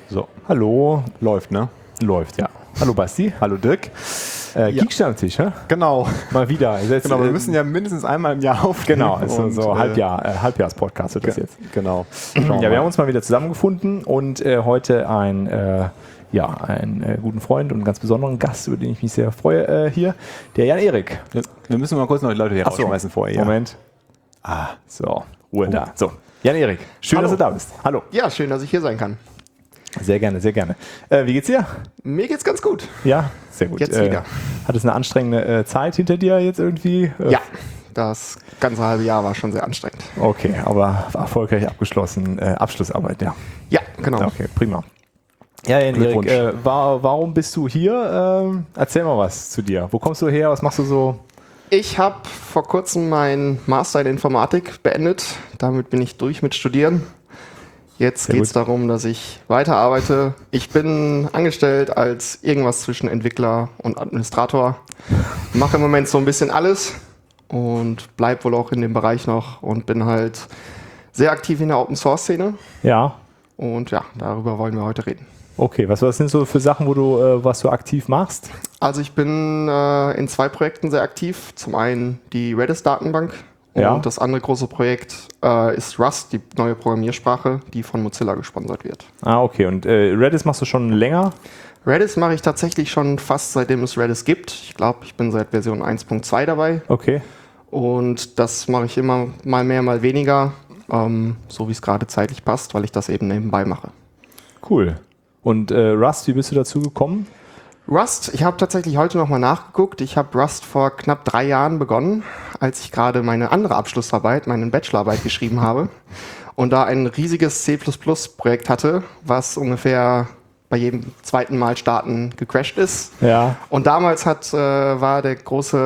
So, hallo, läuft, ne? Läuft, ja. Hallo Basti. Hallo Dirk. Geekstammtisch, ne? Genau. Mal wieder. Jetzt, Genau, wir müssen ja mindestens einmal im Jahr aufnehmen. Genau, also so Halbjahrs-Podcast wird das jetzt. Genau. Ja, wir haben uns mal wieder zusammengefunden und heute einen guten Freund und einen ganz besonderen Gast, über den ich mich sehr freue, hier, der Jan-Erik. Wir müssen mal kurz noch die Leute hier rausschmeißen vorher. Moment. So, Ruhe da. So, Jan-Erik, schön, dass du da bist. Hallo. Ja, schön, dass ich hier sein kann. Sehr gerne, sehr gerne. Wie geht's dir? Mir geht's ganz gut. Ja, sehr gut. Jetzt wieder. Hat es eine anstrengende Zeit hinter dir jetzt irgendwie? Ja, das ganze halbe Jahr war schon sehr anstrengend. Okay, aber erfolgreich abgeschlossen. Abschlussarbeit, ja. Ja, genau. Okay, prima. Ja, Jan-Erik, warum bist du hier? Erzähl mal was zu dir. Wo kommst du her? Was machst du so? Ich habe vor kurzem meinen Master in Informatik beendet. Damit bin ich durch mit Studieren. Jetzt geht es darum, dass ich weiterarbeite. Ich bin angestellt als irgendwas zwischen Entwickler und Administrator. Mache im Moment so ein bisschen alles und bleibe wohl auch in dem Bereich noch und bin halt sehr aktiv in der Open-Source-Szene. Ja. Und ja, darüber wollen wir heute reden. Okay, was sind so für Sachen, was du aktiv machst? Also ich bin in 2 Projekten sehr aktiv. Zum einen die Redis-Datenbank. Und das andere große Projekt ist Rust, die neue Programmiersprache, die von Mozilla gesponsert wird. Ah, okay. Und Redis machst du schon länger? Redis mache ich tatsächlich schon fast seitdem es Redis gibt. Ich glaube, ich bin seit Version 1.2 dabei. Okay. Und das mache ich immer mal mehr, mal weniger, so wie es gerade zeitlich passt, weil ich das eben nebenbei mache. Cool. Und Rust, wie bist du dazu gekommen? Rust, ich habe tatsächlich heute nochmal nachgeguckt. Ich habe Rust vor knapp 3 Jahren begonnen, als ich gerade meine andere Abschlussarbeit, meine Bachelorarbeit geschrieben habe und da ein riesiges C++-Projekt hatte, was ungefähr bei jedem zweiten Mal starten gecrashed ist. Ja. Und damals war der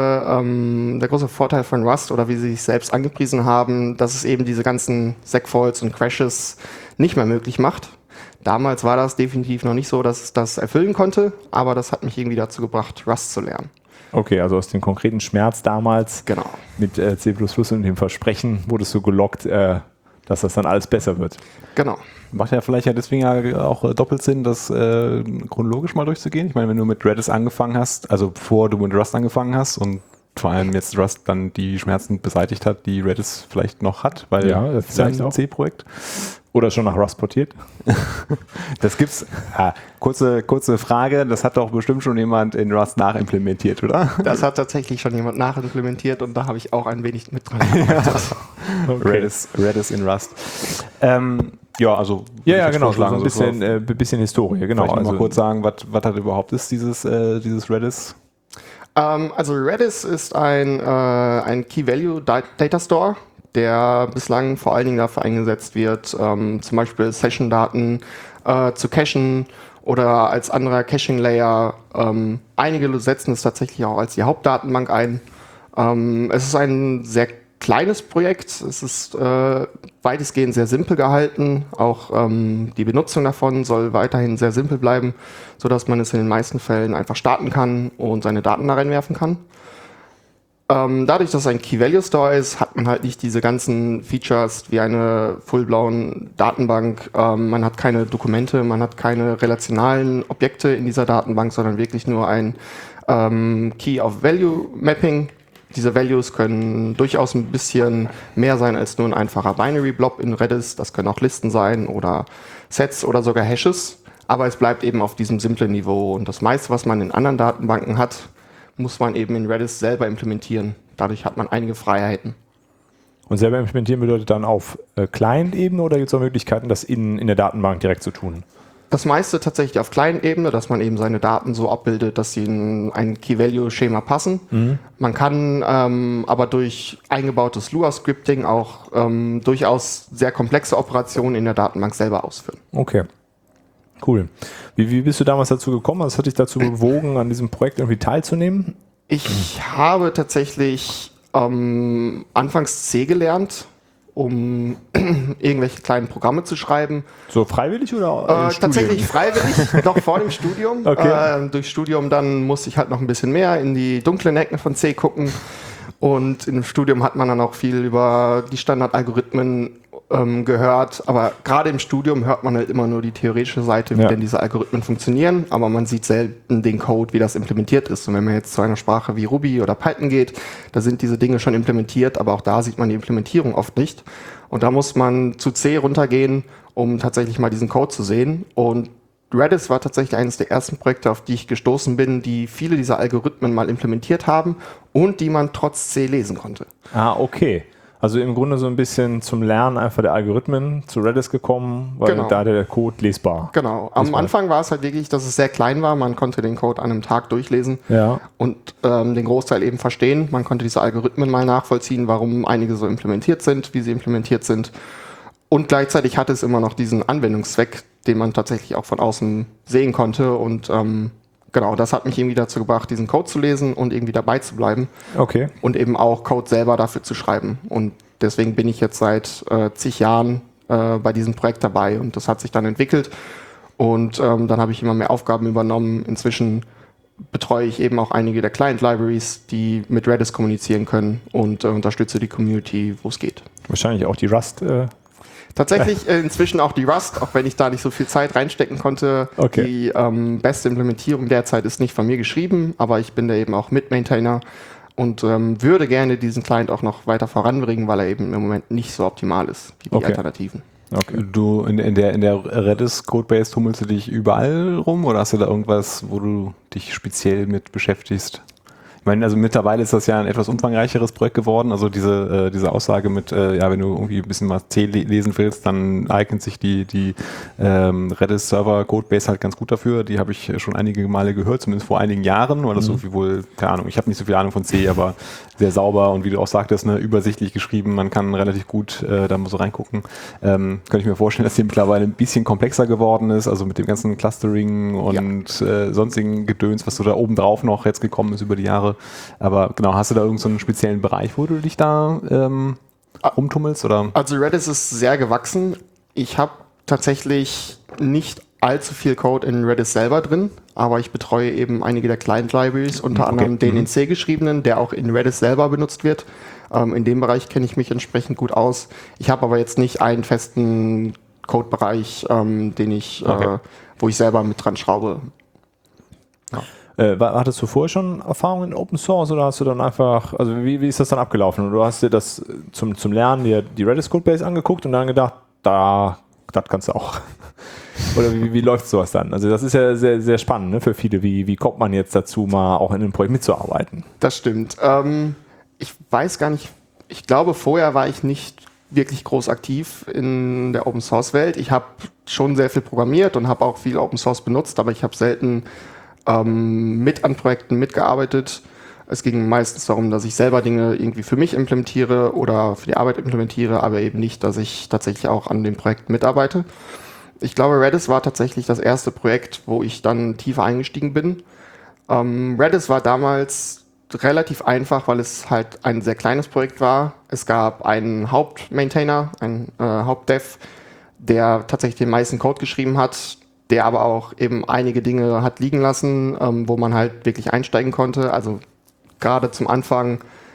große Vorteil von Rust, oder wie sie sich selbst angepriesen haben, dass es eben diese ganzen Segfaults und Crashes nicht mehr möglich macht. Damals war das definitiv noch nicht so, dass es das erfüllen konnte, aber das hat mich irgendwie dazu gebracht, Rust zu lernen. Okay, also aus dem konkreten Schmerz damals mit C++ und dem Versprechen wurdest du gelockt, dass das dann alles besser wird. Genau. Macht ja vielleicht deswegen ja auch doppelt Sinn, das chronologisch mal durchzugehen. Ich meine, wenn du mit Redis angefangen hast, also bevor du mit Rust angefangen hast und vor allem jetzt Rust dann die Schmerzen beseitigt hat, die Redis vielleicht noch hat, weil das ist ein C-Projekt. Oder schon nach Rust portiert? Das gibt's. Kurze Frage, das hat doch bestimmt schon jemand in Rust nachimplementiert, oder? Das hat tatsächlich schon jemand nachimplementiert und da habe ich auch ein wenig mit dran gearbeitet. Okay. Redis in Rust. Also genau, so ein bisschen Historie. Genau. Vielleicht mal kurz sagen, was das überhaupt ist, dieses Redis? Also Redis ist ein Key-Value-Data-Store, der bislang vor allen Dingen dafür eingesetzt wird, zum Beispiel Session-Daten zu cachen oder als anderer Caching-Layer. Einige setzen es tatsächlich auch als die Hauptdatenbank ein. Es ist ein sehr kleines Projekt. Es ist weitestgehend sehr simpel gehalten. Auch die Benutzung davon soll weiterhin sehr simpel bleiben, sodass man es in den meisten Fällen einfach starten kann und seine Daten da reinwerfen kann. Dadurch, dass es ein Key-Value-Store ist, hat man halt nicht diese ganzen Features wie eine full-blown Datenbank. Man hat keine Dokumente, man hat keine relationalen Objekte in dieser Datenbank, sondern wirklich nur ein Key-of-Value-Mapping. Diese Values können durchaus ein bisschen mehr sein als nur ein einfacher Binary-Blob in Redis. Das können auch Listen sein oder Sets oder sogar Hashes. Aber es bleibt eben auf diesem simplen Niveau. Und das meiste, was man in anderen Datenbanken hat, muss man eben in Redis selber implementieren. Dadurch hat man einige Freiheiten. Und selber implementieren bedeutet dann auf Client-Ebene oder gibt es auch Möglichkeiten, das in der Datenbank direkt zu tun? Das meiste tatsächlich auf Client-Ebene, dass man eben seine Daten so abbildet, dass sie in ein Key-Value-Schema passen. Mhm. Man kann aber durch eingebautes Lua-Scripting auch durchaus sehr komplexe Operationen in der Datenbank selber ausführen. Okay. Cool. Wie bist du damals dazu gekommen? Was hat dich dazu bewogen, an diesem Projekt irgendwie teilzunehmen? Ich habe tatsächlich anfangs C gelernt, um irgendwelche kleinen Programme zu schreiben. So freiwillig oder tatsächlich freiwillig, noch vor dem Studium. Okay. Durch Studium dann musste ich halt noch ein bisschen mehr in die dunklen Ecken von C gucken. Und im Studium hat man dann auch viel über die Standardalgorithmen gehört, aber gerade im Studium hört man halt immer nur die theoretische Seite, wie denn diese Algorithmen funktionieren, aber man sieht selten den Code, wie das implementiert ist. Und wenn man jetzt zu einer Sprache wie Ruby oder Python geht, da sind diese Dinge schon implementiert, aber auch da sieht man die Implementierung oft nicht. Und da muss man zu C runtergehen, um tatsächlich mal diesen Code zu sehen. Und Redis war tatsächlich eines der ersten Projekte, auf die ich gestoßen bin, die viele dieser Algorithmen mal implementiert haben und die man trotz C lesen konnte. Ah, okay. Also im Grunde so ein bisschen zum Lernen einfach der Algorithmen zu Redis gekommen, weil da der Code lesbar. Genau. Am Anfang war es halt wirklich, dass es sehr klein war. Man konnte den Code an einem Tag durchlesen und den Großteil eben verstehen. Man konnte diese Algorithmen mal nachvollziehen, warum einige so implementiert sind, wie sie implementiert sind. Und gleichzeitig hatte es immer noch diesen Anwendungszweck, den man tatsächlich auch von außen sehen konnte. Und genau, das hat mich irgendwie dazu gebracht, diesen Code zu lesen und irgendwie dabei zu bleiben. Okay. Und eben auch Code selber dafür zu schreiben. Und deswegen bin ich jetzt seit zig Jahren bei diesem Projekt dabei und das hat sich dann entwickelt. Und dann habe ich immer mehr Aufgaben übernommen. Inzwischen betreue ich eben auch einige der Client-Libraries, die mit Redis kommunizieren können und unterstütze die Community, wo es geht. Wahrscheinlich auch die Rust. Tatsächlich inzwischen auch die Rust, auch wenn ich da nicht so viel Zeit reinstecken konnte. Okay. Die beste Implementierung derzeit ist nicht von mir geschrieben, aber ich bin da eben auch Mitmaintainer und würde gerne diesen Client auch noch weiter voranbringen, weil er eben im Moment nicht so optimal ist wie die Alternativen. Okay. Du in der Redis Codebase tummelst du dich überall rum oder hast du da irgendwas, wo du dich speziell mit beschäftigst? Ich meine, also mittlerweile ist das ja ein etwas umfangreicheres Projekt geworden. Also diese Aussage mit, wenn du irgendwie ein bisschen mal C lesen willst, dann eignet sich die Redis Server Codebase halt ganz gut dafür. Die habe ich schon einige Male gehört, zumindest vor einigen Jahren, weil das irgendwie wohl, keine Ahnung, ich habe nicht so viel Ahnung von C, aber sehr sauber und wie du auch sagtest, übersichtlich geschrieben. Man kann relativ gut da mal so reingucken. Könnte ich mir vorstellen, dass die mittlerweile ein bisschen komplexer geworden ist, also mit dem ganzen Clustering und sonstigen Gedöns, was so da oben drauf noch jetzt gekommen ist über die Jahre. Aber genau, hast du da irgendeinen speziellen Bereich, wo du dich da rumtummelst? Oder? Also Redis ist sehr gewachsen. Ich habe tatsächlich nicht allzu viel Code in Redis selber drin, aber ich betreue eben einige der Client-Libraries, unter anderem den in C geschriebenen, der auch in Redis selber benutzt wird. In dem Bereich kenne ich mich entsprechend gut aus. Ich habe aber jetzt nicht einen festen Codebereich, wo ich selber mit dran schraube. Ja. Hattest du vorher schon Erfahrungen in Open Source oder hast du dann einfach, also wie ist das dann abgelaufen? Und du hast dir das zum Lernen dir die Redis Codebase angeguckt und dann gedacht, das kannst du auch. Oder wie läuft sowas dann? Also das ist ja sehr, sehr spannend, für viele. Wie kommt man jetzt dazu, mal auch in einem Projekt mitzuarbeiten? Das stimmt. Ich weiß gar nicht, ich glaube vorher war ich nicht wirklich groß aktiv in der Open Source Welt. Ich habe schon sehr viel programmiert und habe auch viel Open Source benutzt, aber ich habe selten mit an Projekten mitgearbeitet. Es ging meistens darum, dass ich selber Dinge irgendwie für mich implementiere oder für die Arbeit implementiere, aber eben nicht, dass ich tatsächlich auch an dem Projekt mitarbeite. Ich glaube, Redis war tatsächlich das erste Projekt, wo ich dann tiefer eingestiegen bin. Redis war damals relativ einfach, weil es halt ein sehr kleines Projekt war. Es gab einen Hauptmaintainer, einen Hauptdev, der tatsächlich den meisten Code geschrieben hat, der aber auch eben einige Dinge hat liegen lassen, wo man halt wirklich einsteigen konnte. Also gerade zum Anfang,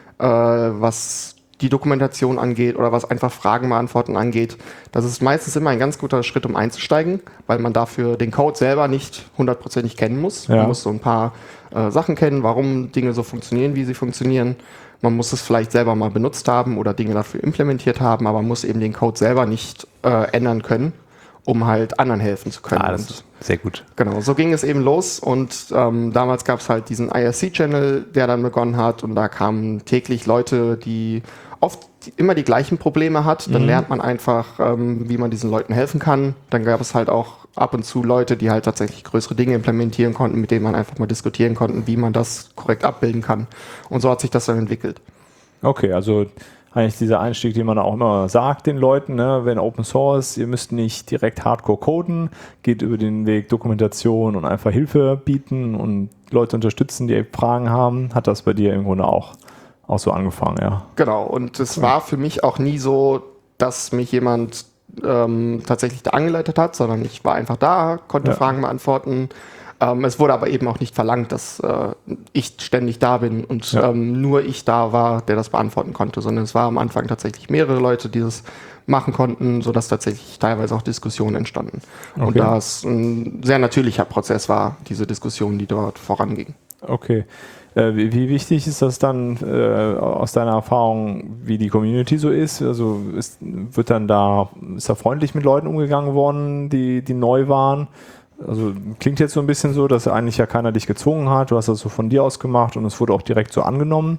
was die Dokumentation angeht oder was einfach Fragen beantworten angeht. Das ist meistens immer ein ganz guter Schritt, um einzusteigen, weil man dafür den Code selber nicht hundertprozentig kennen muss. Man muss so ein paar Sachen kennen, warum Dinge so funktionieren, wie sie funktionieren. Man muss es vielleicht selber mal benutzt haben oder Dinge dafür implementiert haben, aber man muss eben den Code selber nicht ändern können, um halt anderen helfen zu können. Das ist sehr gut. Genau, so ging es eben los und damals gab es halt diesen IRC-Channel, der dann begonnen hat und da kamen täglich Leute, die oft immer die gleichen Probleme hat. Dann lernt man einfach, wie man diesen Leuten helfen kann. Dann gab es halt auch ab und zu Leute, die halt tatsächlich größere Dinge implementieren konnten, mit denen man einfach mal diskutieren konnte, wie man das korrekt abbilden kann. Und so hat sich das dann entwickelt. Okay, also eigentlich dieser Einstieg, den man auch immer sagt den Leuten, wenn Open Source, ihr müsst nicht direkt Hardcore coden, geht über den Weg Dokumentation und einfach Hilfe bieten und Leute unterstützen, die Fragen haben. Hat das bei dir im Grunde auch so angefangen, ja? Genau, und es war für mich auch nie so, dass mich jemand tatsächlich da angeleitet hat, sondern ich war einfach da, konnte Fragen beantworten. Es wurde aber eben auch nicht verlangt, dass ich ständig da bin und nur ich da war, der das beantworten konnte, sondern es war am Anfang tatsächlich mehrere Leute, die das machen konnten, sodass tatsächlich teilweise auch Diskussionen entstanden. Okay. Und da es ein sehr natürlicher Prozess war, diese Diskussion, die dort voranging. Okay. Wie wichtig ist das dann aus deiner Erfahrung, wie die Community so ist? Also ist da freundlich mit Leuten umgegangen worden, die neu waren? Also klingt jetzt so ein bisschen so, dass eigentlich ja keiner dich gezwungen hat. Du hast das so von dir aus gemacht und es wurde auch direkt so angenommen.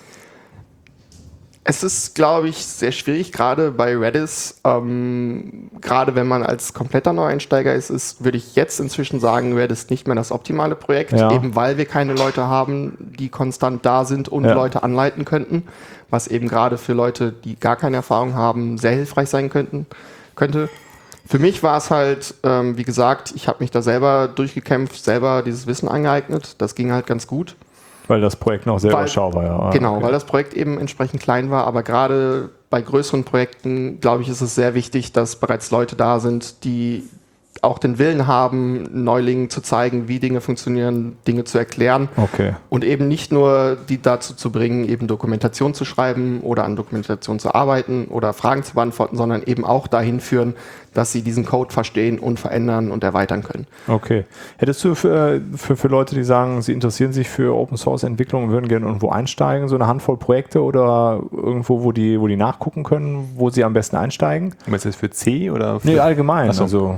Es ist, glaube ich, sehr schwierig, gerade bei Redis, gerade wenn man als kompletter Neueinsteiger ist, würde ich jetzt inzwischen sagen, Redis nicht mehr das optimale Projekt, eben weil wir keine Leute haben, die konstant da sind und Leute anleiten könnten, was eben gerade für Leute, die gar keine Erfahrung haben, sehr hilfreich sein könnte. Für mich war es halt, wie gesagt, ich habe mich da selber durchgekämpft, selber dieses Wissen angeeignet, das ging halt ganz gut. Weil das Projekt noch sehr überschaubar war. Genau, weil das Projekt eben entsprechend klein war. Aber gerade bei größeren Projekten, glaube ich, ist es sehr wichtig, dass bereits Leute da sind, die auch den Willen haben, Neulingen zu zeigen, wie Dinge funktionieren, Dinge zu erklären. Okay. Und eben nicht nur die dazu zu bringen, eben Dokumentation zu schreiben oder an Dokumentation zu arbeiten oder Fragen zu beantworten, sondern eben auch dahin führen, dass sie diesen Code verstehen und verändern und erweitern können. Okay. Hättest du für Leute, die sagen, sie interessieren sich für Open-Source-Entwicklung und würden gerne irgendwo einsteigen, so eine Handvoll Projekte oder irgendwo, wo die nachgucken können, wo sie am besten einsteigen? Meinst du das für C oder für... Nee, allgemein. Achso. Also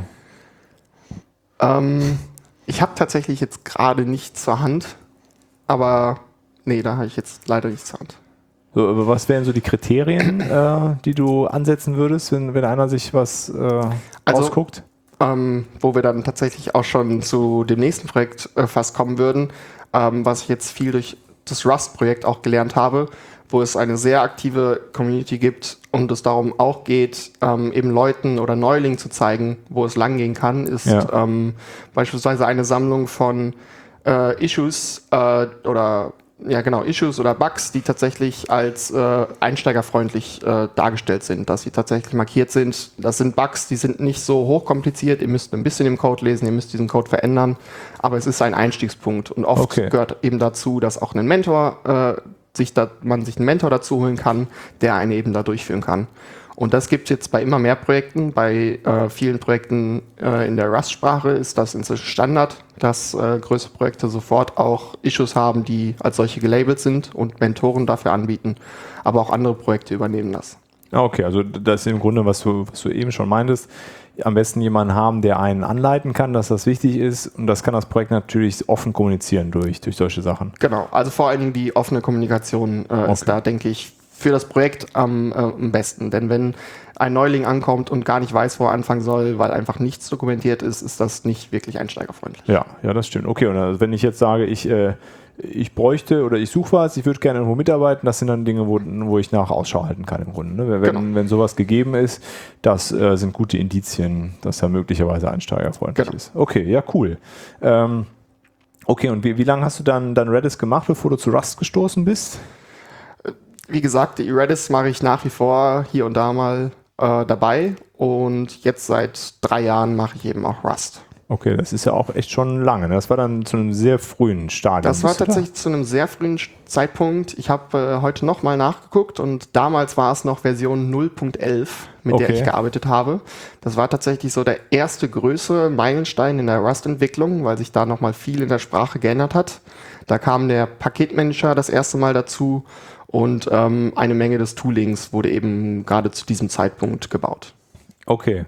ich habe tatsächlich jetzt gerade nichts zur Hand, aber nee, da habe ich jetzt leider nichts zur Hand. So, aber was wären so die Kriterien, die du ansetzen würdest, wenn einer sich was ausguckt? Wo wir dann tatsächlich auch schon zu dem nächsten Projekt fast kommen würden, was ich jetzt viel durch das Rust-Projekt auch gelernt habe, wo es eine sehr aktive Community gibt und es darum auch geht, eben Leuten oder Neulingen zu zeigen, wo es langgehen kann, ist beispielsweise eine Sammlung von Issues Issues oder Bugs, die tatsächlich als einsteigerfreundlich dargestellt sind, dass sie tatsächlich markiert sind. Das sind Bugs, die sind nicht so hochkompliziert, ihr müsst ein bisschen im Code lesen, ihr müsst diesen Code verändern, aber es ist ein Einstiegspunkt und oft gehört eben dazu, dass auch ein Mentor man sich einen Mentor dazu holen kann, der einen eben da durchführen kann. Und das gibt es jetzt bei immer mehr Projekten. Bei vielen Projekten in der Rust-Sprache ist das inzwischen Standard, dass größere Projekte sofort auch Issues haben, die als solche gelabelt sind und Mentoren dafür anbieten. Aber auch andere Projekte übernehmen das. Okay, also das ist im Grunde, was du eben schon meintest, am besten jemanden haben, der einen anleiten kann, dass das wichtig ist. Und das kann das Projekt natürlich offen kommunizieren durch solche Sachen. Genau, also vor allen Dingen die offene Kommunikation ist da, denke ich, für das Projekt am besten. Denn wenn ein Neuling ankommt und gar nicht weiß, wo er anfangen soll, weil einfach nichts dokumentiert ist, ist das nicht wirklich einsteigerfreundlich. Ja, das stimmt. Okay, und also wenn ich jetzt sage, ich bräuchte oder ich suche was, ich würde gerne irgendwo mitarbeiten, das sind dann Dinge, wo ich nach Ausschau halten kann im Grunde. Ne? Wenn sowas gegeben ist, das sind gute Indizien, dass er möglicherweise einsteigerfreundlich ist. Okay, ja, cool. Okay, und wie lange hast du dann Redis gemacht, bevor du zu Rust gestoßen bist? Wie gesagt, die Redis mache ich nach wie vor hier und da mal dabei und jetzt seit 3 Jahren mache ich eben auch Rust. Okay, das ist ja auch echt schon lange. Ne? Das war dann zu einem sehr frühen Stadium. Das war tatsächlich zu einem sehr frühen Zeitpunkt. Ich habe heute nochmal nachgeguckt und damals war es noch Version 0.11, mit der ich gearbeitet habe. Das war tatsächlich so der erste größere Meilenstein in der Rust-Entwicklung, weil sich da nochmal viel in der Sprache geändert hat. Da kam der Paketmanager das erste Mal dazu und eine Menge des Toolings wurde eben gerade zu diesem Zeitpunkt gebaut. Okay.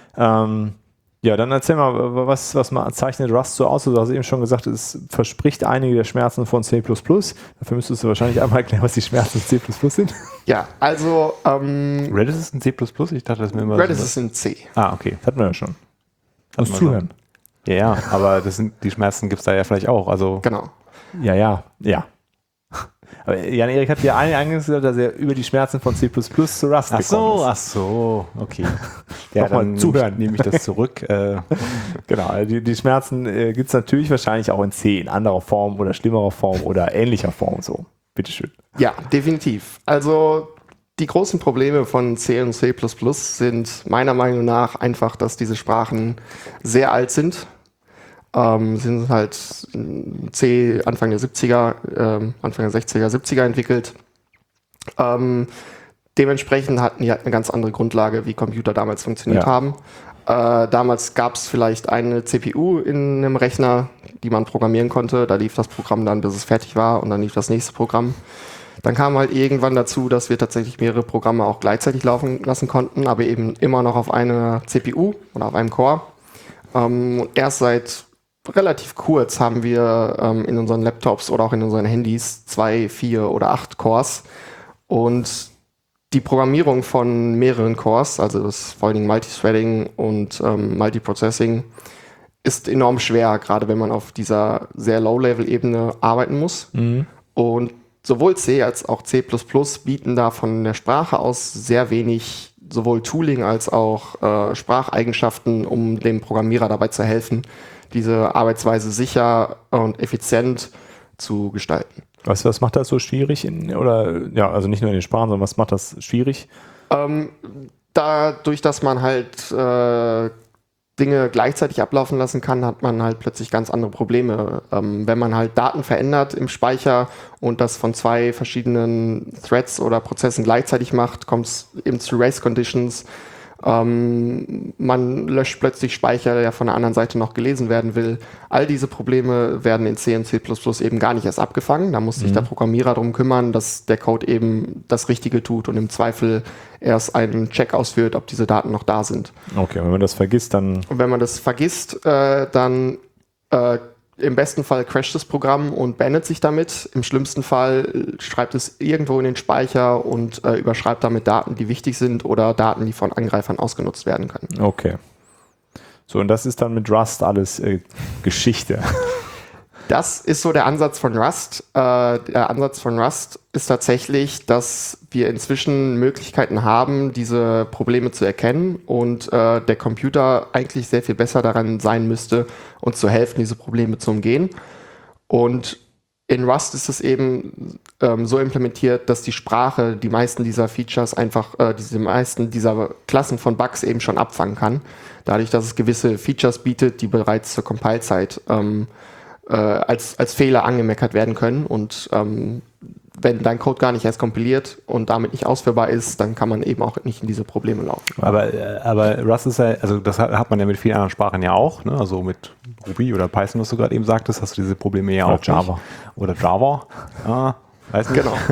Ja, dann erzähl mal, was zeichnet Rust so aus? Du hast eben schon gesagt, es verspricht einige der Schmerzen von C++. Dafür müsstest du wahrscheinlich einmal erklären, was die Schmerzen C++ sind. Ja, also Redis ist in C++? Ich dachte, das mir immer Redis ist in C. Ah, okay. Hatten wir ja schon. Also zuhören. Ja, aber die Schmerzen gibt es da ja vielleicht auch. Also Genau. Ja. Aber Jan-Erik hat ja eingangs gesagt, dass er über die Schmerzen von C++ zu Rust gekommen ist. Ach so, okay. Ja, nochmal zuhören. Nehme ich das zurück. Genau, die Schmerzen gibt es natürlich wahrscheinlich auch in C, in anderer Form oder schlimmerer Form oder ähnlicher Form so. Bitteschön. Ja, definitiv. Also Die großen Probleme von C und C++ sind meiner Meinung nach einfach, dass diese Sprachen sehr alt sind. Sind halt C Anfang der 70er, Anfang der 60er, 70er entwickelt. Dementsprechend hatten die halt eine ganz andere Grundlage, wie Computer damals funktioniert haben. Damals gab es vielleicht eine CPU in einem Rechner, die man programmieren konnte. Da lief das Programm dann, bis es fertig war, und dann lief das nächste Programm. Dann kam halt irgendwann dazu, dass wir tatsächlich mehrere Programme auch gleichzeitig laufen lassen konnten, aber eben immer noch auf einer CPU oder auf einem Core. Erst seit relativ kurz haben wir in unseren Laptops oder auch in unseren Handys 2, 4 oder 8 Cores. Und die Programmierung von mehreren Cores, also das vor allen Dingen Multithreading und Multiprocessing, ist enorm schwer, gerade wenn man auf dieser sehr Low-Level-Ebene arbeiten muss. Und sowohl C als auch C++ bieten da von der Sprache aus sehr wenig sowohl Tooling als auch Spracheigenschaften, um dem Programmierer dabei zu helfen, diese Arbeitsweise sicher und effizient zu gestalten. Was macht das so schwierig? Also nicht nur in den Sprachen, sondern was macht das schwierig? Dadurch, dass man halt Dinge gleichzeitig ablaufen lassen kann, hat man halt plötzlich ganz andere Probleme. Wenn man halt Daten verändert im Speicher und das von 2 verschiedenen Threads oder Prozessen gleichzeitig macht, kommt es eben zu Race Conditions. Man löscht plötzlich Speicher, der von der anderen Seite noch gelesen werden will. All diese Probleme werden in C und C++ eben gar nicht erst abgefangen. Da muss sich der Programmierer darum kümmern, dass der Code eben das Richtige tut und im Zweifel erst einen Check ausführt, ob diese Daten noch da sind. Okay, wenn man das vergisst, dann... Und wenn man das vergisst, dann im besten Fall crasht das Programm und beendet sich damit. Im schlimmsten Fall schreibt es irgendwo in den Speicher und überschreibt damit Daten, die wichtig sind oder Daten, die von Angreifern ausgenutzt werden können. Okay. So, und das ist dann mit Rust alles Geschichte. Das ist so der Ansatz von Rust. Der Ansatz von Rust ist tatsächlich, dass wir inzwischen Möglichkeiten haben, diese Probleme zu erkennen und der Computer eigentlich sehr viel besser daran sein müsste, uns zu helfen, diese Probleme zu umgehen. Und in Rust ist es eben so implementiert, dass die Sprache die meisten dieser Features einfach, die meisten dieser Klassen von Bugs eben schon abfangen kann. Dadurch, dass es gewisse Features bietet, die bereits zur Compile-Zeit als Fehler angemeckert werden können. Und wenn dein Code gar nicht erst kompiliert und damit nicht ausführbar ist, dann kann man eben auch nicht in diese Probleme laufen. Aber Rust ist ja, also das hat man ja mit vielen anderen Sprachen ja auch, ne? Also mit Ruby oder Python, was du gerade eben sagtest, hast du diese Probleme ja auch. Java. Nicht. Oder Java. Weiß nicht. Genau.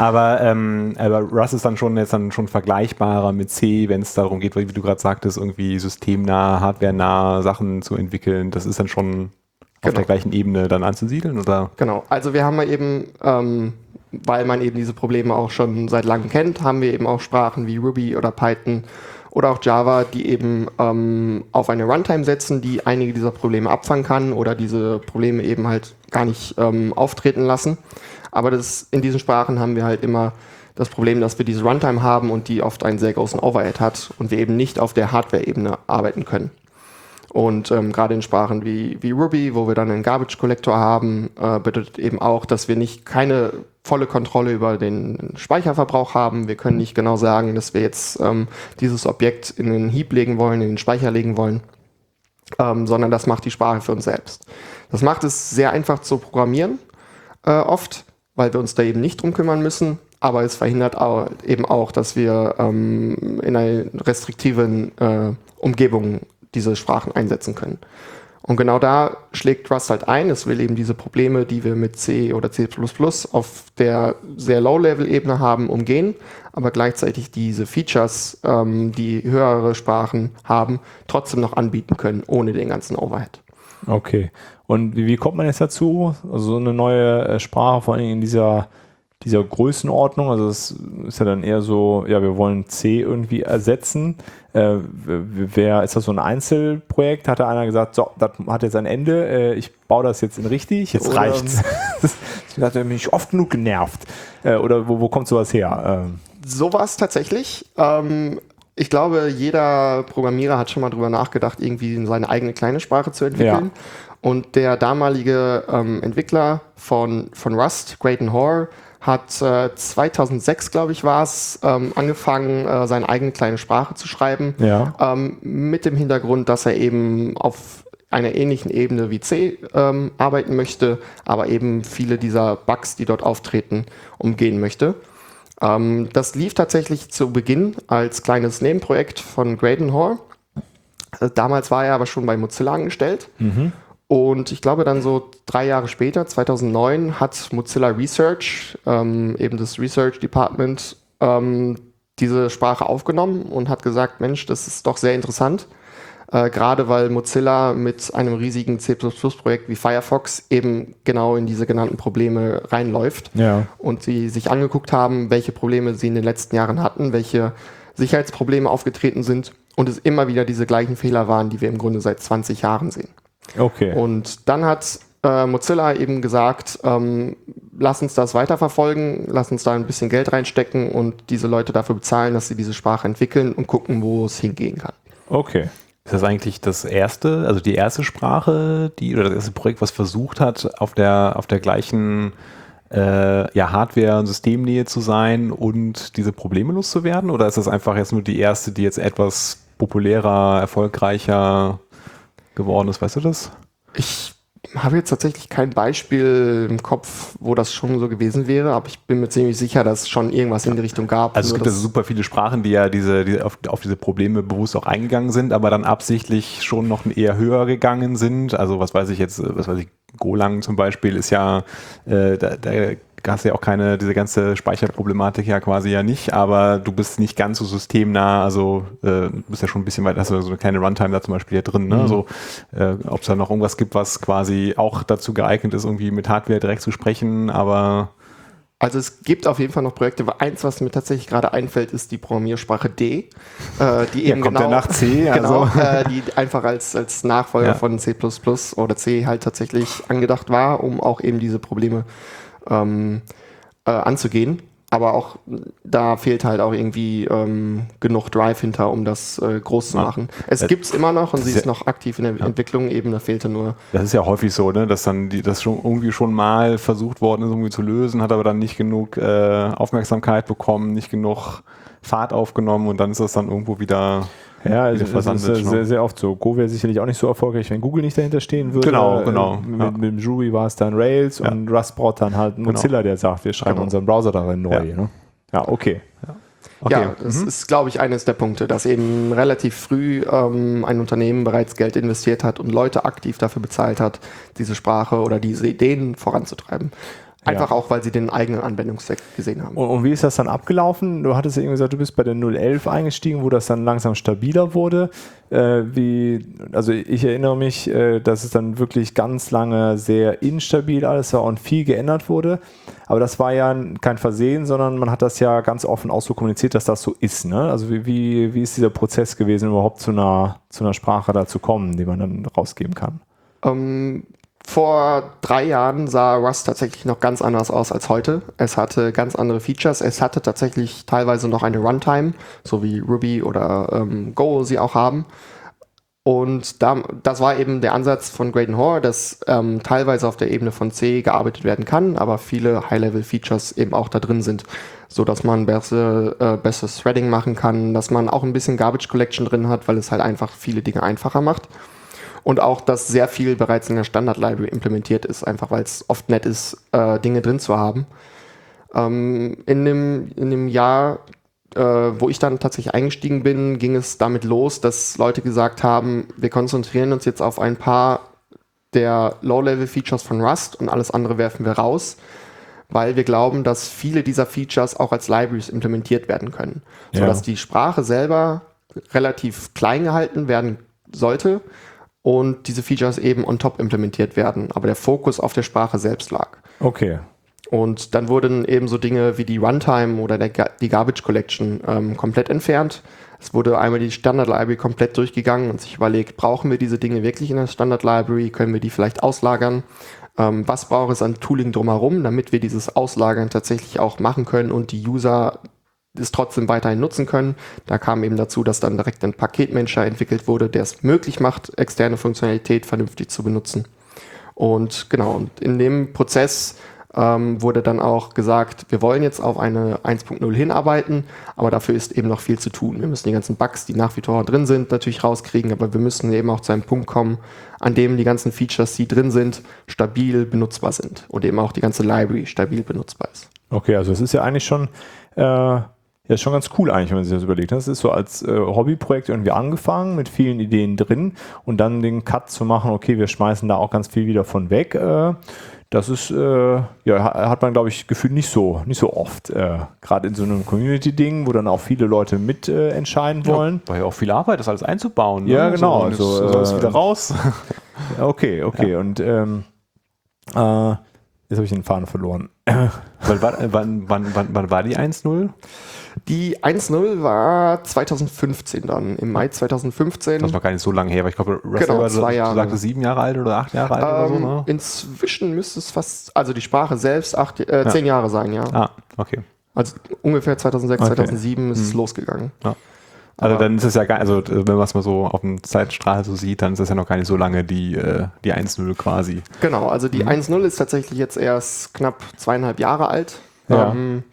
Aber Rust ist dann schon vergleichbarer mit C, wenn es darum geht, wie du gerade sagtest, irgendwie systemnah, hardwarenah Sachen zu entwickeln. Das ist dann schon auf der gleichen Ebene dann anzusiedeln, oder? Genau. Also wir haben ja eben, weil man eben diese Probleme auch schon seit langem kennt, haben wir eben auch Sprachen wie Ruby oder Python oder auch Java, die eben auf eine Runtime setzen, die einige dieser Probleme abfangen kann oder diese Probleme eben halt gar nicht auftreten lassen. Aber in diesen Sprachen haben wir halt immer das Problem, dass wir diese Runtime haben und die oft einen sehr großen Overhead hat und wir eben nicht auf der Hardware-Ebene arbeiten können. Und gerade in Sprachen wie Ruby, wo wir dann einen Garbage Collector haben, bedeutet eben auch, dass wir keine volle Kontrolle über den Speicherverbrauch haben. Wir können nicht genau sagen, dass wir jetzt dieses Objekt in den Heap legen wollen, in den Speicher legen wollen, sondern das macht die Sprache für uns selbst. Das macht es sehr einfach zu programmieren, oft, weil wir uns da eben nicht drum kümmern müssen. Aber es verhindert eben auch, dass wir in einer restriktiven Umgebung diese Sprachen einsetzen können. Und genau da schlägt Rust halt ein. Es will eben diese Probleme, die wir mit C oder C++ auf der sehr Low-Level-Ebene haben, umgehen, aber gleichzeitig diese Features, die höhere Sprachen haben, trotzdem noch anbieten können, ohne den ganzen Overhead. Okay. Und wie kommt man jetzt dazu? Also so eine neue Sprache, vor allem in dieser Größenordnung, also das ist ja dann eher so, ja, wir wollen C irgendwie ersetzen. Ist das so ein Einzelprojekt? Hat da einer gesagt, so, das hat jetzt ein Ende, ich baue das jetzt in richtig, jetzt reicht's. Ich hatte mich oft genug genervt. Oder wo kommt sowas her? So war es tatsächlich. Ich glaube, jeder Programmierer hat schon mal drüber nachgedacht, irgendwie seine eigene kleine Sprache zu entwickeln. Ja. Und der damalige Entwickler von Rust, Grayton Hoare, hat 2006, glaube ich, war es, angefangen, seine eigene kleine Sprache zu schreiben. Ja. Mit dem Hintergrund, dass er eben auf einer ähnlichen Ebene wie C arbeiten möchte, aber eben viele dieser Bugs, die dort auftreten, umgehen möchte. Das lief tatsächlich zu Beginn als kleines Nebenprojekt von Graydon Hoare. Damals war er aber schon bei Mozilla angestellt. Und ich glaube dann so 3 Jahre später, 2009, hat Mozilla Research, eben das Research Department, diese Sprache aufgenommen und hat gesagt, Mensch, das ist doch sehr interessant. Gerade weil Mozilla mit einem riesigen C++-Projekt wie Firefox eben genau in diese genannten Probleme reinläuft. Ja. Und sie sich angeguckt haben, welche Probleme sie in den letzten Jahren hatten, welche Sicherheitsprobleme aufgetreten sind und es immer wieder diese gleichen Fehler waren, die wir im Grunde seit 20 Jahren sehen. Okay. Und dann hat Mozilla eben gesagt, lass uns das weiterverfolgen, lass uns da ein bisschen Geld reinstecken und diese Leute dafür bezahlen, dass sie diese Sprache entwickeln und gucken, wo es hingehen kann. Okay. Ist das eigentlich das erste, also die erste Sprache, oder das erste Projekt, was versucht hat, auf der gleichen Hardware- und Systemnähe zu sein und diese Probleme loszuwerden? Oder ist das einfach jetzt nur die erste, die jetzt etwas populärer, erfolgreicher geworden ist? Weißt du das? Ich habe jetzt tatsächlich kein Beispiel im Kopf, wo das schon so gewesen wäre, aber ich bin mir ziemlich sicher, dass es schon irgendwas in die Richtung gab. Also es gibt also super viele Sprachen, die ja auf diese Probleme bewusst auch eingegangen sind, aber dann absichtlich schon noch eher höher gegangen sind. Also Golang zum Beispiel ist ja, da hast du ja auch diese ganze Speicherproblematik ja quasi ja nicht, aber du bist nicht ganz so systemnah, also du bist ja schon ein bisschen weit, hast du so eine kleine Runtime da zum Beispiel hier drin, ne? Also ob es da noch irgendwas gibt, was quasi auch dazu geeignet ist, irgendwie mit Hardware direkt zu sprechen, aber... Also es gibt auf jeden Fall noch Projekte, aber eins, was mir tatsächlich gerade einfällt, ist die Programmiersprache D, die eben kommt ja nach C, also. Die einfach als Nachfolger von C++ oder C halt tatsächlich angedacht war, um auch eben diese Probleme anzugehen. Aber auch da fehlt halt auch irgendwie genug Drive hinter, um das groß zu machen. Es gibt es immer noch und sie ist noch aktiv in der Entwicklung, eben da fehlte nur... Das ist ja häufig so, ne, dass dann das schon irgendwie schon mal versucht worden ist, irgendwie zu lösen, hat aber dann nicht genug Aufmerksamkeit bekommen, nicht genug Fahrt aufgenommen und dann ist das dann irgendwo wieder... Ja, also das ist sehr, sehr oft so. Go wäre sicherlich auch nicht so erfolgreich, wenn Google nicht dahinter stehen würde. Genau. Mit dem Jury war es dann Rails und Rust braucht dann halt Mozilla, der sagt, wir schreiben unseren Browser darin neu. Ne? Ja, okay. Ja, das ist, glaube ich, eines der Punkte, dass eben relativ früh ein Unternehmen bereits Geld investiert hat und Leute aktiv dafür bezahlt hat, diese Sprache oder diese Ideen voranzutreiben. Einfach auch, weil sie den eigenen Anwendungszweck gesehen haben. Und wie ist das dann abgelaufen? Du hattest ja irgendwie gesagt, du bist bei der 0.11 eingestiegen, wo das dann langsam stabiler wurde. Also ich erinnere mich, dass es dann wirklich ganz lange sehr instabil alles war und viel geändert wurde. Aber das war ja kein Versehen, sondern man hat das ja ganz offen auch so kommuniziert, dass das so ist. Ne? Also wie ist dieser Prozess gewesen, überhaupt zu einer Sprache da zu kommen, die man dann rausgeben kann? Vor 3 Jahren sah Rust tatsächlich noch ganz anders aus als heute. Es hatte ganz andere Features. Es hatte tatsächlich teilweise noch eine Runtime, so wie Ruby oder Go sie auch haben. Und das war eben der Ansatz von Graydon Hoare, dass teilweise auf der Ebene von C gearbeitet werden kann, aber viele High-Level-Features eben auch da drin sind, so dass man besseres Threading machen kann, dass man auch ein bisschen Garbage Collection drin hat, weil es halt einfach viele Dinge einfacher macht. Und auch, dass sehr viel bereits in der Standard-Library implementiert ist, einfach weil es oft nett ist, Dinge drin zu haben. In dem Jahr, wo ich dann tatsächlich eingestiegen bin, ging es damit los, dass Leute gesagt haben, wir konzentrieren uns jetzt auf ein paar der Low-Level-Features von Rust und alles andere werfen wir raus, weil wir glauben, dass viele dieser Features auch als Libraries implementiert werden können, sodass die Sprache selber relativ klein gehalten werden sollte, und diese Features eben on top implementiert werden, aber der Fokus auf der Sprache selbst lag. Okay. Und dann wurden eben so Dinge wie die Runtime oder die Garbage Collection komplett entfernt. Es wurde einmal die Standard Library komplett durchgegangen und sich überlegt, brauchen wir diese Dinge wirklich in der Standard Library? Können wir die vielleicht auslagern? Was braucht es an Tooling drumherum, damit wir dieses Auslagern tatsächlich auch machen können und die User es trotzdem weiterhin nutzen können. Da kam eben dazu, dass dann direkt ein Paketmanager entwickelt wurde, der es möglich macht, externe Funktionalität vernünftig zu benutzen. Und genau, und in dem Prozess wurde dann auch gesagt, wir wollen jetzt auf eine 1.0 hinarbeiten, aber dafür ist eben noch viel zu tun. Wir müssen die ganzen Bugs, die nach wie vor drin sind, natürlich rauskriegen, aber wir müssen eben auch zu einem Punkt kommen, an dem die ganzen Features, die drin sind, stabil benutzbar sind und eben auch die ganze Library stabil benutzbar ist. Okay, also es ist ja eigentlich schon, ist schon ganz cool eigentlich, wenn man sich das überlegt. Das ist so als Hobbyprojekt irgendwie angefangen, mit vielen Ideen drin und dann den Cut zu machen, okay, wir schmeißen da auch ganz viel wieder von weg. Das ist, hat man, glaube ich, gefühlt nicht so oft. Gerade in so einem Community-Ding, wo dann auch viele Leute mit entscheiden wollen. Weil ja auch viel Arbeit ist, alles einzubauen. Ne? Ja, genau. Also, soll es wieder raus. Okay. Ja. Und jetzt habe ich den Faden verloren. Wann war die 1.0? Die 1.0 war 2015 dann, im Mai 2015. Das ist noch gar nicht so lange her, aber ich glaube, genau, 2 Jahre. Du sagtest 7 Jahre alt oder 8 Jahre alt oder so, ne? Inzwischen müsste es fast, also die Sprache selbst 10 Jahre sein, ja. Ah, okay. Also ungefähr 2006, 2007 ist es losgegangen. Ja. Also dann ist es ja gar, also wenn man es mal so auf dem Zeitstrahl so sieht, dann ist es ja noch gar nicht so lange die 1.0 quasi. Genau, also die 1.0 ist tatsächlich jetzt erst knapp 2,5 Jahre alt. Ja.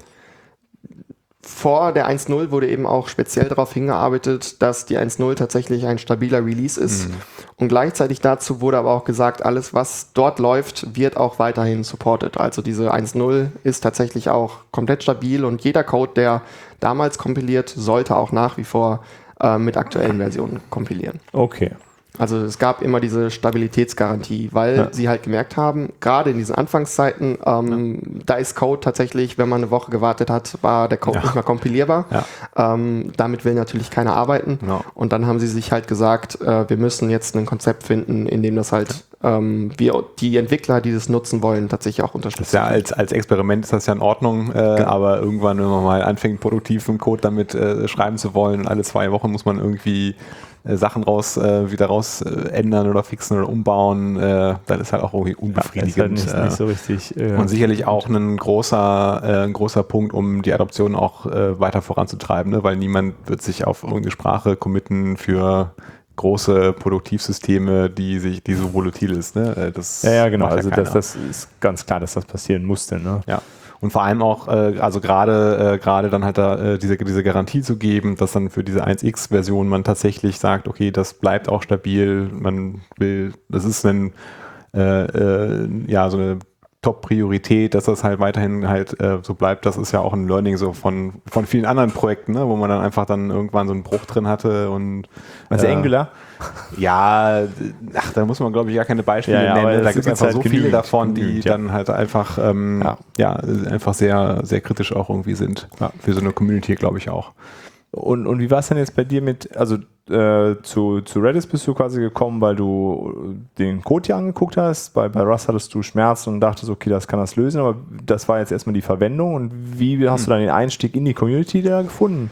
Vor der 1.0 wurde eben auch speziell darauf hingearbeitet, dass die 1.0 tatsächlich ein stabiler Release ist. Und gleichzeitig dazu wurde aber auch gesagt, alles, was dort läuft, wird auch weiterhin supported. Also diese 1.0 ist tatsächlich auch komplett stabil und jeder Code, der damals kompiliert, sollte auch nach wie vor mit aktuellen Versionen kompilieren. Okay. Also es gab immer diese Stabilitätsgarantie, weil sie halt gemerkt haben, gerade in diesen Anfangszeiten, da ist Code tatsächlich, wenn man eine Woche gewartet hat, war der Code nicht mehr kompilierbar. Ja. Damit will natürlich keiner arbeiten. Ja. Und dann haben sie sich halt gesagt, wir müssen jetzt ein Konzept finden, in dem das halt wir die Entwickler, die das nutzen wollen, tatsächlich auch unterstützen. Ja, als Experiment ist das ja in Ordnung, genau. Aber irgendwann, wenn man mal anfängt, produktiven Code damit schreiben zu wollen, und alle 2 Wochen muss man irgendwie Sachen wieder raus ändern oder fixen oder umbauen, dann ist halt auch irgendwie unbefriedigend. Ist halt nicht so richtig. Und sicherlich auch ein großer Punkt, um die Adoption auch weiter voranzutreiben, ne? Weil niemand wird sich auf irgendeine Sprache committen für große Produktivsysteme, die so volatil ist. Ne? Das genau. Also das ist ganz klar, dass das passieren musste. Ne? Ja. Und vor allem auch, also gerade dann halt da diese Garantie zu geben, dass dann für diese 1x-Version man tatsächlich sagt, okay, das bleibt auch stabil, das ist so eine Top-Priorität, dass das halt weiterhin halt so bleibt. Das ist ja auch ein Learning so von vielen anderen Projekten, ne, wo man dann einfach dann irgendwann so einen Bruch drin hatte und Angular? Ja, da muss man, glaube ich, gar keine Beispiele nennen. Da gibt es einfach so viele davon, die dann halt einfach einfach sehr, sehr kritisch auch irgendwie sind. Ja. Für so eine Community, glaube ich, auch. Und wie war es denn jetzt bei dir zu Redis bist du quasi gekommen, weil du den Code hier angeguckt hast, bei Rust hattest du Schmerz und dachtest, okay, das kann das lösen, aber das war jetzt erstmal die Verwendung und wie hast du dann den Einstieg in die Community da gefunden?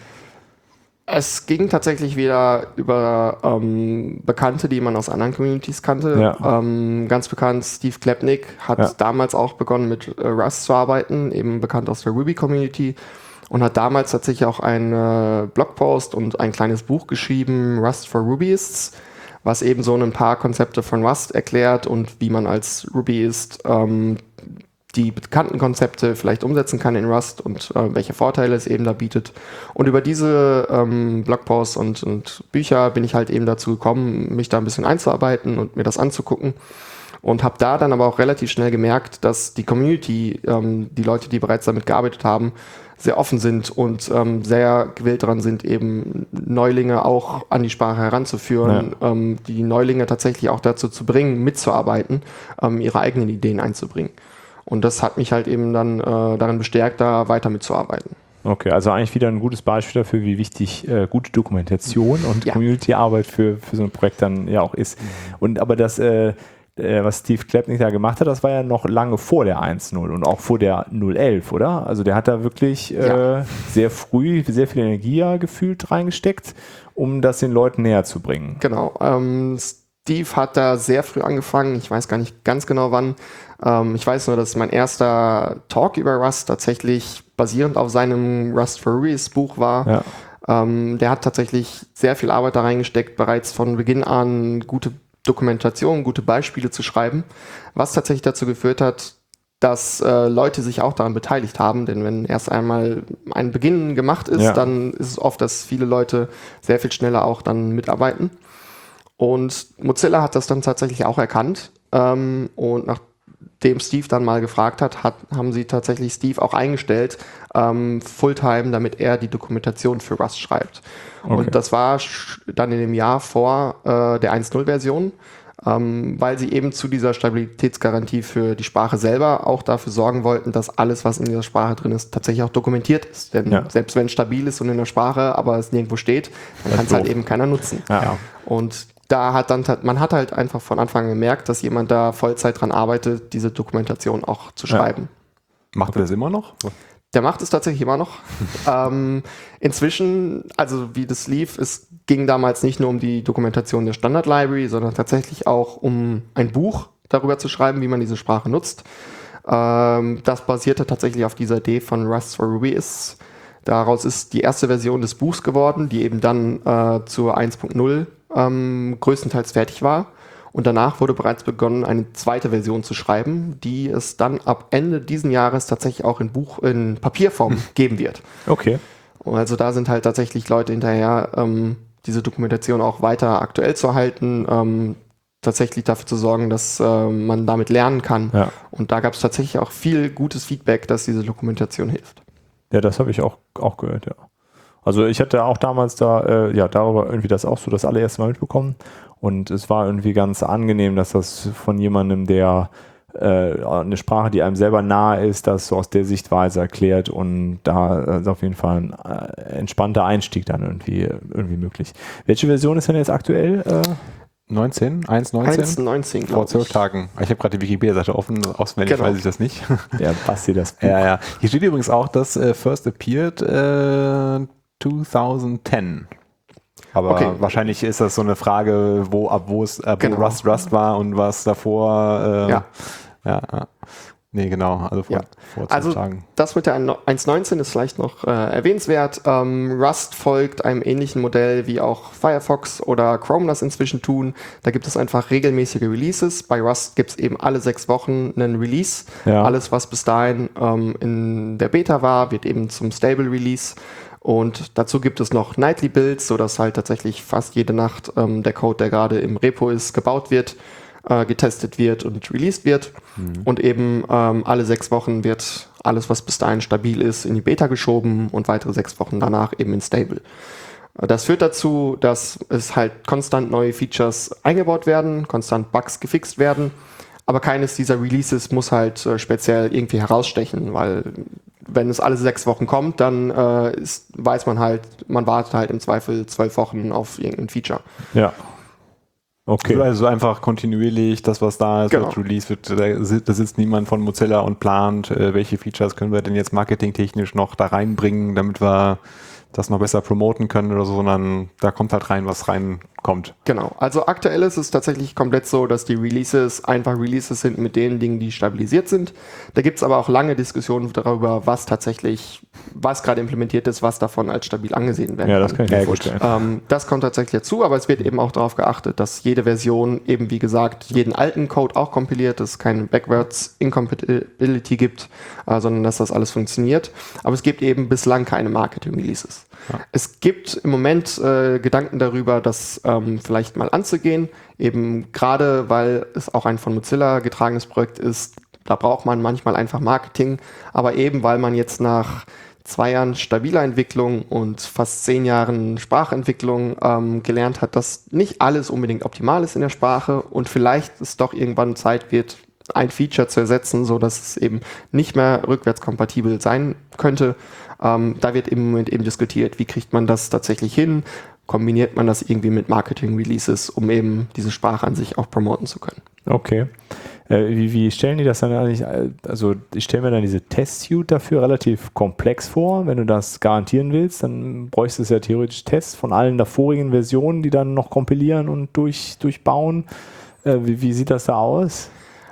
Es ging tatsächlich wieder über Bekannte, die man aus anderen Communities kannte. Ja. Ganz bekannt, Steve Klepnick hat damals auch begonnen mit Rust zu arbeiten, eben bekannt aus der Ruby-Community. Und hat damals tatsächlich auch einen Blogpost und ein kleines Buch geschrieben, Rust for Rubyists, was eben so ein paar Konzepte von Rust erklärt und wie man als Rubyist die bekannten Konzepte vielleicht umsetzen kann in Rust und welche Vorteile es eben da bietet. Und über diese Blogposts und Bücher bin ich halt eben dazu gekommen, mich da ein bisschen einzuarbeiten und mir das anzugucken. Und habe da dann aber auch relativ schnell gemerkt, dass die Community, die Leute, die bereits damit gearbeitet haben, sehr offen sind und sehr gewillt daran sind, eben Neulinge auch an die Sprache heranzuführen, die Neulinge tatsächlich auch dazu zu bringen, mitzuarbeiten, ihre eigenen Ideen einzubringen. Und das hat mich halt eben dann darin bestärkt, da weiter mitzuarbeiten. Okay, also eigentlich wieder ein gutes Beispiel dafür, wie wichtig gute Dokumentation und Community-Arbeit für so ein Projekt dann ja auch ist. Und aber das was Steve Klepnick da gemacht hat, das war ja noch lange vor der 1.0 und auch vor der 0.11, oder? Also der hat da wirklich sehr früh sehr viel Energie gefühlt reingesteckt, um das den Leuten näher zu bringen. Genau. Steve hat da sehr früh angefangen. Ich weiß gar nicht ganz genau wann. Ich weiß nur, dass mein erster Talk über Rust tatsächlich basierend auf seinem Rust for Rubyists Buch war. Ja. Der hat tatsächlich sehr viel Arbeit da reingesteckt, bereits von Beginn an gute Dokumentation, gute Beispiele zu schreiben, was tatsächlich dazu geführt hat, dass Leute sich auch daran beteiligt haben, denn wenn erst einmal ein Beginn gemacht ist, dann ist es oft, dass viele Leute sehr viel schneller auch dann mitarbeiten. Und Mozilla hat das dann tatsächlich auch erkannt und nachdem Steve dann mal gefragt hat, haben sie tatsächlich Steve auch eingestellt, Fulltime, damit er die Dokumentation für Rust schreibt. Okay. Und das war dann in dem Jahr vor der 1.0-Version, weil sie eben zu dieser Stabilitätsgarantie für die Sprache selber auch dafür sorgen wollten, dass alles, was in dieser Sprache drin ist, tatsächlich auch dokumentiert ist. Denn selbst wenn es stabil ist und in der Sprache, aber es nirgendwo steht, dann kann es halt eben keiner nutzen. Ja. Und da hat man hat halt einfach von Anfang an gemerkt, dass jemand da Vollzeit dran arbeitet, diese Dokumentation auch zu schreiben. Macht er das immer noch? Der macht es tatsächlich immer noch. Inzwischen, also wie das lief, es ging damals nicht nur um die Dokumentation der Standard Library, sondern tatsächlich auch um ein Buch darüber zu schreiben, wie man diese Sprache nutzt. Das basierte tatsächlich auf dieser Idee von Rust for Rubyist. Daraus ist die erste Version des Buchs geworden, die eben dann zur 1.0 größtenteils fertig war. Und danach wurde bereits begonnen, eine zweite Version zu schreiben, die es dann ab Ende diesen Jahres tatsächlich auch in Papierform geben wird. Okay. Und also da sind halt tatsächlich Leute hinterher, diese Dokumentation auch weiter aktuell zu halten, tatsächlich dafür zu sorgen, dass man damit lernen kann. Ja. Und da gab es tatsächlich auch viel gutes Feedback, dass diese Dokumentation hilft. Ja, das habe ich auch gehört, ja. Also ich hatte auch damals darüber irgendwie das auch so das allererste Mal mitbekommen. Und es war irgendwie ganz angenehm, dass das von jemandem, der eine Sprache, die einem selber nahe ist, das so aus der Sichtweise erklärt, und da ist auf jeden Fall ein entspannter Einstieg dann irgendwie möglich. Welche Version ist denn jetzt aktuell? 1.19, glaube ich. Vor 12 Tagen. Ich habe gerade die Wikipedia-Seite offen, auswendig weiß ich das nicht. Ja, Basti, das Buch. Ja. Hier steht übrigens auch, dass First Appeared 2010. Aber wahrscheinlich ist das so eine Frage, wo Rust war und was davor. Nee, genau. Also vor 12 Tagen. Das mit der 1.19 ist vielleicht noch erwähnenswert. Rust folgt einem ähnlichen Modell, wie auch Firefox oder Chrome das inzwischen tun. Da gibt es einfach regelmäßige Releases. Bei Rust gibt es eben alle 6 Wochen einen Release. Ja. Alles, was bis dahin in der Beta war, wird eben zum Stable Release. Und dazu gibt es noch Nightly Builds, sodass halt tatsächlich fast jede Nacht der Code, der gerade im Repo ist, gebaut wird, getestet wird und released wird. Und eben alle 6 Wochen wird alles, was bis dahin stabil ist, in die Beta geschoben und weitere 6 Wochen danach eben in Stable. Das führt dazu, dass es halt konstant neue Features eingebaut werden, konstant Bugs gefixt werden, aber keines dieser Releases muss halt speziell irgendwie herausstechen, weil wenn es alle 6 Wochen kommt, dann weiß man halt, man wartet halt im Zweifel 12 Wochen auf irgendein Feature. Ja. Okay. Also einfach kontinuierlich, das was da ist, wird released wird, da sitzt niemand von Mozilla und plant, welche Features können wir denn jetzt marketingtechnisch noch da reinbringen, damit wir das noch besser promoten können oder so, sondern da kommt halt rein, was reinkommt. Genau, also aktuell ist es tatsächlich komplett so, dass die Releases einfach Releases sind mit den Dingen, die stabilisiert sind. Da gibt es aber auch lange Diskussionen darüber, was gerade implementiert ist, was davon als stabil angesehen werden kann. Ja, das kann ich mir vorstellen. Das kommt tatsächlich dazu, aber es wird eben auch darauf geachtet, dass jede Version eben, wie gesagt, jeden alten Code auch kompiliert, dass es keine Backwards Incompatibility gibt, sondern dass das alles funktioniert. Aber es gibt eben bislang keine Marketing-Releases. Ja. Es gibt im Moment Gedanken darüber, das vielleicht mal anzugehen, eben gerade, weil es auch ein von Mozilla getragenes Projekt ist, da braucht man manchmal einfach Marketing, aber eben, weil man jetzt nach 2 Jahren stabiler Entwicklung und fast 10 Jahren Sprachentwicklung gelernt hat, dass nicht alles unbedingt optimal ist in der Sprache und vielleicht es doch irgendwann Zeit wird, ein Feature zu ersetzen, so dass es eben nicht mehr rückwärtskompatibel sein könnte. Da wird im Moment eben diskutiert, wie kriegt man das tatsächlich hin? Kombiniert man das irgendwie mit Marketing-Releases, um eben diese Sprache an sich auch promoten zu können. Okay. Wie stellen die das dann eigentlich? Also ich stelle mir dann diese Test-Suite dafür relativ komplex vor. Wenn du das garantieren willst, dann bräuchtest du ja theoretisch Tests von allen davorigen Versionen, die dann noch kompilieren und durchbauen. Wie sieht das da aus?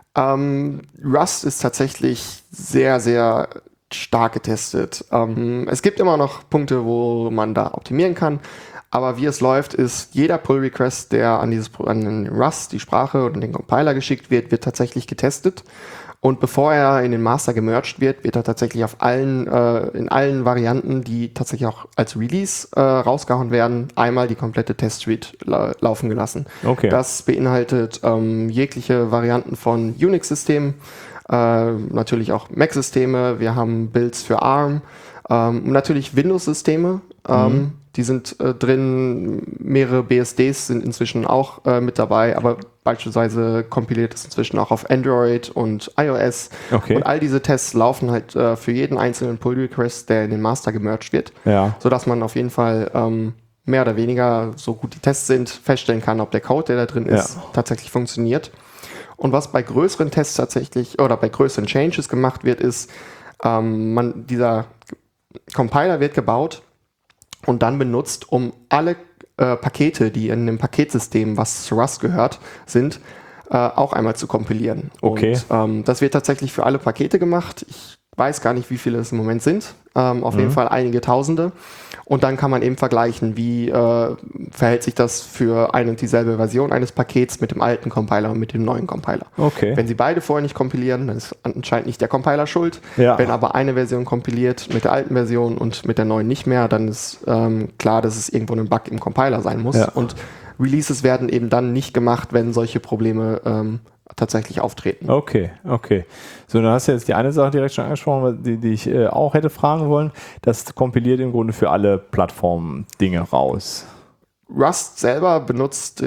Rust ist tatsächlich sehr, sehr stark getestet. Es gibt immer noch Punkte, wo man da optimieren kann, Aber wie es läuft, ist jeder Pull-Request, der an den Rust, die Sprache oder den Compiler geschickt wird tatsächlich getestet. Und bevor er in den Master gemerged wird, wird er tatsächlich in allen Varianten, die tatsächlich auch als Release rausgehauen werden, einmal die komplette Test-Suite laufen gelassen. Okay. Das beinhaltet jegliche Varianten von Unix-Systemen, natürlich auch Mac-Systeme, wir haben Builds für ARM, natürlich Windows-Systeme, die sind drin, mehrere BSDs sind inzwischen auch mit dabei, aber beispielsweise kompiliert es inzwischen auch auf Android und iOS. Okay. Und all diese Tests laufen halt für jeden einzelnen Pull-Request, der in den Master gemerged wird, sodass man auf jeden Fall mehr oder weniger, so gut die Tests sind, feststellen kann, ob der Code, der da drin ist, tatsächlich funktioniert. Und was bei größeren Tests tatsächlich oder bei größeren Changes gemacht wird, ist, dieser Compiler wird gebaut und dann benutzt, um alle Pakete, die in dem Paketsystem, was zu Rust gehört, sind, auch einmal zu kompilieren. Okay. Und das wird tatsächlich für alle Pakete gemacht. Ich weiß gar nicht, wie viele es im Moment sind. Auf jeden Fall einige Tausende. Und dann kann man eben vergleichen, wie verhält sich das für eine und dieselbe Version eines Pakets mit dem alten Compiler und mit dem neuen Compiler. Okay. Wenn sie beide vorher nicht kompilieren, dann ist anscheinend nicht der Compiler schuld. Ja. Wenn aber eine Version kompiliert mit der alten Version und mit der neuen nicht mehr, dann ist klar, dass es irgendwo ein Bug im Compiler sein muss. Ja. Und Releases werden eben dann nicht gemacht, wenn solche Probleme tatsächlich auftreten. Okay. So, dann hast du jetzt die eine Sache direkt schon angesprochen, die ich auch hätte fragen wollen. Das kompiliert im Grunde für alle Plattformen Dinge raus. Rust selber benutzt die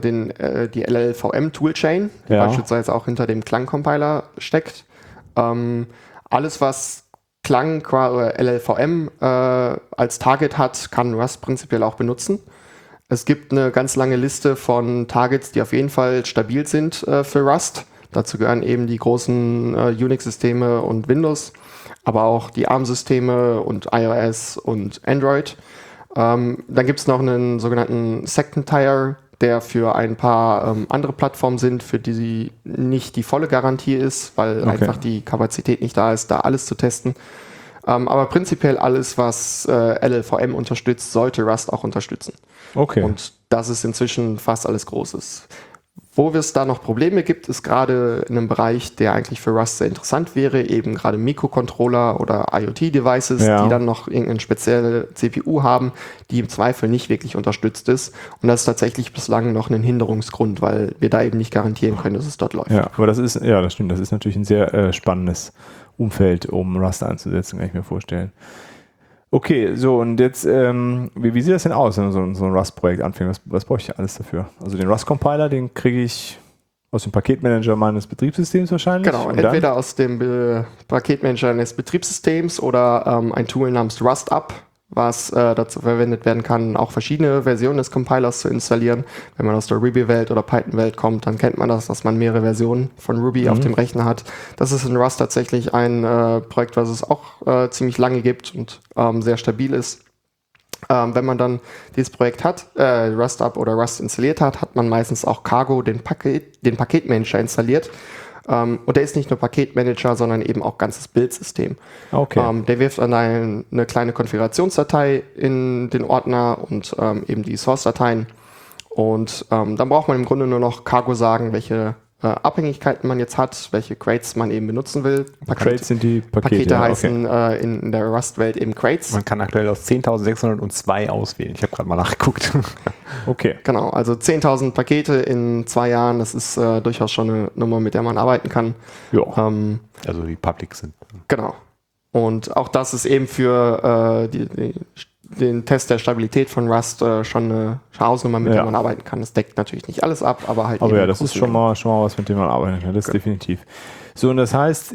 LLVM-Toolchain, die beispielsweise auch hinter dem Klang-Compiler steckt. Alles, was Klang oder LLVM als Target hat, kann Rust prinzipiell auch benutzen. Es gibt eine ganz lange Liste von Targets, die auf jeden Fall stabil sind für Rust. Dazu gehören eben die großen Unix-Systeme und Windows, aber auch die ARM-Systeme und iOS und Android. Dann gibt es noch einen sogenannten Second Tier, der für ein paar andere Plattformen sind, für die nicht die volle Garantie ist, weil einfach die Kapazität nicht da ist, da alles zu testen. Aber prinzipiell alles, was LLVM unterstützt, sollte Rust auch unterstützen. Okay. Und das ist inzwischen fast alles Großes. Wo es da noch Probleme gibt, ist gerade in einem Bereich, der eigentlich für Rust sehr interessant wäre, eben gerade Mikrocontroller oder IoT-Devices, die dann noch irgendeine spezielle CPU haben, die im Zweifel nicht wirklich unterstützt ist. Und das ist tatsächlich bislang noch ein Hinderungsgrund, weil wir da eben nicht garantieren können, dass es dort läuft. Ja, aber das stimmt. Das ist natürlich ein sehr spannendes Umfeld, um Rust einzusetzen, kann ich mir vorstellen. Okay, so und jetzt, wie sieht das denn aus, wenn so ein Rust-Projekt anfängt? Was brauche ich alles dafür? Also den Rust-Compiler, den kriege ich aus dem Paketmanager meines Betriebssystems wahrscheinlich? Genau, entweder aus dem Paketmanager eines Betriebssystems oder ein Tool namens RustUp, was dazu verwendet werden kann, auch verschiedene Versionen des Compilers zu installieren. Wenn man aus der Ruby-Welt oder Python-Welt kommt, dann kennt man das, dass man mehrere Versionen von Ruby auf dem Rechner hat. Das ist in Rust tatsächlich ein Projekt, was es auch ziemlich lange gibt und sehr stabil ist. Wenn man dann dieses Projekt hat, RustUp oder Rust installiert hat, hat man meistens auch Cargo, den Paketmanager installiert. Und der ist nicht nur Paketmanager, sondern eben auch ganzes Bildsystem. Okay. Der wirft dann eine kleine Konfigurationsdatei in den Ordner und eben die Source-Dateien. Und dann braucht man im Grunde nur noch Cargo sagen, welche Abhängigkeiten man jetzt hat, welche Crates man eben benutzen will. Crates sind die Pakete. Pakete heißen in der Rust-Welt eben Crates. Man kann aktuell aus 10.602 auswählen. Ich habe gerade mal nachgeguckt. Okay. Genau, also 10.000 Pakete in 2 Jahren, das ist durchaus schon eine Nummer, mit der man arbeiten kann. Ja. Also die public sind. Genau. Und auch das ist eben für den Test der Stabilität von Rust schon eine Hausnummer, mit der man arbeiten kann. Das deckt natürlich nicht alles ab, aber halt. Aber ja, das ist schon mal was, mit dem man arbeiten kann. Das ist definitiv. So, und das heißt,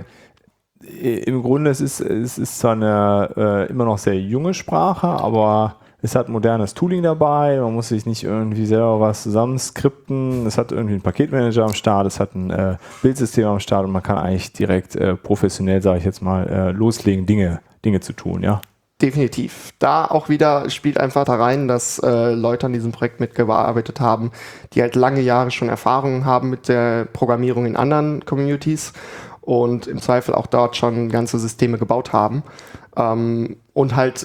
im Grunde, es ist zwar eine immer noch sehr junge Sprache, aber es hat modernes Tooling dabei, man muss sich nicht irgendwie selber was zusammenskripten, es hat irgendwie einen Paketmanager am Start, es hat ein Bildsystem am Start und man kann eigentlich direkt professionell, sage ich jetzt mal, loslegen, Dinge zu tun, ja. Definitiv. Da auch wieder spielt einfach da rein, dass Leute an diesem Projekt mitgearbeitet haben, die halt lange Jahre schon Erfahrungen haben mit der Programmierung in anderen Communities und im Zweifel auch dort schon ganze Systeme gebaut haben und halt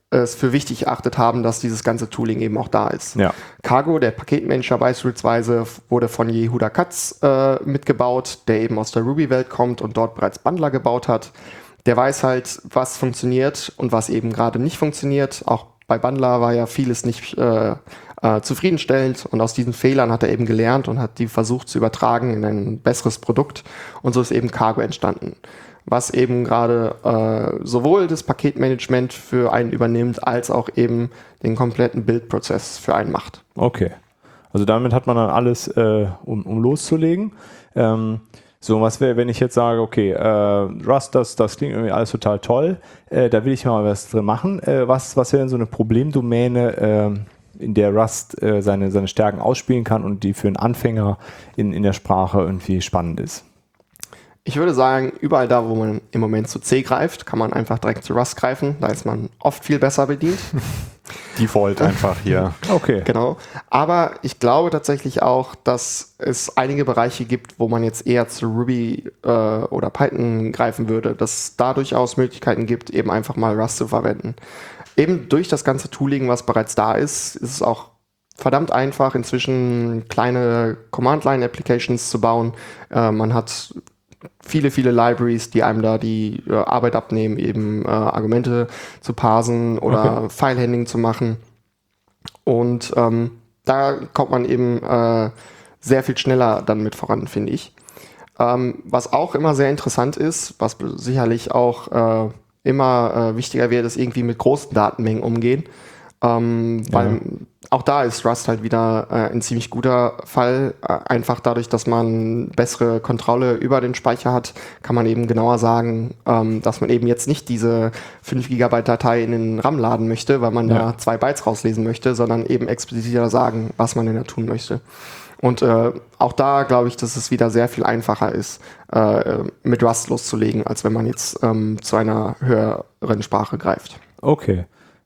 es für wichtig erachtet haben, dass dieses ganze Tooling eben auch da ist. Ja. Cargo, der Paketmanager beispielsweise, wurde von Yehuda Katz mitgebaut, der eben aus der Ruby-Welt kommt und dort bereits Bundler gebaut hat. Der weiß halt, was funktioniert und was eben gerade nicht funktioniert. Auch bei Bundler war ja vieles nicht zufriedenstellend und aus diesen Fehlern hat er eben gelernt und hat die versucht zu übertragen in ein besseres Produkt und so ist eben Cargo entstanden, was eben gerade sowohl das Paketmanagement für einen übernimmt, als auch eben den kompletten Build-Prozess für einen macht. Okay. Also damit hat man dann alles, um loszulegen. So, was wäre, wenn ich jetzt sage, okay, Rust, das klingt irgendwie alles total toll, da will ich mal was drin machen. Was wäre denn so eine Problemdomäne, in der Rust seine Stärken ausspielen kann und die für einen Anfänger in der Sprache irgendwie spannend ist? Ich würde sagen, überall da, wo man im Moment zu C greift, kann man einfach direkt zu Rust greifen. Da ist man oft viel besser bedient. Default einfach hier. Okay. Genau. Aber ich glaube tatsächlich auch, dass es einige Bereiche gibt, wo man jetzt eher zu Ruby oder Python greifen würde, dass es da durchaus Möglichkeiten gibt, eben einfach mal Rust zu verwenden. Eben durch das ganze Tooling, was bereits da ist, ist es auch verdammt einfach, inzwischen kleine Command-Line-Applications zu bauen. Man hat viele Libraries, die einem da die Arbeit abnehmen, eben Argumente zu parsen oder File-Handling zu machen. Und da kommt man eben sehr viel schneller dann mit voran, finde ich. Was auch immer sehr interessant ist, was sicherlich auch immer wichtiger wird, ist irgendwie mit großen Datenmengen umgehen. Weil auch da ist Rust halt wieder ein ziemlich guter Fall. Einfach dadurch, dass man bessere Kontrolle über den Speicher hat, kann man eben genauer sagen, dass man eben jetzt nicht diese 5 GB Datei in den RAM laden möchte, weil man da 2 Bytes rauslesen möchte, sondern eben expliziter sagen, was man denn da tun möchte. Und auch da glaube ich, dass es wieder sehr viel einfacher ist, mit Rust loszulegen, als wenn man jetzt zu einer höheren Sprache greift. Okay.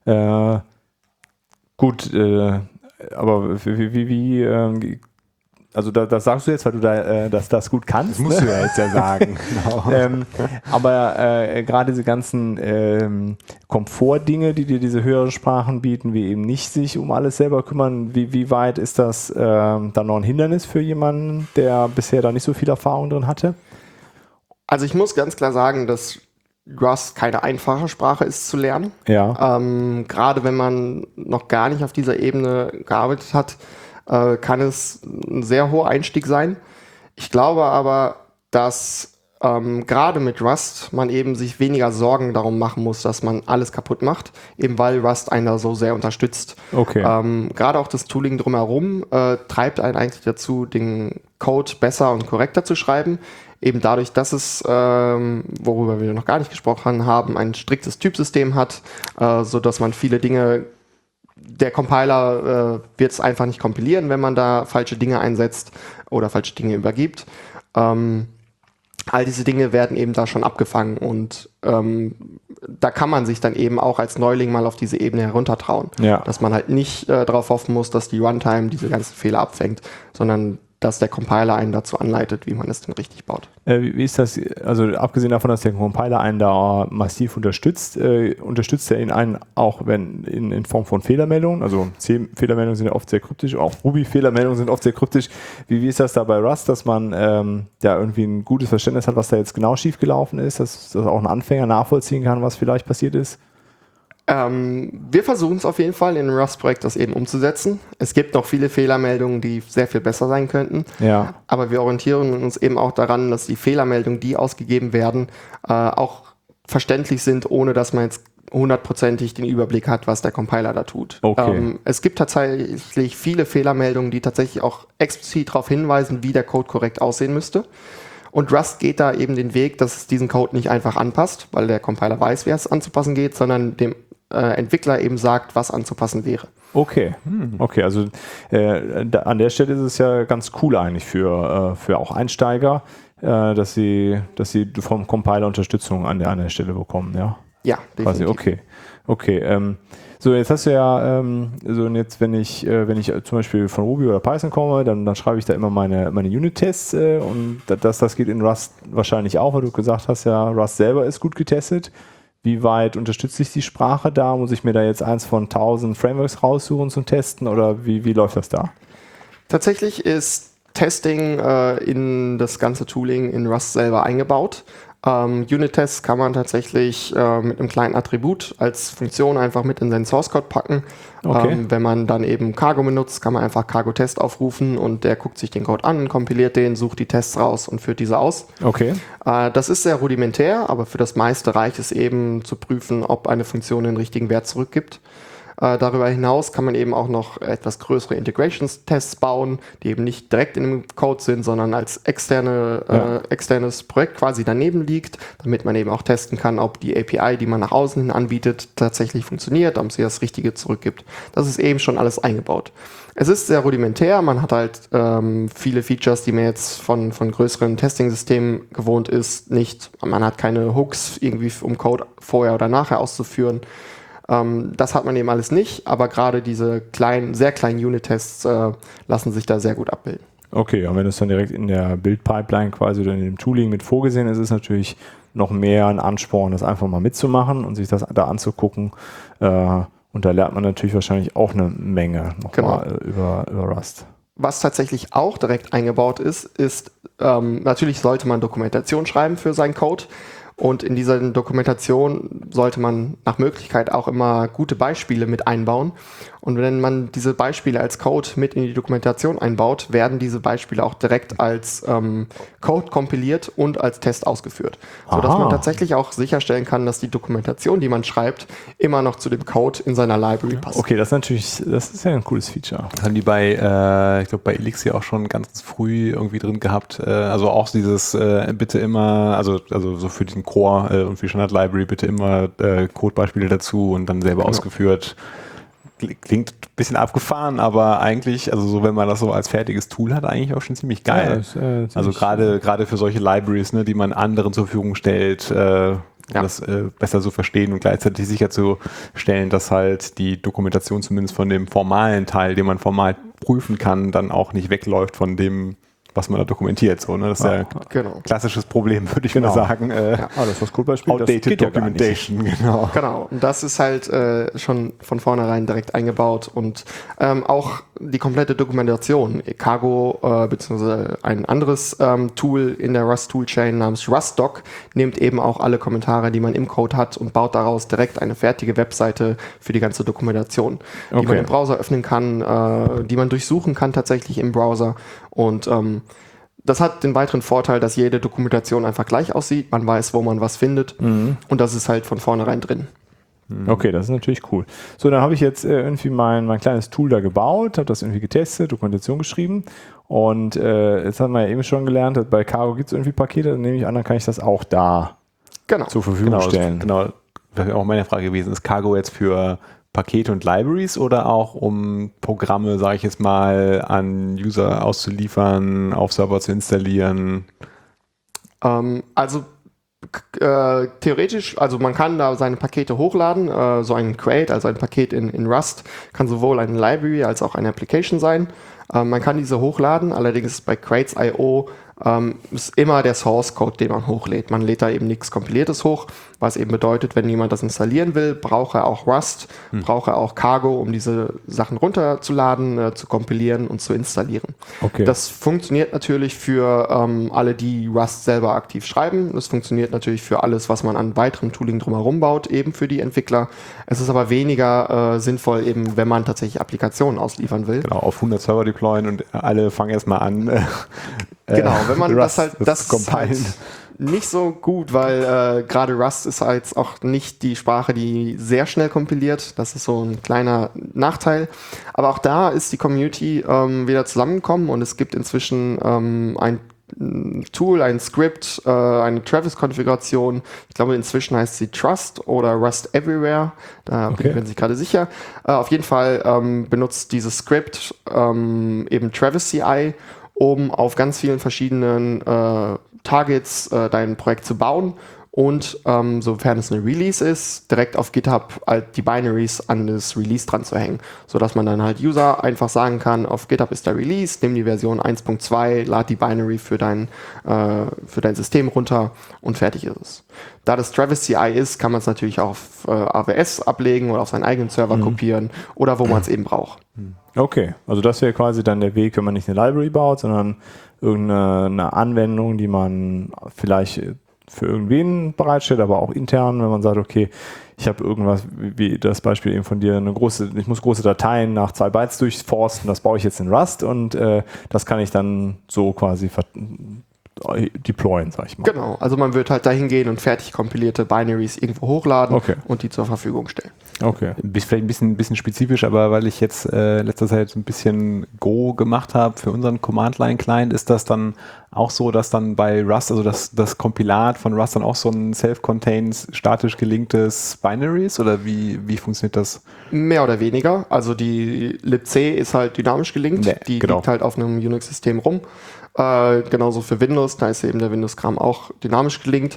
Gut, aber wie also das sagst du jetzt, weil du das gut kannst. Das musst du ja jetzt ja sagen. Genau. Aber gerade diese ganzen Komfortdinge, die dir diese höheren Sprachen bieten, wie eben nicht sich um alles selber kümmern, wie weit ist das dann noch ein Hindernis für jemanden, der bisher da nicht so viel Erfahrung drin hatte? Also ich muss ganz klar sagen, dass Rust keine einfache Sprache ist zu lernen. Ja. Gerade wenn man noch gar nicht auf dieser Ebene gearbeitet hat, kann es ein sehr hoher Einstieg sein. Ich glaube aber, dass gerade mit Rust man eben sich weniger Sorgen darum machen muss, dass man alles kaputt macht, eben weil Rust einen da so sehr unterstützt. Okay. Gerade auch das Tooling drumherum treibt einen eigentlich dazu, den Code besser und korrekter zu schreiben. Eben dadurch, dass es, worüber wir noch gar nicht gesprochen haben, ein striktes Typsystem hat, sodass man viele Dinge, der Compiler wird es einfach nicht kompilieren, wenn man da falsche Dinge einsetzt oder falsche Dinge übergibt. All diese Dinge werden eben da schon abgefangen und da kann man sich dann eben auch als Neuling mal auf diese Ebene heruntertrauen. Ja. Dass man halt nicht darauf hoffen muss, dass die Runtime diese ganzen Fehler abfängt, sondern dass der Compiler einen dazu anleitet, wie man es denn richtig baut. Wie ist das, also abgesehen davon, dass der Compiler einen da massiv unterstützt, unterstützt er ihn einen auch wenn in Form von Fehlermeldungen, also C-Fehlermeldungen sind ja oft sehr kryptisch, auch Ruby-Fehlermeldungen sind oft sehr kryptisch. Wie ist das da bei Rust, dass man ja irgendwie ein gutes Verständnis hat, was da jetzt genau schiefgelaufen ist, dass auch ein Anfänger nachvollziehen kann, was vielleicht passiert ist? Wir versuchen es auf jeden Fall in einem Rust-Projekt das eben umzusetzen. Es gibt noch viele Fehlermeldungen, die sehr viel besser sein könnten. Ja. Aber wir orientieren uns eben auch daran, dass die Fehlermeldungen, die ausgegeben werden, auch verständlich sind, ohne dass man jetzt hundertprozentig den Überblick hat, was der Compiler da tut. Okay. Es gibt tatsächlich viele Fehlermeldungen, die tatsächlich auch explizit darauf hinweisen, wie der Code korrekt aussehen müsste. Und Rust geht da eben den Weg, dass es diesen Code nicht einfach anpasst, weil der Compiler weiß, wie es anzupassen geht, sondern dem Entwickler eben sagt, was anzupassen wäre. Okay, okay, also an der Stelle ist es ja ganz cool eigentlich für auch Einsteiger, dass sie vom Compiler Unterstützung an der Stelle bekommen, ja? Ja, definitiv. Quasi, okay. So, jetzt hast du ja, so und jetzt, wenn ich zum Beispiel von Ruby oder Python komme, dann schreibe ich da immer meine Unit-Tests und das geht in Rust wahrscheinlich auch, weil du gesagt hast, ja, Rust selber ist gut getestet. Wie weit unterstützt sich die Sprache da? Muss ich mir da jetzt eins von 1000 Frameworks raussuchen zum Testen oder wie läuft das da? Tatsächlich ist Testing in das ganze Tooling in Rust selber eingebaut. Unit-Tests kann man tatsächlich mit einem kleinen Attribut als Funktion einfach mit in seinen Source-Code packen. Okay. Wenn man dann eben Cargo benutzt, kann man einfach Cargo-Test aufrufen und der guckt sich den Code an, kompiliert den, sucht die Tests raus und führt diese aus. Okay. Das ist sehr rudimentär, aber für das meiste reicht es eben zu prüfen, ob eine Funktion den richtigen Wert zurückgibt. Darüber hinaus kann man eben auch noch etwas größere Integrations-Tests bauen, die eben nicht direkt in dem Code sind, sondern als externes Projekt quasi daneben liegt, damit man eben auch testen kann, ob die API, die man nach außen hin anbietet, tatsächlich funktioniert, ob sie das Richtige zurückgibt. Das ist eben schon alles eingebaut. Es ist sehr rudimentär, man hat halt viele Features, die man jetzt von größeren Testing-Systemen gewohnt ist, nicht. Man hat keine Hooks irgendwie, um Code vorher oder nachher auszuführen. Das hat man eben alles nicht, aber gerade diese sehr kleinen Unit-Tests lassen sich da sehr gut abbilden. Okay, und wenn es dann direkt in der Build-Pipeline quasi oder in dem Tooling mit vorgesehen ist, ist es natürlich noch mehr ein Ansporn, das einfach mal mitzumachen und sich das da anzugucken. Und da lernt man natürlich wahrscheinlich auch eine Menge nochmal über Rust. Was tatsächlich auch direkt eingebaut ist, natürlich sollte man Dokumentation schreiben für seinen Code. Und in dieser Dokumentation sollte man nach Möglichkeit auch immer gute Beispiele mit einbauen. Und wenn man diese Beispiele als Code mit in die Dokumentation einbaut, werden diese Beispiele auch direkt als Code kompiliert und als Test ausgeführt. Sodass man tatsächlich auch sicherstellen kann, dass die Dokumentation, die man schreibt, immer noch zu dem Code in seiner Library passt. Okay, das ist ja ein cooles Feature. Das haben die ich glaube bei Elixir auch schon ganz früh irgendwie drin gehabt. Also auch dieses bitte immer, also so für den Core und für die Standard-Library bitte immer Codebeispiele dazu und dann selber ausgeführt. Klingt ein bisschen abgefahren, aber eigentlich, also so wenn man das so als fertiges Tool hat, eigentlich auch schon ziemlich geil. Ja, also gerade für solche Libraries, ne, die man anderen zur Verfügung stellt, das besser zu verstehen und gleichzeitig sicherzustellen, dass halt die Dokumentation zumindest von dem formalen Teil, den man formal prüfen kann, dann auch nicht wegläuft von dem, was man da dokumentiert. So, ne? Das ist ja ein klassisches Problem, würde ich mal sagen. Das ist das Codebeispiel. Outdated Documentation, genau. Und das ist halt schon von vornherein direkt eingebaut und auch die komplette Dokumentation. Cargo beziehungsweise ein anderes Tool in der Rust-Toolchain namens RustDoc nimmt eben auch alle Kommentare, die man im Code hat und baut daraus direkt eine fertige Webseite für die ganze Dokumentation, die man im Browser öffnen kann, die man durchsuchen kann tatsächlich im Browser. Und das hat den weiteren Vorteil, dass jede Dokumentation einfach gleich aussieht. Man weiß, wo man was findet. Und das ist halt von vornherein drin. Okay, das ist natürlich cool. So, dann habe ich jetzt irgendwie mein kleines Tool da gebaut, habe das irgendwie getestet, Dokumentation geschrieben. Und jetzt haben wir ja eben schon gelernt, dass bei Cargo gibt es irgendwie Pakete, dann nehme ich an, dann kann ich das auch da zur Verfügung stellen. Genau, das wäre auch meine Frage gewesen. Ist Cargo jetzt für Pakete und Libraries oder auch um Programme, sage ich jetzt mal, an User auszuliefern, auf Server zu installieren? Theoretisch, also man kann da seine Pakete hochladen, so ein Crate, also ein Paket in Rust, kann sowohl eine Library als auch eine Application sein. Man kann diese hochladen, allerdings bei Crates.io ist immer der Source Code, den man hochlädt. Man lädt da eben nichts Kompiliertes hoch, was eben bedeutet, wenn jemand das installieren will, braucht er auch Rust, braucht er auch Cargo, um diese Sachen runterzuladen, zu kompilieren und zu installieren. Okay. Das funktioniert natürlich für alle, die Rust selber aktiv schreiben. Das funktioniert natürlich für alles, was man an weiterem Tooling drumherum baut, eben für die Entwickler. Es ist aber weniger sinnvoll, eben wenn man tatsächlich Applikationen ausliefern will. Genau, auf 100 Server deployen und alle fangen erstmal an. Genau, wenn man Rust, das ist halt nicht so gut, weil gerade Rust ist halt auch nicht die Sprache, die sehr schnell kompiliert. Das ist so ein kleiner Nachteil. Aber auch da ist die Community wieder zusammengekommen und es gibt inzwischen ein Tool, ein Script, eine Travis-Konfiguration. Ich glaube, inzwischen heißt sie Trust oder Rust Everywhere. Da bin ich mir nicht gerade sicher. Auf jeden Fall benutzt dieses Script eben Travis CI, um auf ganz vielen verschiedenen Targets dein Projekt zu bauen und sofern es eine Release ist, direkt auf GitHub halt die Binaries an das Release dran zu hängen, sodass man dann halt User einfach sagen kann, auf GitHub ist der Release, nimm die Version 1.2, lad die Binary für dein System runter und fertig ist es. Da das Travis CI ist, kann man es natürlich auch auf AWS ablegen oder auf seinen eigenen Server kopieren oder wo man es eben braucht. Okay, also das wäre quasi dann der Weg, wenn man nicht eine Library baut, sondern irgendeine Anwendung, die man vielleicht für irgendwen bereitstellt, aber auch intern, wenn man sagt, okay, ich habe irgendwas, wie das Beispiel eben von dir, ich muss große Dateien nach 2 Bytes durchforsten, das baue ich jetzt in Rust und das kann ich dann so quasi deployen, sag ich mal. Genau, also man wird halt dahin gehen und fertig kompilierte Binaries irgendwo hochladen und die zur Verfügung stellen. Okay. Vielleicht ein bisschen spezifisch, aber weil ich jetzt letzter Zeit so ein bisschen Go gemacht habe für unseren Command-Line-Client, ist das dann auch so, dass dann bei Rust, also das Kompilat von Rust dann auch so ein self-contained, statisch gelinktes Binary ist? Oder wie funktioniert das? Mehr oder weniger. Also die libc ist halt dynamisch gelinkt. Die liegt halt auf einem Unix-System rum. Genauso für Windows, da ist eben der Windows-Kram auch dynamisch gelinkt.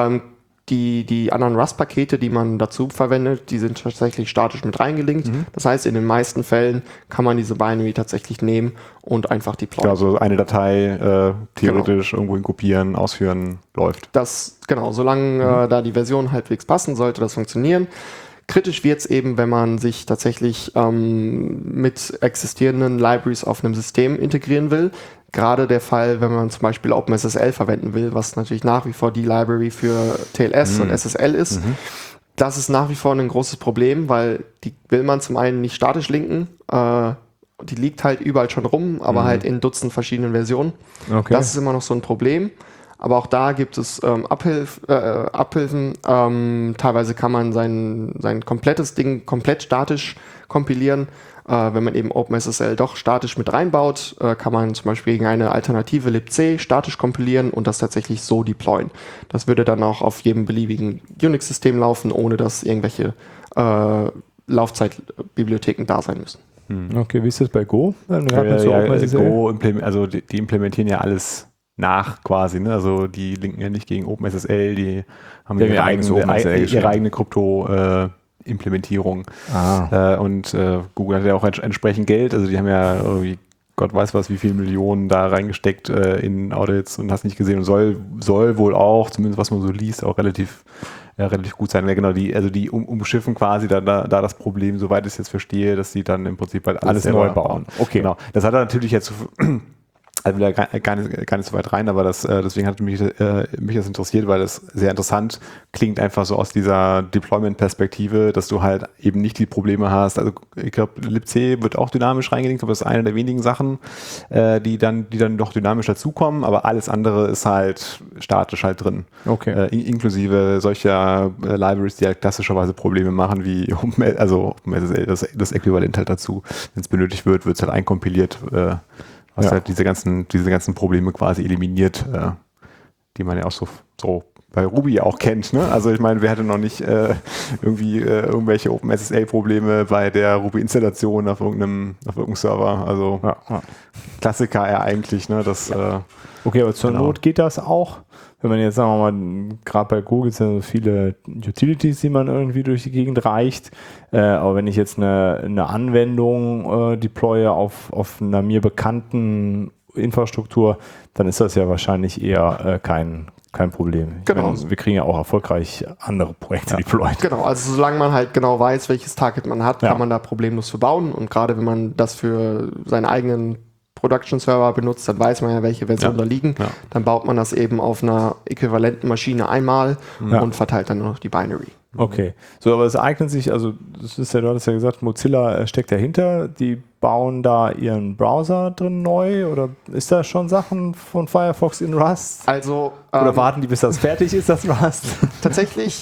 Die anderen Rust-Pakete, die man dazu verwendet, die sind tatsächlich statisch mit reingelinkt. Das heißt, in den meisten Fällen kann man diese Binary tatsächlich nehmen und einfach deployen. Also eine Datei theoretisch irgendwohin kopieren, ausführen, läuft. Solange da die Versionen halbwegs passen, sollte das funktionieren. Kritisch wird es eben, wenn man sich tatsächlich mit existierenden Libraries auf einem System integrieren will. Gerade der Fall, wenn man zum Beispiel OpenSSL verwenden will, was natürlich nach wie vor die Library für TLS und SSL ist. Das ist nach wie vor ein großes Problem, weil die will man zum einen nicht statisch linken. Die liegt halt überall schon rum, aber halt in Dutzend verschiedenen Versionen. Okay. Das ist immer noch so ein Problem. Aber auch da gibt es Abhilfen. Teilweise kann man sein komplettes Ding komplett statisch kompilieren. Wenn man eben OpenSSL doch statisch mit reinbaut, kann man zum Beispiel gegen eine alternative libc statisch kompilieren und das tatsächlich so deployen. Das würde dann auch auf jedem beliebigen Unix-System laufen, ohne dass irgendwelche Laufzeitbibliotheken da sein müssen. Okay, wie ist das bei Go? Go die implementieren ja alles nach quasi, ne? Also die linken ja nicht gegen OpenSSL, die haben ihre eigene Krypto-Implementierung. Und Google hat ja auch entsprechend Geld, also die haben ja irgendwie Gott weiß was, wie viele Millionen da reingesteckt in Audits und hast nicht gesehen und soll wohl auch, zumindest was man so liest, auch relativ gut sein. Ja, genau, die umschiffen quasi da das Problem, soweit ich es jetzt verstehe, dass sie dann im Prinzip halt alles neu bauen. Okay. Genau. Das hat er natürlich jetzt also wieder gar nicht so weit rein, aber deswegen hat mich das interessiert, weil das sehr interessant klingt, einfach so aus dieser Deployment-Perspektive, dass du halt eben nicht die Probleme hast. Also ich glaube, libc wird auch dynamisch reingelinkt, aber das ist eine der wenigen Sachen, die dann doch dynamisch dazukommen, aber alles andere ist halt statisch halt drin. Okay. Inklusive solcher Libraries, die halt klassischerweise Probleme machen, wie OpenSSL, das Äquivalent halt dazu. Wenn es benötigt wird, wird es halt einkompiliert, was halt diese ganzen Probleme quasi eliminiert, die man ja auch so bei Ruby auch kennt. Ne? Also ich meine, wer hatte noch nicht irgendwelche OpenSSL-Probleme bei der Ruby-Installation auf irgendeinem Server? Also Klassiker ja eigentlich. Ne? Okay, aber zur Not geht das auch. Wenn man jetzt, sagen wir mal, gerade bei Google sind so viele Utilities, die man irgendwie durch die Gegend reicht. Aber wenn ich jetzt eine Anwendung deploye auf einer mir bekannten Infrastruktur, dann ist das ja wahrscheinlich eher kein Problem. Genau. Wir kriegen ja auch erfolgreich andere Projekte deployed. Genau, also solange man halt genau weiß, welches Target man hat, kann man da problemlos für bauen. Und gerade wenn man das für seinen eigenen Production-Server benutzt, dann weiß man ja, welche Versionen da liegen. Ja. Dann baut man das eben auf einer äquivalenten Maschine einmal und verteilt dann nur noch die Binary. Okay, so, aber es eignet sich, also das ist ja, du hattest ja gesagt, Mozilla steckt dahinter, die bauen da ihren Browser drin neu oder ist da schon Sachen von Firefox in Rust? Also oder warten die, bis das fertig ist, das Rust? Tatsächlich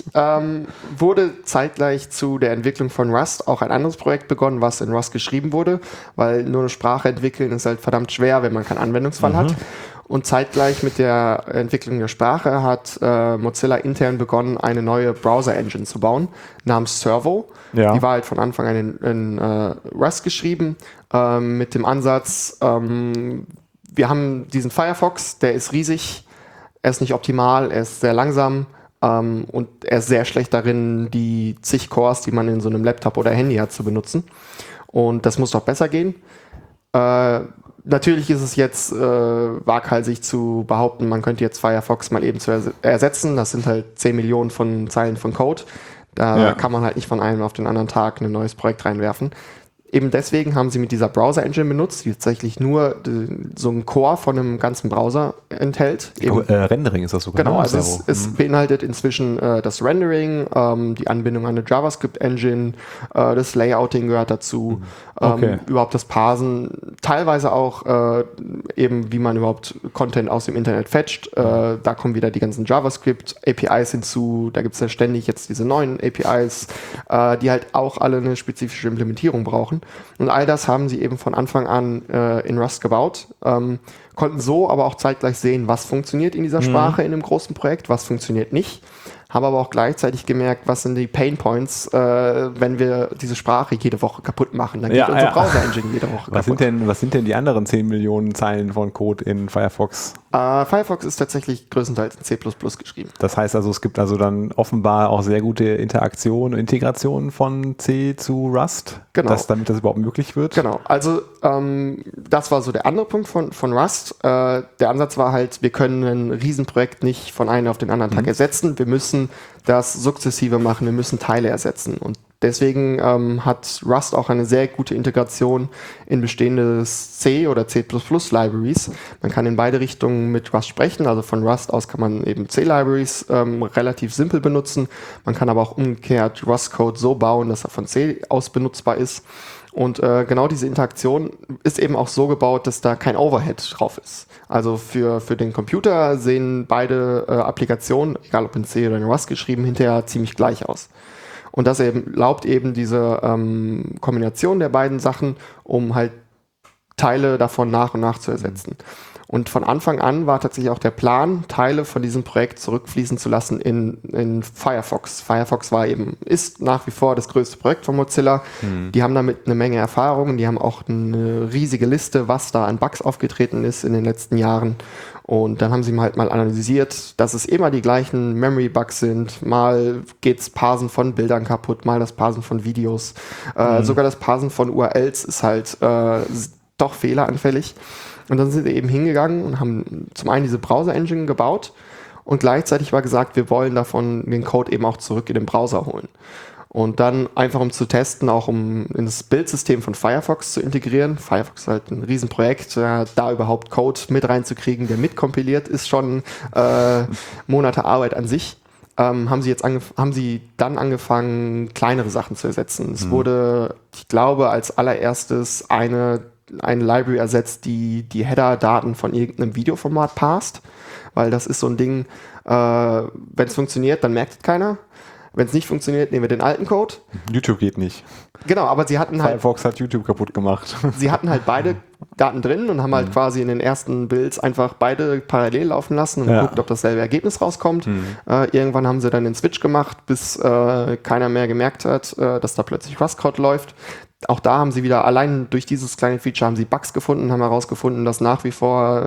wurde zeitgleich zu der Entwicklung von Rust auch ein anderes Projekt begonnen, was in Rust geschrieben wurde, weil nur eine Sprache entwickeln ist halt verdammt schwer, wenn man keinen Anwendungsfall hat. Und zeitgleich mit der Entwicklung der Sprache hat Mozilla intern begonnen, eine neue Browser-Engine zu bauen, namens Servo. Ja. Die war halt von Anfang an in Rust geschrieben, mit dem Ansatz, wir haben diesen Firefox, der ist riesig, er ist nicht optimal, er ist sehr langsam, und er ist sehr schlecht darin, die zig Cores, die man in so einem Laptop oder Handy hat, zu benutzen. Und das muss doch besser gehen. Natürlich ist es jetzt waghalsig zu behaupten, man könnte jetzt Firefox mal eben ersetzen. Das sind halt 10 Millionen von Zeilen von Code. Da kann man halt nicht von einem auf den anderen Tag ein neues Projekt reinwerfen. Eben deswegen haben sie mit dieser Browser-Engine benutzt, die tatsächlich nur so einen Core von einem ganzen Browser enthält. Rendering ist das sogar. Genau, also es beinhaltet inzwischen das Rendering, die Anbindung an eine JavaScript-Engine, das Layouting gehört dazu, überhaupt das Parsen, teilweise auch eben, wie man überhaupt Content aus dem Internet fetcht. Da kommen wieder die ganzen JavaScript-APIs hinzu, da gibt es ja ständig jetzt diese neuen APIs, die halt auch alle eine spezifische Implementierung brauchen. Und all das haben sie eben von Anfang an in Rust gebaut, konnten so aber auch zeitgleich sehen, was funktioniert in dieser Sprache in einem großen Projekt, was funktioniert nicht. Haben aber auch gleichzeitig gemerkt, was sind die Pain Points, wenn wir diese Sprache jede Woche kaputt machen. Dann geht unsere Browser-Engine jede Woche kaputt. Was sind denn die anderen 10 Millionen Zeilen von Code in Firefox? Firefox ist tatsächlich größtenteils in C++ geschrieben. Das heißt also, es gibt also dann offenbar auch sehr gute Integration von C zu Rust, damit das überhaupt möglich wird? Genau, also das war so der andere Punkt von Rust. Der Ansatz war halt, wir können ein Riesenprojekt nicht von einem auf den anderen Tag ersetzen. Wir müssen das sukzessive machen, wir müssen Teile ersetzen. Und deswegen hat Rust auch eine sehr gute Integration in bestehende C- oder C++-Libraries. Man kann in beide Richtungen mit Rust sprechen. Also von Rust aus kann man eben C-Libraries relativ simpel benutzen. Man kann aber auch umgekehrt Rust-Code so bauen, dass er von C aus benutzbar ist. Und genau diese Interaktion ist eben auch so gebaut, dass da kein Overhead drauf ist. Also für den Computer sehen beide Applikationen, egal ob in C oder in Rust geschrieben, hinterher ziemlich gleich aus. Und das erlaubt eben diese Kombination der beiden Sachen, um halt Teile davon nach und nach zu ersetzen. Und von Anfang an war tatsächlich auch der Plan, Teile von diesem Projekt zurückfließen zu lassen in Firefox. Firefox ist nach wie vor das größte Projekt von Mozilla. Die haben damit eine Menge Erfahrung. Die haben auch eine riesige Liste, was da an Bugs aufgetreten ist in den letzten Jahren. Und dann haben sie halt mal analysiert, dass es immer die gleichen Memory-Bugs sind. Mal geht's Parsen von Bildern kaputt, mal das Parsen von Videos. Sogar das Parsen von URLs ist halt doch fehleranfällig. Und dann sind wir eben hingegangen und haben zum einen diese Browser-Engine gebaut und gleichzeitig war gesagt, wir wollen davon den Code eben auch zurück in den Browser holen. Und dann einfach um zu testen, auch um in das Bildsystem von Firefox zu integrieren. Firefox ist halt ein Riesenprojekt, da überhaupt Code mit reinzukriegen, der mitkompiliert, ist schon Monate Arbeit an sich. Haben sie dann angefangen, kleinere Sachen zu ersetzen. Es wurde, ich glaube, als allererstes eine Library ersetzt, die Header-Daten von irgendeinem Videoformat passt, weil das ist so ein Ding, wenn es funktioniert, dann merkt es keiner. Wenn es nicht funktioniert, nehmen wir den alten Code. YouTube geht nicht. Genau, aber sie hatten halt... Firefox hat YouTube kaputt gemacht. Sie hatten halt beide Daten drin und haben halt quasi in den ersten Builds einfach beide parallel laufen lassen und geguckt, ob dasselbe Ergebnis rauskommt. Irgendwann haben sie dann den Switch gemacht, bis keiner mehr gemerkt hat, dass da plötzlich Rust-Code läuft. Auch da haben sie wieder, allein durch dieses kleine Feature haben sie Bugs gefunden, haben herausgefunden, dass nach wie vor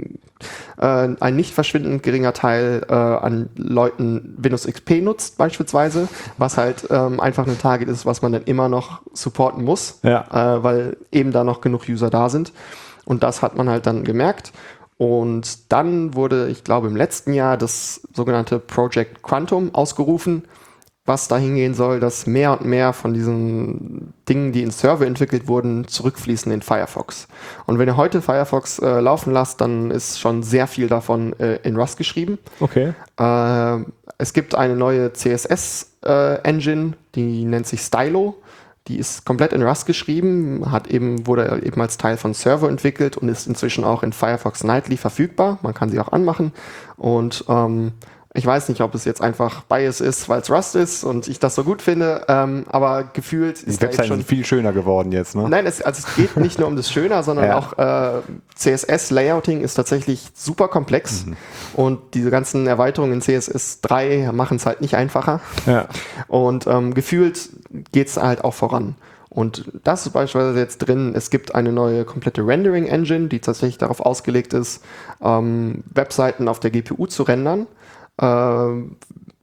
ein nicht verschwindend geringer Teil an Leuten Windows XP nutzt beispielsweise, was halt einfach ein Target ist, was man dann immer noch supporten muss, weil eben da noch genug User da sind. Und das hat man halt dann gemerkt. Und dann wurde, ich glaube, im letzten Jahr das sogenannte Project Quantum ausgerufen, was dahin gehen soll, dass mehr und mehr von diesen Dingen, die in Server entwickelt wurden, zurückfließen in Firefox. Und wenn ihr heute Firefox laufen lasst, dann ist schon sehr viel davon in Rust geschrieben. Okay. Es gibt eine neue CSS-Engine, die nennt sich Stylo. Die ist komplett in Rust geschrieben, wurde eben als Teil von Server entwickelt und ist inzwischen auch in Firefox Nightly verfügbar. Man kann sie auch anmachen. Und ich weiß nicht, ob es jetzt einfach Bias ist, weil es Rust ist und ich das so gut finde, aber gefühlt ist die Webseiten sind viel schöner geworden jetzt, ne? Nein, es geht nicht nur um das Schöner, sondern auch CSS-Layouting ist tatsächlich super komplex und diese ganzen Erweiterungen in CSS 3 machen es halt nicht einfacher. Ja. Und gefühlt geht es halt auch voran. Und das ist beispielsweise jetzt drin, es gibt eine neue komplette Rendering-Engine, die tatsächlich darauf ausgelegt ist, Webseiten auf der GPU zu rendern.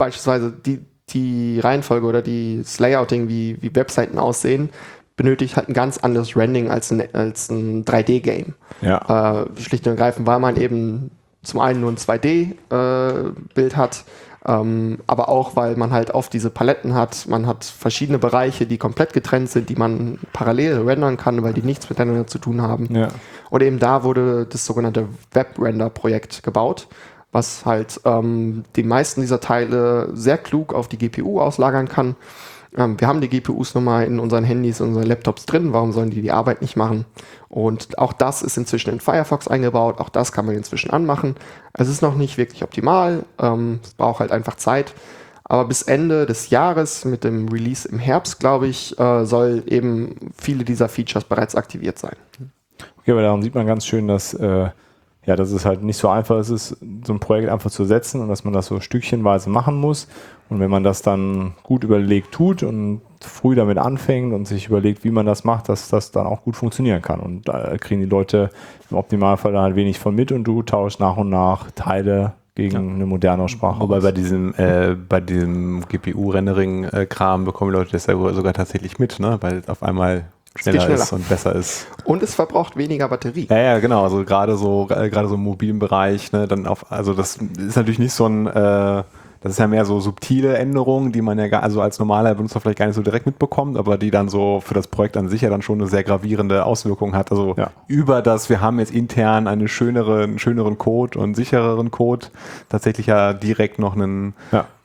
beispielsweise die Reihenfolge oder das Layouting, wie Webseiten aussehen, benötigt halt ein ganz anderes Rendering als ein 3D-Game. Ja. Schlicht und ergreifend, weil man eben zum einen nur ein 2D-Bild hat, aber auch, weil man halt oft diese Paletten hat. Man hat verschiedene Bereiche, die komplett getrennt sind, die man parallel rendern kann, weil die nichts miteinander zu tun haben. Ja. Und eben da wurde das sogenannte Web-Render-Projekt gebaut, was halt die meisten dieser Teile sehr klug auf die GPU auslagern kann. Wir haben die GPUs nun mal in unseren Handys, in unseren Laptops drin. Warum sollen die Arbeit nicht machen? Und auch das ist inzwischen in Firefox eingebaut. Auch das kann man inzwischen anmachen. Es ist noch nicht wirklich optimal. Es braucht halt einfach Zeit. Aber bis Ende des Jahres, mit dem Release im Herbst, glaube ich, soll eben viele dieser Features bereits aktiviert sein. Okay, aber daran sieht man ganz schön, dass es halt nicht so einfach ist, so ein Projekt einfach zu setzen und dass man das so stückchenweise machen muss. Und wenn man das dann gut überlegt tut und früh damit anfängt und sich überlegt, wie man das macht, dass das dann auch gut funktionieren kann. Und da kriegen die Leute im Optimalfall dann halt wenig von mit und du tauschst nach und nach Teile gegen eine moderne Sprache. Wobei bei diesem GPU-Rendering-Kram bekommen die Leute das ja sogar tatsächlich mit, ne? Weil auf einmal schneller ist und besser ist. Und es verbraucht weniger Batterie. Ja, genau. Also gerade so im mobilen Bereich, ne, also das ist natürlich nicht so ein, das ist ja mehr so subtile Änderungen, die man ja also als normaler Benutzer vielleicht gar nicht so direkt mitbekommt, aber die dann so für das Projekt an sich ja dann schon eine sehr gravierende Auswirkung hat. Also wir haben jetzt intern einen schöneren Code und sichereren Code, tatsächlich ja direkt noch einen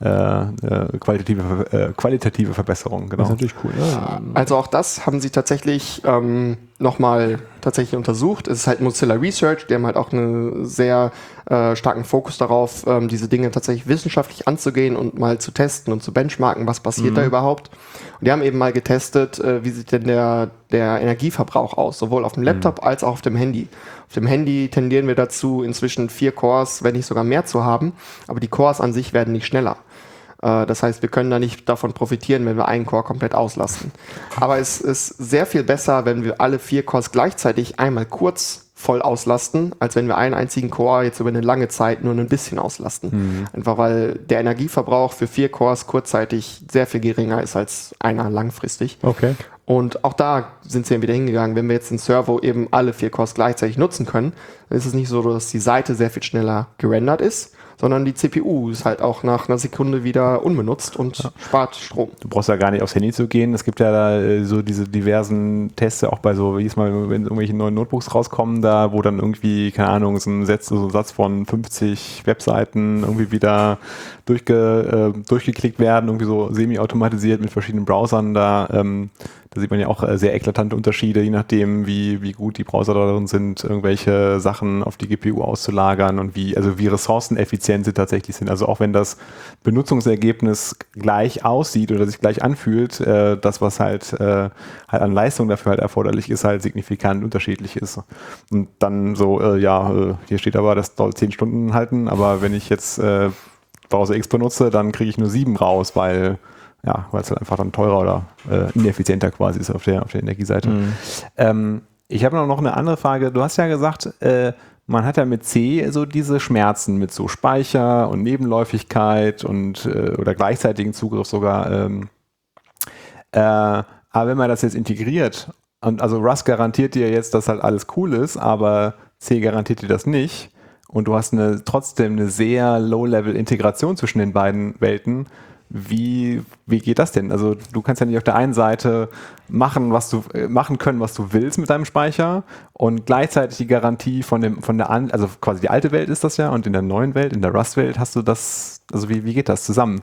qualitative Verbesserung. Genau. Das ist natürlich cool. Ne? Also auch das haben sie tatsächlich nochmal untersucht. Es ist halt Mozilla Research, die haben halt auch einen sehr starken Fokus darauf, diese Dinge tatsächlich wissenschaftlich anzugehen und mal zu testen und zu benchmarken, was passiert da überhaupt. Und die haben eben mal getestet, wie sieht denn der Energieverbrauch aus, sowohl auf dem Laptop als auch auf dem Handy. Auf dem Handy tendieren wir dazu, inzwischen 4 Cores, wenn nicht sogar mehr zu haben, aber die Cores an sich werden nicht schneller. Das heißt, wir können da nicht davon profitieren, wenn wir einen Core komplett auslasten. Aber es ist sehr viel besser, wenn wir alle 4 Cores gleichzeitig einmal kurz voll auslasten, als wenn wir einen einzigen Core jetzt über eine lange Zeit nur ein bisschen auslasten. Einfach weil der Energieverbrauch für 4 Cores kurzzeitig sehr viel geringer ist als einer langfristig. Okay. Und auch da sind sie dann wieder hingegangen. Wenn wir jetzt einen Servo eben alle 4 Cores gleichzeitig nutzen können, dann ist es nicht so, dass die Seite sehr viel schneller gerendert ist, sondern die CPU ist halt auch nach einer Sekunde wieder unbenutzt und spart Strom. Du brauchst ja gar nicht aufs Handy zu gehen. Es gibt ja da so diese diversen Tests, auch bei so, jedes Mal, wenn irgendwelche neuen Notebooks rauskommen, da wo dann irgendwie, keine Ahnung, so ein Satz von 50 Webseiten irgendwie wieder durchgeklickt werden, irgendwie so semi-automatisiert mit verschiedenen Browsern. Da sieht man ja auch sehr eklatante Unterschiede, je nachdem, wie gut die Browser darin sind, irgendwelche Sachen auf die GPU auszulagern und wie ressourceneffizient sie tatsächlich sind. Also auch wenn das Benutzungsergebnis gleich aussieht oder sich gleich anfühlt, das, was halt an Leistung dafür halt erforderlich ist, halt signifikant unterschiedlich ist. Und dann so, hier steht aber, das soll 10 Stunden halten, aber wenn ich jetzt Browser X benutze, dann kriege ich nur 7 raus, weil es halt einfach dann teurer oder ineffizienter quasi ist auf der Energieseite. Ich habe noch eine andere Frage. Du hast ja gesagt, man hat ja mit C so diese Schmerzen mit so Speicher und Nebenläufigkeit und oder gleichzeitigen Zugriff sogar. Aber wenn man das jetzt integriert, und also Rust garantiert dir jetzt, dass halt alles cool ist, aber C garantiert dir das nicht, und du hast trotzdem eine sehr Low-Level-Integration zwischen den beiden Welten. Wie geht das denn? Also du kannst ja nicht auf der einen Seite machen können, was du willst mit deinem Speicher und gleichzeitig die Garantie also quasi die alte Welt ist das ja, und in der neuen Welt, in der Rust-Welt hast du das, also wie geht das zusammen?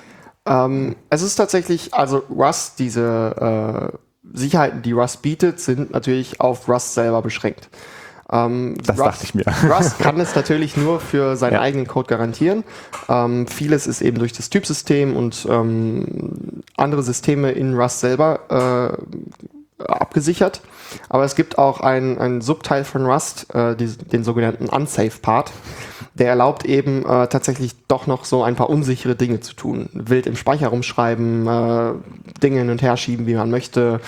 Es ist tatsächlich, also Rust, diese Sicherheiten, die Rust bietet, sind natürlich auf Rust selber beschränkt. Das dachte ich mir. Rust kann es natürlich nur für seinen eigenen Code garantieren. Vieles ist eben durch das Typsystem und andere Systeme in Rust selber abgesichert. Aber es gibt auch ein Subteil von Rust, den sogenannten Unsafe Part. Der erlaubt eben tatsächlich doch noch so ein paar unsichere Dinge zu tun. Wild im Speicher rumschreiben, Dinge hin und her schieben, wie man möchte,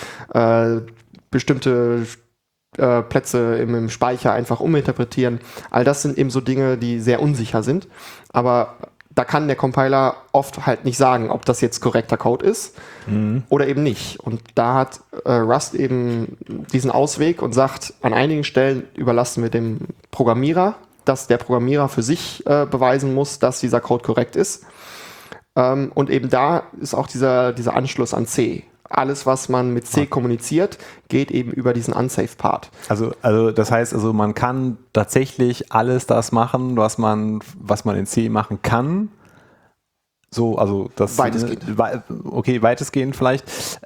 bestimmte Plätze im Speicher einfach uminterpretieren. All das sind eben so Dinge, die sehr unsicher sind. Aber da kann der Compiler oft halt nicht sagen, ob das jetzt korrekter Code ist oder eben nicht. Und da hat Rust eben diesen Ausweg und sagt, an einigen Stellen überlassen wir dem Programmierer, dass der Programmierer für sich beweisen muss, dass dieser Code korrekt ist. Und eben da ist auch dieser Anschluss an C. Alles, was man mit C kommuniziert, geht eben über diesen Unsafe-Part. Also das heißt, also man kann tatsächlich alles das machen, was man in C machen kann. So, also das Weitestgehend. Okay, weitestgehend vielleicht,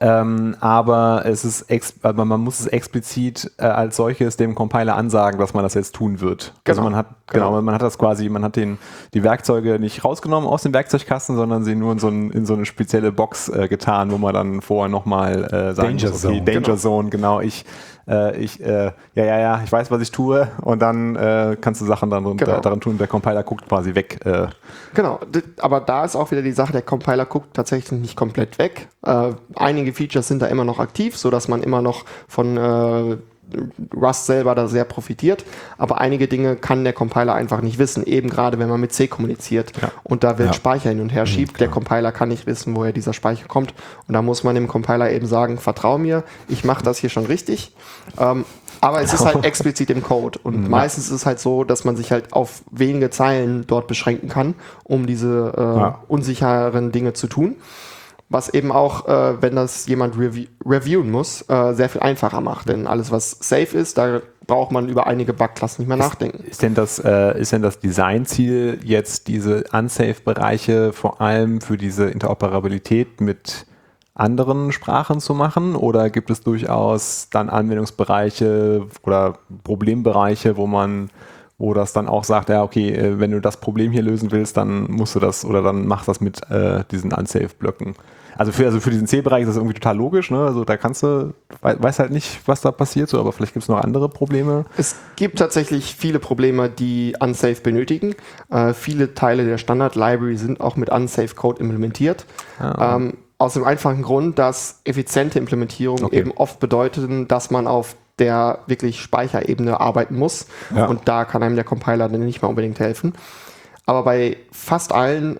aber man muss es explizit als solches dem Compiler ansagen, dass man das jetzt tun wird. Genau. Also man hat das quasi, man hat die Werkzeuge nicht rausgenommen aus dem Werkzeugkasten, sondern sie nur in so eine spezielle Box getan, wo man dann vorher nochmal sagen Danger muss, okay, Zone. Danger Zone, genau, ich weiß, was ich tue, und dann kannst du Sachen daran tun, der Compiler guckt quasi weg. Genau, aber da ist auch wieder die Sache, der Compiler guckt tatsächlich nicht komplett weg. Einige Features sind da immer noch aktiv, sodass man immer noch von Rust selber da sehr profitiert, aber einige Dinge kann der Compiler einfach nicht wissen, eben gerade wenn man mit C kommuniziert und da wird Speicher hin und her schiebt. Der Compiler kann nicht wissen, woher dieser Speicher kommt, und da muss man dem Compiler eben sagen, vertrau mir, ich mache das hier schon richtig. Aber es ist halt explizit im Code, und meistens ist es halt so, dass man sich halt auf wenige Zeilen dort beschränken kann, um diese unsicheren Dinge zu tun. Was eben auch, wenn das jemand reviewen muss, sehr viel einfacher macht. Denn alles, was safe ist, da braucht man über einige Bugklassen nicht mehr nachdenken. Ist denn das Designziel jetzt, diese Unsafe-Bereiche vor allem für diese Interoperabilität mit anderen Sprachen zu machen, oder gibt es durchaus dann Anwendungsbereiche oder Problembereiche, wo das dann auch sagt, ja, okay, wenn du das Problem hier lösen willst, dann musst du das, oder dann mach das mit diesen Unsafe-Blöcken. Also für diesen C-Bereich ist das irgendwie total logisch, ne? Also da weiß halt nicht, was da passiert, so, aber vielleicht gibt es noch andere Probleme. Es gibt tatsächlich viele Probleme, die Unsafe benötigen. Viele Teile der Standard-Library sind auch mit Unsafe-Code implementiert. Aus dem einfachen Grund, dass effiziente Implementierung eben oft bedeuten, dass man auf der wirklich Speicherebene arbeiten muss. Ja. Und da kann einem der Compiler dann nicht mehr unbedingt helfen. Aber bei fast allen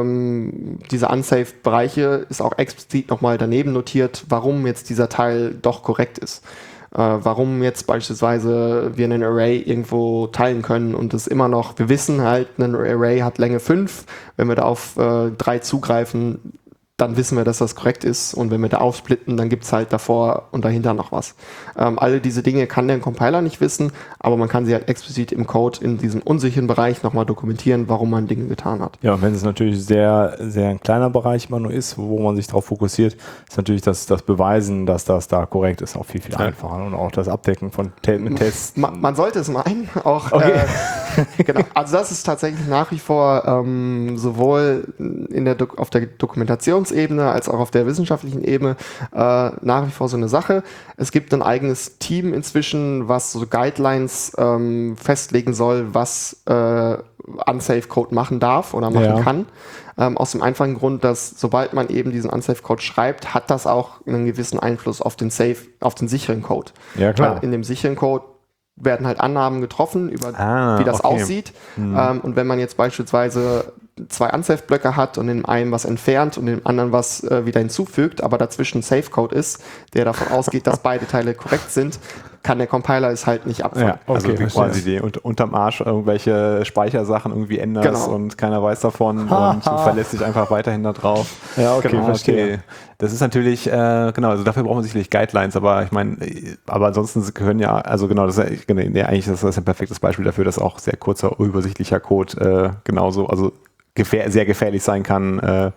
dieser Unsafe-Bereiche ist auch explizit nochmal daneben notiert, warum jetzt dieser Teil doch korrekt ist. Warum jetzt beispielsweise wir einen Array irgendwo teilen können und es immer noch, wir wissen halt, ein Array hat Länge 5, wenn wir da auf 3 zugreifen, dann wissen wir, dass das korrekt ist, und wenn wir da aufsplitten, dann gibt es halt davor und dahinter noch was. Alle diese Dinge kann der Compiler nicht wissen, aber man kann sie halt explizit im Code in diesem unsicheren Bereich nochmal dokumentieren, warum man Dinge getan hat. Ja, wenn es natürlich sehr, sehr ein kleiner Bereich immer nur ist, wo man sich darauf fokussiert, ist natürlich das Beweisen, dass das da korrekt ist, auch viel, viel einfacher, und auch das Abdecken von Tests. Man sollte es meinen, auch genau. Also das ist tatsächlich nach wie vor sowohl auf der Dokumentationsebene als auch auf der wissenschaftlichen Ebene nach wie vor so eine Sache. Es gibt ein eigenes Team inzwischen, was so Guidelines festlegen soll, was Unsafe-Code machen darf oder machen kann. Aus dem einfachen Grund, dass sobald man eben diesen Unsafe-Code schreibt, hat das auch einen gewissen Einfluss auf den sicheren Code. Ja, klar. Weil in dem sicheren Code werden halt Annahmen getroffen, über wie das aussieht. Und wenn man jetzt beispielsweise 2 Unsafe-Blöcke hat und in einem was entfernt und in dem anderen was wieder hinzufügt, aber dazwischen Safe-Code ist, der davon ausgeht, dass beide Teile korrekt sind, kann der Compiler es halt nicht abfangen. Ja, also quasi unterm Arsch irgendwelche Speichersachen irgendwie änderst und keiner weiß davon und du verlässt dich einfach weiterhin da drauf. Ja, okay, verstehe. Okay. Das ist natürlich, also dafür braucht man sicherlich Guidelines, aber ich meine, aber ansonsten gehören ja, also genau, eigentlich ist das ein perfektes Beispiel dafür, dass auch sehr kurzer, übersichtlicher Code genauso, also sehr gefährlich sein kann,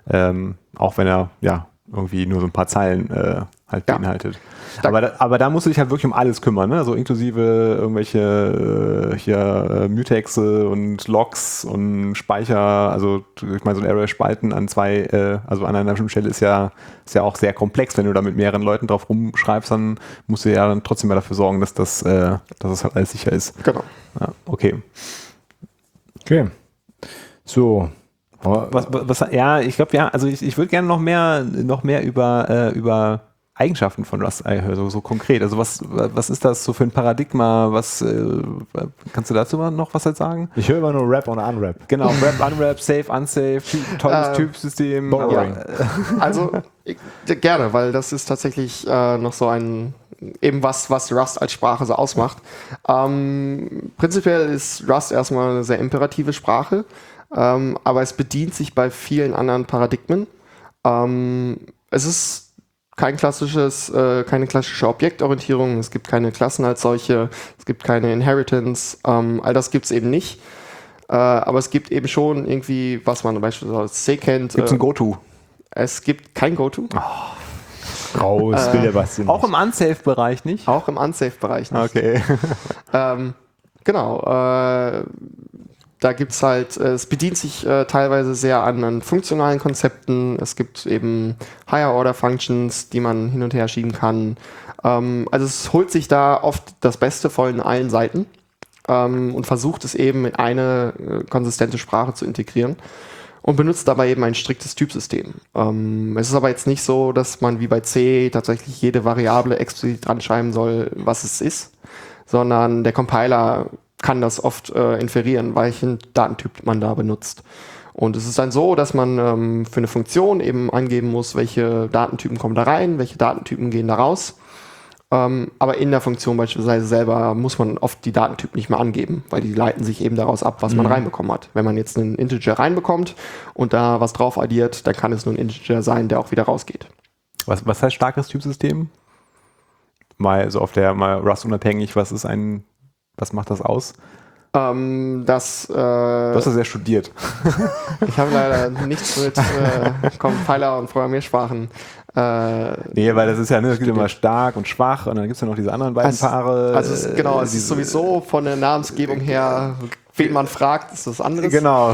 auch wenn er irgendwie nur so ein paar Zeilen beinhaltet. Aber da musst du dich halt wirklich um alles kümmern, ne? So inklusive irgendwelche Mutexe und Logs und Speicher. Also ich meine, so ein Array spalten an also an einer bestimmten Stelle ist ja auch sehr komplex. Wenn du da mit mehreren Leuten drauf rumschreibst, dann musst du ja dann trotzdem mal dafür sorgen, dass es halt alles sicher ist. Genau. Ja, okay. So. Ich glaube, also ich würde gerne noch mehr über Eigenschaften von Rust so konkret? Also was ist das so für ein Paradigma? Kannst du dazu mal noch was sagen? Ich höre immer nur Rap und Unwrap. Genau, Rap, Unwrap, Safe, Unsafe, tolles Typsystem. Also gerne, weil das ist tatsächlich noch so eben was Rust als Sprache so ausmacht. Prinzipiell ist Rust erstmal eine sehr imperative Sprache, aber es bedient sich bei vielen anderen Paradigmen. Es ist keine klassische Objektorientierung, es gibt keine Klassen als solche, es gibt keine Inheritance, all das gibt es eben nicht. Aber es gibt eben schon irgendwie, was man beispielsweise als C kennt. Gibt es ein Goto? Es gibt kein Goto. Raus, will der Basti. Auch im Unsafe-Bereich nicht? Auch im Unsafe-Bereich nicht. Okay. Genau. Da gibt es halt, es bedient sich teilweise sehr an funktionalen Konzepten. Es gibt eben Higher-Order-Functions, die man hin und her schieben kann. Also es holt sich da oft das Beste von allen Seiten und versucht es eben in eine konsistente Sprache zu integrieren und benutzt dabei eben ein striktes Typsystem. Es ist aber jetzt nicht so, dass man wie bei C tatsächlich jede Variable explizit dran schreiben soll, was es ist, sondern der Compiler kann das oft inferieren, welchen Datentyp man da benutzt. Und es ist dann so, dass man für eine Funktion eben angeben muss, welche Datentypen kommen da rein, welche Datentypen gehen da raus. Aber in der Funktion beispielsweise selber muss man oft die Datentypen nicht mehr angeben, weil die leiten sich eben daraus ab, was man reinbekommen hat. Wenn man jetzt einen Integer reinbekommt und da was drauf addiert, dann kann es nur ein Integer sein, der auch wieder rausgeht. Was heißt starkes Typsystem? Mal Rust unabhängig, was macht das aus? Du hast das ja studiert. Ich habe leider nichts mit Compiler und Programmiersprachen. Nee, weil das ist ja, es gibt immer stark und schwach und dann gibt es ja noch diese anderen beiden Paare. Also es ist sowieso von der Namensgebung her, wen man fragt, ist das anderes. Genau.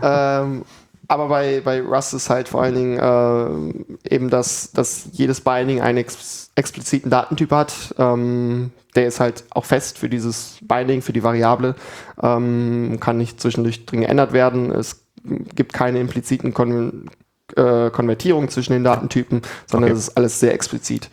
Aber bei Rust ist halt vor allen Dingen eben, dass jedes Binding einen expliziten Datentyp hat. Der ist halt auch fest für dieses Binding, für die Variable. Kann nicht zwischendurch drin geändert werden. Es gibt keine impliziten Konvertierungen zwischen den Datentypen, sondern es ist alles sehr explizit.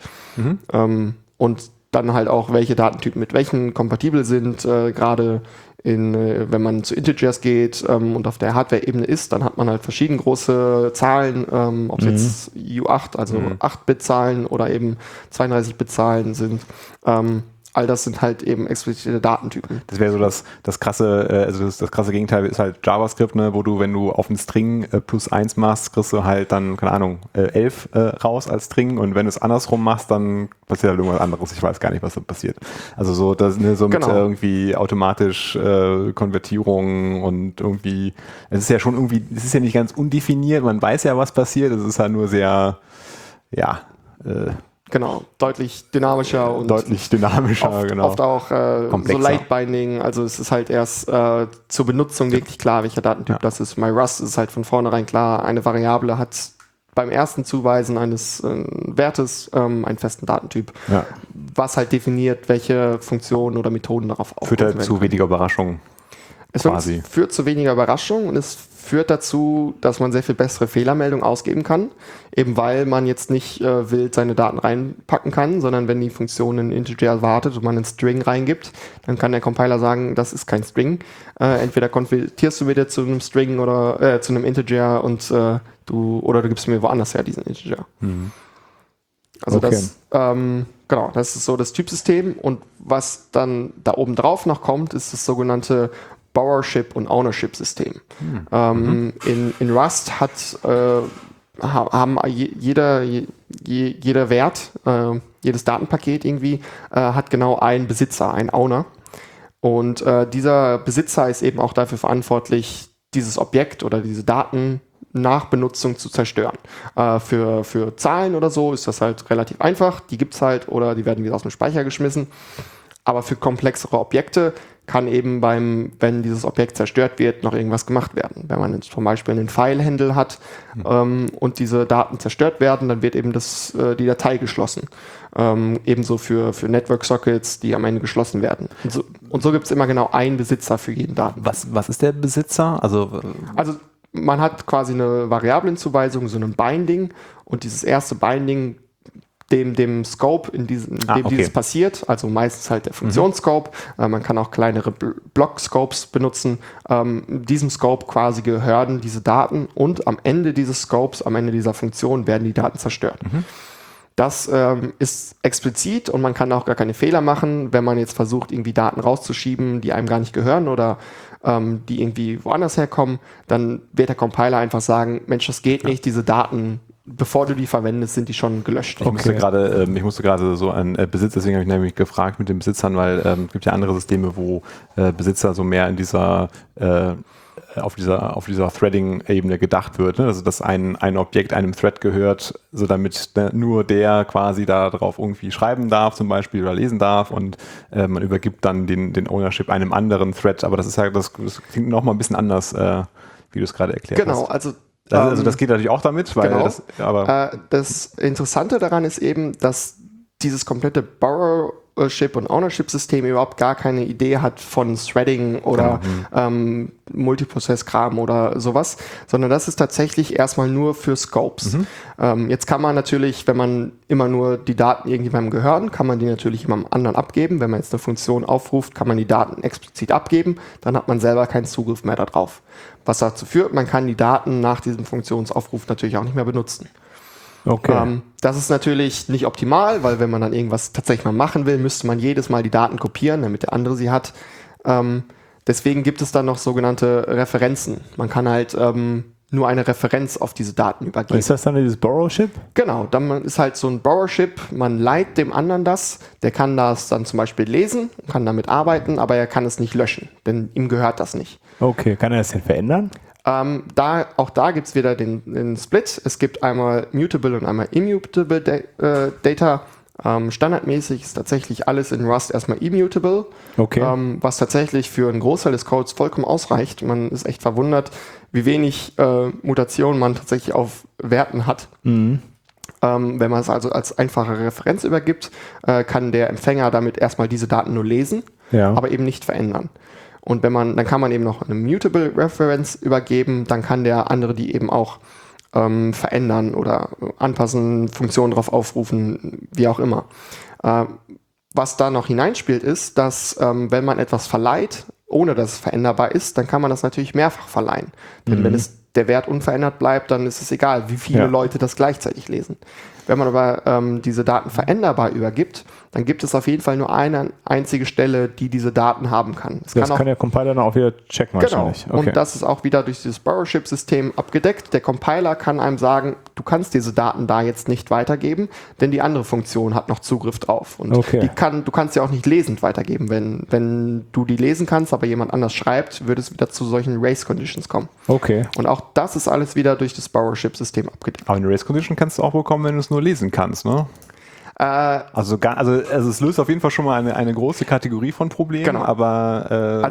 Und dann halt auch, welche Datentypen mit welchen kompatibel sind, gerade wenn man zu Integers geht und auf der Hardware-Ebene ist, dann hat man halt verschiedene große Zahlen, ob es jetzt U8, also 8-Bit-Zahlen oder eben 32-Bit-Zahlen sind. All das sind halt eben explizite Datentypen. Das wäre so das krasse, das krasse Gegenteil ist halt JavaScript, ne, wo du, wenn du auf einen String +1 machst, kriegst du halt dann, keine Ahnung, 11 raus als String und wenn du es andersrum machst, dann passiert halt irgendwas anderes. Ich weiß gar nicht, was da passiert. Also so, das, ne, so mit irgendwie automatisch Konvertierung und irgendwie, es ist ja schon irgendwie, es ist ja nicht ganz undefiniert, man weiß ja, was passiert, es ist halt nur sehr, genau, deutlich dynamischer und oft auch so Light-Binding, also es ist halt erst zur Benutzung wirklich klar, welcher Datentyp das ist. Bei Rust ist halt von vornherein klar, eine Variable hat beim ersten Zuweisen eines Wertes einen festen Datentyp, was halt definiert, welche Funktionen oder Methoden darauf aufbauen. Führt halt zu weniger Überraschungen. Es führt zu weniger Überraschungen und es führt dazu, dass man sehr viel bessere Fehlermeldungen ausgeben kann, eben weil man jetzt nicht wild seine Daten reinpacken kann, sondern wenn die Funktion einen Integer erwartet und man einen String reingibt, dann kann der Compiler sagen, das ist kein String. Entweder konvertierst du wieder zu einem String oder zu einem Integer und du gibst mir woanders her diesen Integer. Also das ist so das Typsystem und was dann da oben drauf noch kommt, ist das sogenannte Borrowership und Ownership-System. In Rust haben jeder Wert, jedes Datenpaket irgendwie, hat genau einen Besitzer, einen Owner. Und dieser Besitzer ist eben auch dafür verantwortlich, dieses Objekt oder diese Daten nach Benutzung zu zerstören. Für Zahlen oder so ist das halt relativ einfach. Die gibt es halt oder die werden wieder aus dem Speicher geschmissen. Aber für komplexere Objekte kann eben wenn dieses Objekt zerstört wird, noch irgendwas gemacht werden. Wenn man jetzt zum Beispiel einen File-Handle hat und diese Daten zerstört werden, dann wird eben die Datei geschlossen. Ebenso für Network-Sockets, die am Ende geschlossen werden. Und so gibt es immer genau einen Besitzer für jeden Daten. Was ist der Besitzer? Also man hat quasi eine Variablenzuweisung, so ein Binding und dieses erste Binding dem Scope, in dem dieses passiert, also meistens halt der Funktionsscope. Man kann auch kleinere Block-Scopes benutzen. Diesem Scope quasi gehören diese Daten und am Ende dieses Scopes, am Ende dieser Funktion werden die Daten zerstört. Das ist explizit und man kann auch gar keine Fehler machen, wenn man jetzt versucht, irgendwie Daten rauszuschieben, die einem gar nicht gehören oder die irgendwie woanders herkommen, dann wird der Compiler einfach sagen, Mensch, das geht nicht, diese Daten, bevor du die verwendest, sind die schon gelöscht. Ich musste gerade so an Besitz, deswegen habe ich nämlich gefragt mit den Besitzern, weil es gibt ja andere Systeme, wo Besitzer so mehr in dieser auf dieser Threading-Ebene gedacht wird, ne? Also dass ein Objekt einem Thread gehört, so damit nur der quasi da drauf irgendwie schreiben darf zum Beispiel oder lesen darf und man übergibt dann den Ownership einem anderen Thread, aber das klingt noch mal ein bisschen anders, wie du es gerade erklärt hast. Genau, also das geht natürlich auch damit, weil das Interessante daran ist eben, dass dieses komplette Borrowship und Ownership-System überhaupt gar keine Idee hat von Threading oder Multiprozess-Kram oder sowas, sondern das ist tatsächlich erstmal nur für Scopes. Jetzt kann man natürlich, wenn man immer nur die Daten irgendjemandem gehören, kann man die natürlich jemandem anderen abgeben. Wenn man jetzt eine Funktion aufruft, kann man die Daten explizit abgeben, dann hat man selber keinen Zugriff mehr darauf. Was dazu führt, man kann die Daten nach diesem Funktionsaufruf natürlich auch nicht mehr benutzen. Okay. Das ist natürlich nicht optimal, weil wenn man dann irgendwas tatsächlich mal machen will, müsste man jedes Mal die Daten kopieren, damit der andere sie hat. Deswegen gibt es dann noch sogenannte Referenzen. Man kann halt nur eine Referenz auf diese Daten übergeben. Ist das dann dieses Borrowship? Genau, dann ist halt so ein Borrowship, man leiht dem anderen das, der kann das dann zum Beispiel lesen, kann damit arbeiten, aber er kann es nicht löschen, denn ihm gehört das nicht. Okay, kann er das denn verändern? Auch da gibt es wieder den Split. Es gibt einmal Mutable und einmal Immutable Data. Standardmäßig ist tatsächlich alles in Rust erstmal immutable, was tatsächlich für einen Großteil des Codes vollkommen ausreicht. Man ist echt verwundert, wie wenig Mutationen man tatsächlich auf Werten hat. Wenn man es also als einfache Referenz übergibt, kann der Empfänger damit erstmal diese Daten nur lesen, aber eben nicht verändern. Und dann kann man eben noch eine Mutable Reference übergeben, dann kann der andere die eben auch verändern oder anpassen, Funktionen drauf aufrufen, wie auch immer. Was da noch hineinspielt ist, dass wenn man etwas verleiht, ohne dass es veränderbar ist, dann kann man das natürlich mehrfach verleihen. Denn wenn der Wert unverändert bleibt, dann ist es egal, wie viele Leute das gleichzeitig lesen. Wenn man aber diese Daten veränderbar übergibt, dann gibt es auf jeden Fall nur eine einzige Stelle, die diese Daten haben kann. Das kann der Compiler dann auch wieder checken wahrscheinlich. Genau, und das ist auch wieder durch dieses Borrowship-System abgedeckt. Der Compiler kann einem sagen, du kannst diese Daten da jetzt nicht weitergeben, denn die andere Funktion hat noch Zugriff drauf. Und du kannst sie auch nicht lesend weitergeben. Wenn du die lesen kannst, aber jemand anders schreibt, würde es wieder zu solchen Race-Conditions kommen. Okay. Und auch das ist alles wieder durch das Borrowship-System abgedeckt. Aber eine Race-Condition kannst du auch bekommen, wenn du es nur lesen kannst, ne? Also es löst auf jeden Fall schon mal eine große Kategorie von Problemen, aber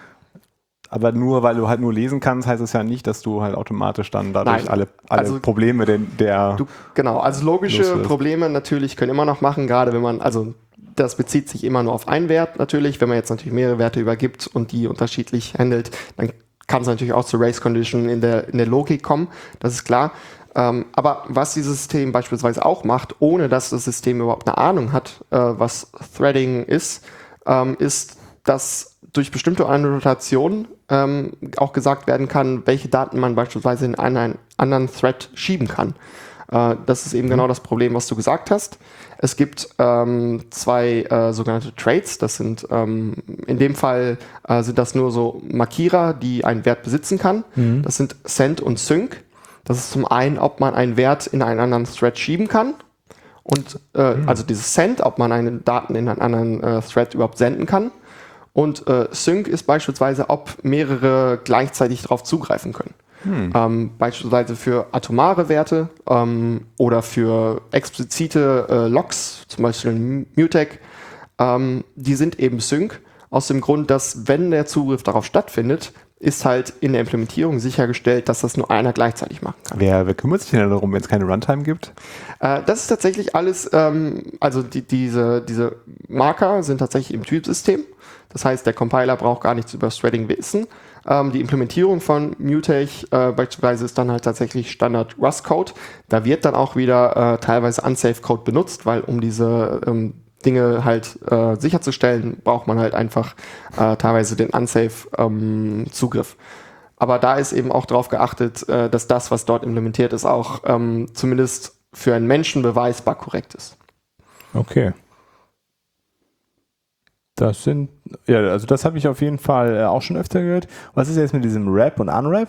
nur weil du halt nur lesen kannst, heißt es ja nicht, dass du halt automatisch dann dadurch alle Probleme also logische Probleme natürlich können immer noch machen, gerade wenn man, das bezieht sich immer nur auf einen Wert natürlich, wenn man jetzt natürlich mehrere Werte übergibt und die unterschiedlich handelt, dann kann es natürlich auch zu Race Condition in der Logik kommen, das ist klar. Aber was dieses System beispielsweise auch macht, ohne dass das System überhaupt eine Ahnung hat, was Threading ist, ist, dass durch bestimmte Annotationen auch gesagt werden kann, welche Daten man beispielsweise in einen anderen Thread schieben kann. Das ist eben genau das Problem, was du gesagt hast. Es gibt zwei sogenannte Traits. Das sind in dem Fall sind das nur so Markierer, die einen Wert besitzen kann. Das sind Send und Sync. Das ist zum einen, ob man einen Wert in einen anderen Thread schieben kann. Und also dieses Send, ob man einen Daten in einen anderen Thread überhaupt senden kann. Und Sync ist beispielsweise, ob mehrere gleichzeitig darauf zugreifen können. Beispielsweise für atomare Werte oder für explizite Logs, zum Beispiel ein Mutex, die sind eben Sync, aus dem Grund, dass wenn der Zugriff darauf stattfindet, ist halt in der Implementierung sichergestellt, dass das nur einer gleichzeitig machen kann. Wer kümmert sich denn darum, wenn es keine Runtime gibt? Das ist tatsächlich alles, diese Marker sind tatsächlich im Typsystem. Das heißt, der Compiler braucht gar nichts über das Threading wissen. Die Implementierung von Mutex beispielsweise ist dann halt tatsächlich Standard Rust-Code. Da wird dann auch wieder teilweise Unsafe-Code benutzt, weil um diese Dinge halt sicherzustellen, braucht man halt einfach teilweise den Unsafe-Zugriff. Aber da ist eben auch darauf geachtet, dass das, was dort implementiert ist, auch zumindest für einen Menschen beweisbar korrekt ist. Okay. Das habe ich auf jeden Fall auch schon öfter gehört. Was ist jetzt mit diesem Wrap und Unwrap?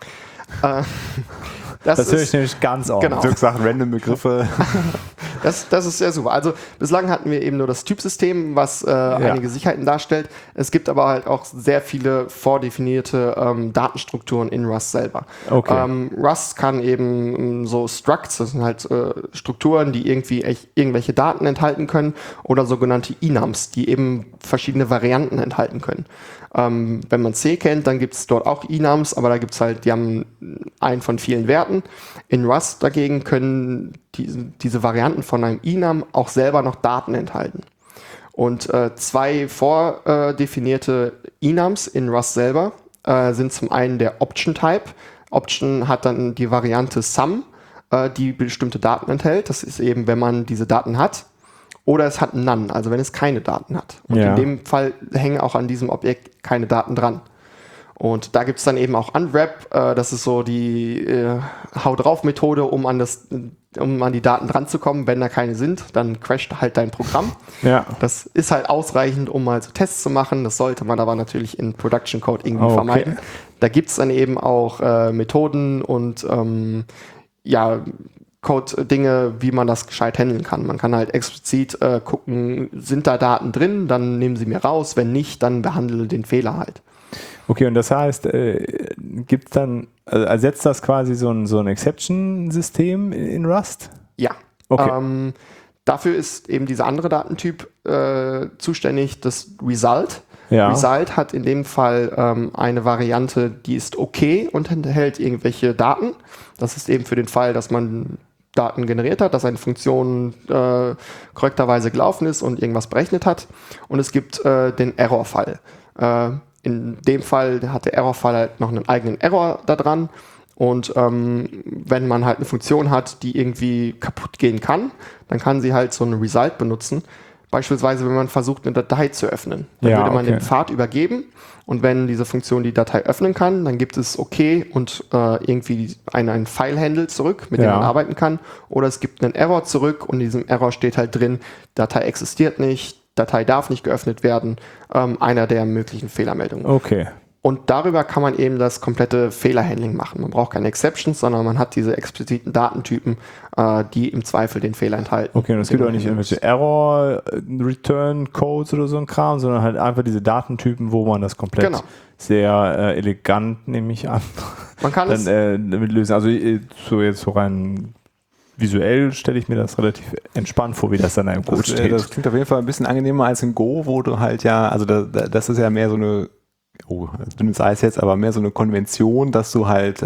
Das höre ich nämlich ganz oft. Genau. Dirk sagt random Begriffe. Das ist sehr super. Also bislang hatten wir eben nur das Typsystem, was einige Sicherheiten darstellt. Es gibt aber halt auch sehr viele vordefinierte Datenstrukturen in Rust selber. Okay. Rust kann eben so Structs, das sind halt Strukturen, die irgendwie irgendwelche Daten enthalten können, oder sogenannte Enums, die eben verschiedene Varianten enthalten können. Wenn man C kennt, dann gibt es dort auch Enums, aber da gibt es halt, die haben einen von vielen Werten. In Rust dagegen können diese Varianten von einem Enum auch selber noch Daten enthalten. Und zwei vordefinierte Enums in Rust selber sind zum einen der Option-Type. Option hat dann die Variante Sum, die bestimmte Daten enthält. Das ist eben, wenn man diese Daten hat. Oder es hat None, also wenn es keine Daten hat. Und in dem Fall hängen auch an diesem Objekt keine Daten dran. Und da gibt es dann eben auch Unwrap, das ist so die Hau-drauf-Methode, um an die Daten dran zu kommen. Wenn da keine sind, dann crasht halt dein Programm. Ja. Das ist halt ausreichend, um mal so Tests zu machen. Das sollte man aber natürlich in Production Code irgendwie vermeiden. Da gibt es dann eben auch Methoden und Code-Dinge, wie man das gescheit handeln kann. Man kann halt explizit gucken, sind da Daten drin, dann nehmen sie mir raus. Wenn nicht, dann behandle den Fehler halt. Okay, und das heißt, gibt es dann, ersetzt das quasi so ein Exception-System in Rust? Ja. Okay. Dafür ist eben dieser andere Datentyp zuständig, das Result. Ja. Result hat in dem Fall eine Variante, die ist okay und enthält irgendwelche Daten. Das ist eben für den Fall, dass man Daten generiert hat, dass eine Funktion korrekterweise gelaufen ist und irgendwas berechnet hat. Und es gibt den Error-Fall. In dem Fall hat der Error-Fall halt noch einen eigenen Error da dran. Und wenn man halt eine Funktion hat, die irgendwie kaputt gehen kann, dann kann sie halt so ein Result benutzen. Beispielsweise, wenn man versucht, eine Datei zu öffnen. Dann würde man den Pfad übergeben und wenn diese Funktion die Datei öffnen kann, dann gibt es okay und irgendwie einen File-Handle zurück, mit dem man arbeiten kann. Oder es gibt einen Error zurück und in diesem Error steht halt drin, Datei existiert nicht, Datei darf nicht geöffnet werden, einer der möglichen Fehlermeldungen. Okay. Und darüber kann man eben das komplette Fehlerhandling machen. Man braucht keine Exceptions, sondern man hat diese expliziten Datentypen, die im Zweifel den Fehler enthalten. Okay, und es gibt auch nicht irgendwelche Error-Return-Codes oder so ein Kram, sondern halt einfach diese Datentypen, wo man das komplett sehr elegant, nehme ich an, man kann dann damit lösen. Also so rein visuell stelle ich mir das relativ entspannt vor, wie das dann in einem Code steht. Das klingt auf jeden Fall ein bisschen angenehmer als in Go, wo du halt also das ist ja mehr so eine dünnes Eis jetzt, aber mehr so eine Konvention, dass du halt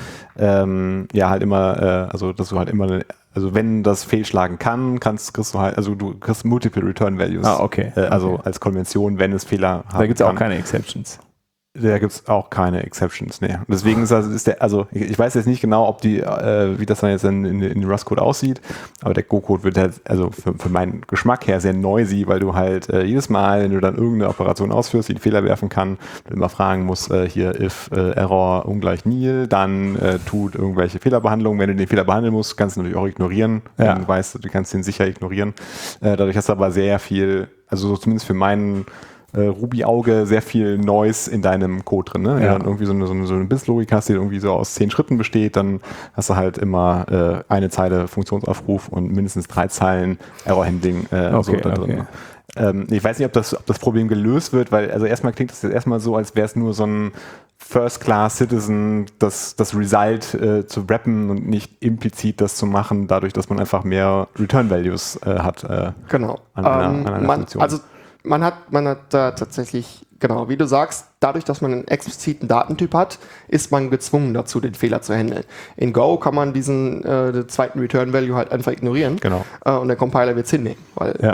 halt immer, also wenn das fehlschlagen kann, kriegst du halt, also du kriegst Multiple Return Values. Also als Konvention, wenn es Fehler hat. Da gibt es auch keine Exceptions. Da gibt es auch keine Exceptions, ne. Und deswegen ich weiß jetzt nicht genau, ob wie das dann jetzt in Rust-Code aussieht, aber der Go-Code wird halt, also für meinen Geschmack her sehr noisy, weil du halt jedes Mal, wenn du dann irgendeine Operation ausführst, die einen Fehler werfen kann, du immer fragen musst, hier if Error ungleich nil, dann tut irgendwelche Fehlerbehandlungen. Wenn du den Fehler behandeln musst, kannst du natürlich auch ignorieren. Ja. Du weißt, du kannst den sicher ignorieren. Dadurch hast du aber sehr viel, also so zumindest für meinen Ruby-Auge sehr viel Noise in deinem Code drin. Ne? Ja. Dann irgendwie so eine Business-Logik hast, die irgendwie so aus 10 Schritten besteht, dann hast du halt immer eine Zeile Funktionsaufruf und mindestens 3 Zeilen Error-Handling da drin. Ich weiß nicht, ob das Problem gelöst wird, weil also erstmal klingt das jetzt erstmal so, als wäre es nur so ein First-Class-Citizen, das Result zu wrappen und nicht implizit das zu machen, dadurch, dass man einfach mehr Return-Values hat. Genau. An einer Funktion. Also man hat da tatsächlich, genau, wie du sagst, dadurch, dass man einen expliziten Datentyp hat, ist man gezwungen dazu, den Fehler zu handeln. In Go kann man diesen zweiten Return-Value halt einfach ignorieren. Genau. Und der Compiler wird es hinnehmen, weil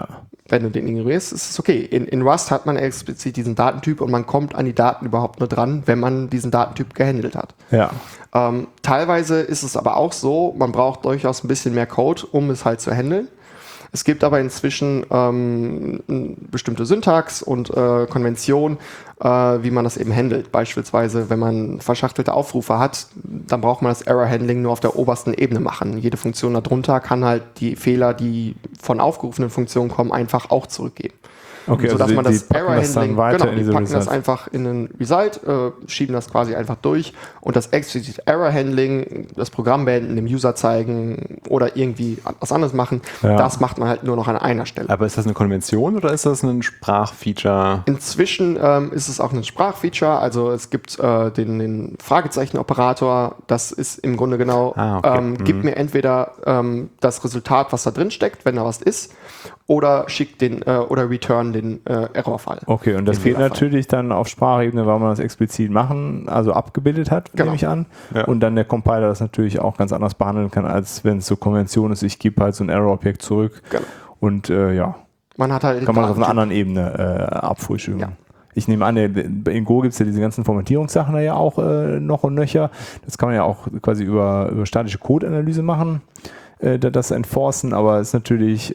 Wenn du den ignorierst, ist es okay. In Rust hat man explizit diesen Datentyp und man kommt an die Daten überhaupt nur dran, wenn man diesen Datentyp gehandelt hat. Ja. Teilweise ist es aber auch so, man braucht durchaus ein bisschen mehr Code, um es halt zu handeln. Es gibt aber inzwischen bestimmte Syntax und Konvention, wie man das eben handelt. Beispielsweise, wenn man verschachtelte Aufrufe hat, dann braucht man das Error-Handling nur auf der obersten Ebene machen. Jede Funktion darunter kann halt die Fehler, die von aufgerufenen Funktionen kommen, einfach auch zurückgeben. Okay, sodass also man das Error-Handling, die packen das einfach in einen Result, schieben das quasi einfach durch und das explizit Error-Handling, das Programm beenden, dem User zeigen oder irgendwie was anderes machen, das macht man halt nur noch an einer Stelle. Aber ist das eine Konvention oder ist das ein Sprachfeature? Inzwischen ist es auch ein Sprachfeature, also es gibt den Fragezeichen-Operator, das ist im Grunde genau, gibt mir entweder das Resultat, was da drin steckt, wenn da was ist, oder schickt oder return den Errorfall. Okay, und das geht natürlich dann auf Sprachebene, weil man das explizit abgebildet hat, nehme ich an. Ja. Und dann der Compiler das natürlich auch ganz anders behandeln kann, als wenn es so Konvention ist, ich gebe halt so ein Error-Objekt zurück. Genau. Und man hat halt kann man das auf einer anderen Ebene abfrühstücken. Ja. Ich nehme an, in Go gibt es ja diese ganzen Formatierungssachen da ja auch noch und nöcher. Das kann man ja auch quasi über statische Code-Analyse machen. Das enforcen, aber es ist natürlich...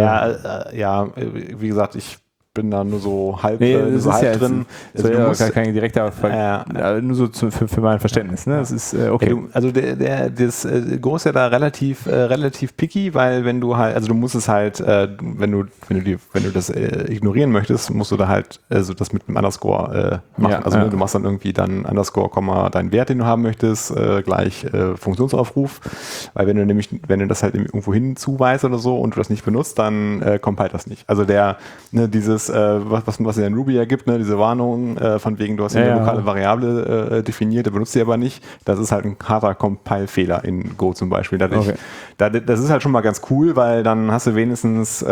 wie gesagt, ich bin da nur so halb, das ist halb drin. Das ist ja kein direkter nur so für mein Verständnis. Ne? Das ist okay. Das Go ist ja da relativ picky, weil wenn du halt, also du musst es halt, wenn du das ignorieren möchtest, musst du da halt das mit einem Underscore machen. Du machst dann irgendwie dann Underscore, deinen Wert, den du haben möchtest, gleich Funktionsaufruf, weil wenn du das halt irgendwo hin zuweist oder so und du das nicht benutzt, dann compile das nicht. Also dieses was es in Ruby ja gibt, diese Warnung von wegen, du hast eine lokale Variable definiert, der benutzt sie aber nicht. Das ist halt ein harter Compile-Fehler in Go zum Beispiel. Das ist halt schon mal ganz cool, weil dann hast du wenigstens,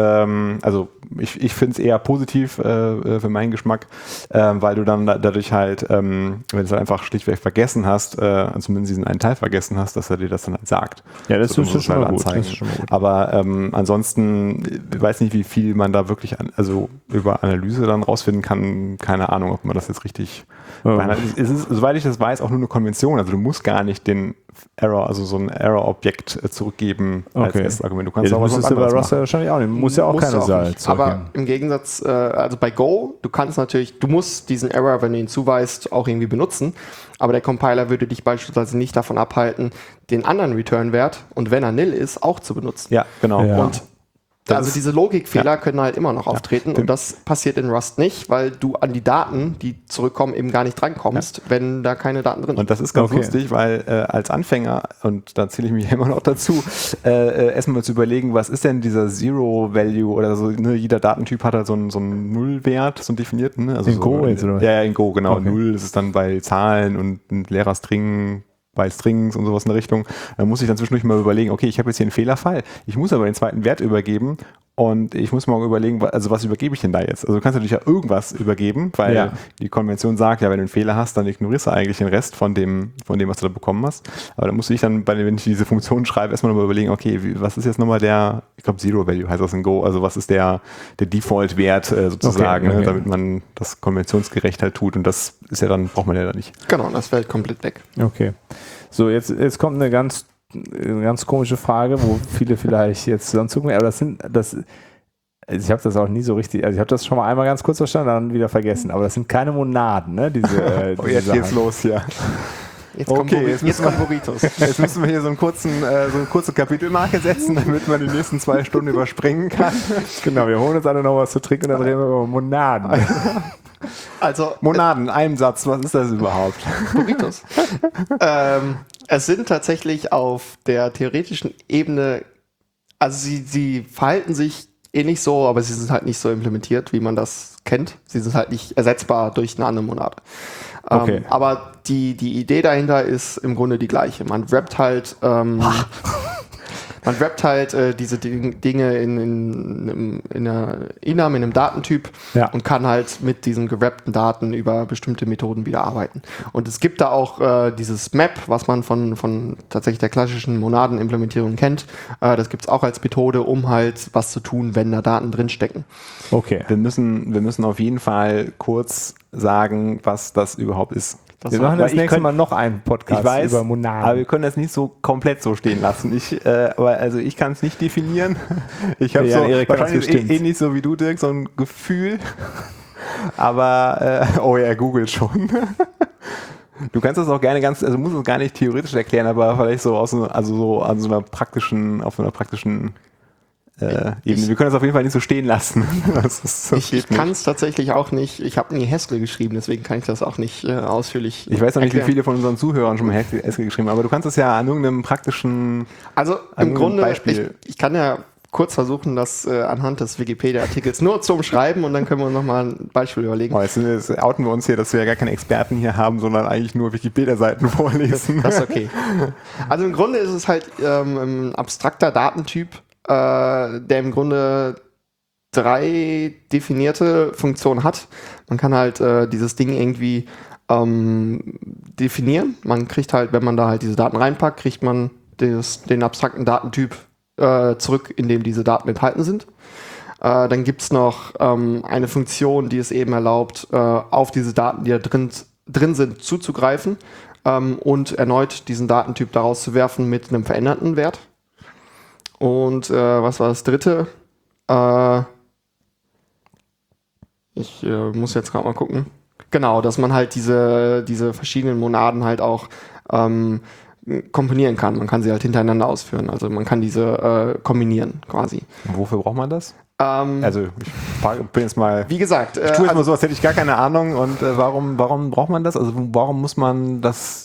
ich finde es eher positiv für meinen Geschmack, weil du dann dadurch halt, wenn du es einfach schlichtweg vergessen hast, zumindest diesen einen Teil vergessen hast, dass er dir das dann halt sagt. Ja, das ist schon mal gut. Aber ansonsten, ich weiß nicht, wie viel man da wirklich über Analyse dann rausfinden kann. Keine Ahnung, ob man das jetzt richtig... Es ist, soweit ich das weiß, auch nur eine Konvention. Also du musst gar nicht den Error, also so ein Error-Objekt zurückgeben als Argument. Du kannst auch was anderes machen. Rust wahrscheinlich auch nicht. Muss ja auch keine Salz. Aber im Gegensatz, also bei Go, du musst diesen Error, wenn du ihn zuweist, auch irgendwie benutzen. Aber der Compiler würde dich beispielsweise nicht davon abhalten, den anderen Return-Wert und wenn er nil ist, auch zu benutzen. Ja, genau. Ja. Und also diese Logikfehler können halt immer noch auftreten und das passiert in Rust nicht, weil du an die Daten, die zurückkommen, eben gar nicht drankommst, wenn da keine Daten drin sind. Und das ist ganz lustig, weil als Anfänger, und da zähle ich mich immer noch dazu, erstmal zu überlegen, was ist denn dieser Zero-Value oder so, jeder Datentyp hat halt so einen Nullwert, so einen definierten. Ne? Also in Go jetzt, oder? Ja, in Go, genau. Okay. Null ist es dann bei Zahlen und ein leerer String bei Strings und sowas in der Richtung, dann muss ich dann zwischendurch mal überlegen, okay, ich habe jetzt hier einen Fehlerfall, ich muss aber den zweiten Wert übergeben und ich muss mal überlegen, also was übergebe ich denn da jetzt? Also du kannst natürlich ja irgendwas übergeben, weil die Konvention sagt, ja, wenn du einen Fehler hast, dann ignorierst du eigentlich den Rest von dem, was du da bekommen hast. Aber dann musst du dich dann, wenn ich diese Funktion schreibe, erstmal nochmal überlegen, okay, was ist jetzt nochmal der, ich glaube Zero Value heißt das in Go, also was ist der Default-Wert sozusagen, okay. Damit man das konventionsgerecht halt tut und das ist ja dann, braucht man ja dann nicht. Genau, das fällt komplett weg. Okay. So, jetzt kommt eine ganz komische Frage, wo viele vielleicht jetzt sonst gucken, aber ich habe das auch nie so richtig, also ich habe das schon mal einmal ganz kurz verstanden, dann wieder vergessen, aber das sind keine Monaden, ne? Diese jetzt geht's los, ja. Jetzt kommt Burritos. Jetzt müssen wir hier so eine kurze Kapitelmarke setzen, damit man die nächsten 2 Stunden überspringen kann. Genau, wir holen uns alle noch was zu trinken und dann reden wir über Monaden. Also Monaden, einem Satz, was ist das überhaupt? Burritos. Es sind tatsächlich auf der theoretischen Ebene, also sie verhalten sich ähnlich so, aber sie sind halt nicht so implementiert, wie man das kennt. Sie sind halt nicht ersetzbar durch eine andere Monade. Okay. Aber die Idee dahinter ist im Grunde die gleiche. Man wrappt halt Man wrappt halt diese Dinge in einem Datentyp und kann halt mit diesen gewrappten Daten über bestimmte Methoden wieder arbeiten. Und es gibt da auch dieses Map, was man von tatsächlich der klassischen Monadenimplementierung kennt. Das gibt es auch als Methode, um halt was zu tun, wenn da Daten drinstecken. Okay. Wir müssen auf jeden Fall kurz sagen, was das überhaupt ist. Wir machen das nächste Mal noch einen Podcast über Monaden. Aber wir können das nicht so komplett so stehen lassen. Ich kann es nicht definieren. Ich habe wahrscheinlich ähnlich so wie du, Dirk, so ein Gefühl. Aber, er googelt schon. Du kannst das auch gerne musst es gar nicht theoretisch erklären, aber vielleicht so auf so einer praktischen Ebene. Wir können das auf jeden Fall nicht so stehen lassen. Ich kann es tatsächlich auch nicht. Ich habe nie Haskell geschrieben, deswegen kann ich das auch nicht ausführlich Ich weiß noch nicht, wie viele von unseren Zuhörern schon mal Haskell geschrieben haben, aber du kannst es ja an irgendeinem praktischen im Grunde, Beispiel. Ich kann ja kurz versuchen, das anhand des Wikipedia-Artikels nur zum Schreiben und dann können wir uns nochmal ein Beispiel überlegen. Jetzt outen wir uns hier, dass wir ja gar keine Experten hier haben, sondern eigentlich nur Wikipedia-Seiten vorlesen. Das ist okay. Also im Grunde ist es halt ein abstrakter Datentyp, der im Grunde 3 definierte Funktionen hat. Man kann halt dieses Ding irgendwie definieren. Man kriegt halt, wenn man da halt diese Daten reinpackt, kriegt man den abstrakten Datentyp zurück, in dem diese Daten enthalten sind. Dann gibt es noch eine Funktion, die es eben erlaubt, auf diese Daten, die da drin sind, zuzugreifen und erneut diesen Datentyp daraus zu werfen mit einem veränderten Wert. Und was war das dritte? Ich muss jetzt gerade mal gucken. Genau, dass man halt diese verschiedenen Monaden halt auch kombinieren kann. Man kann sie halt hintereinander ausführen. Also man kann diese kombinieren quasi. Und wofür braucht man das? Also ich bin jetzt mal... Wie gesagt... ich tue jetzt mal so, als hätte ich gar keine Ahnung. Und warum braucht man das? Also warum muss man das...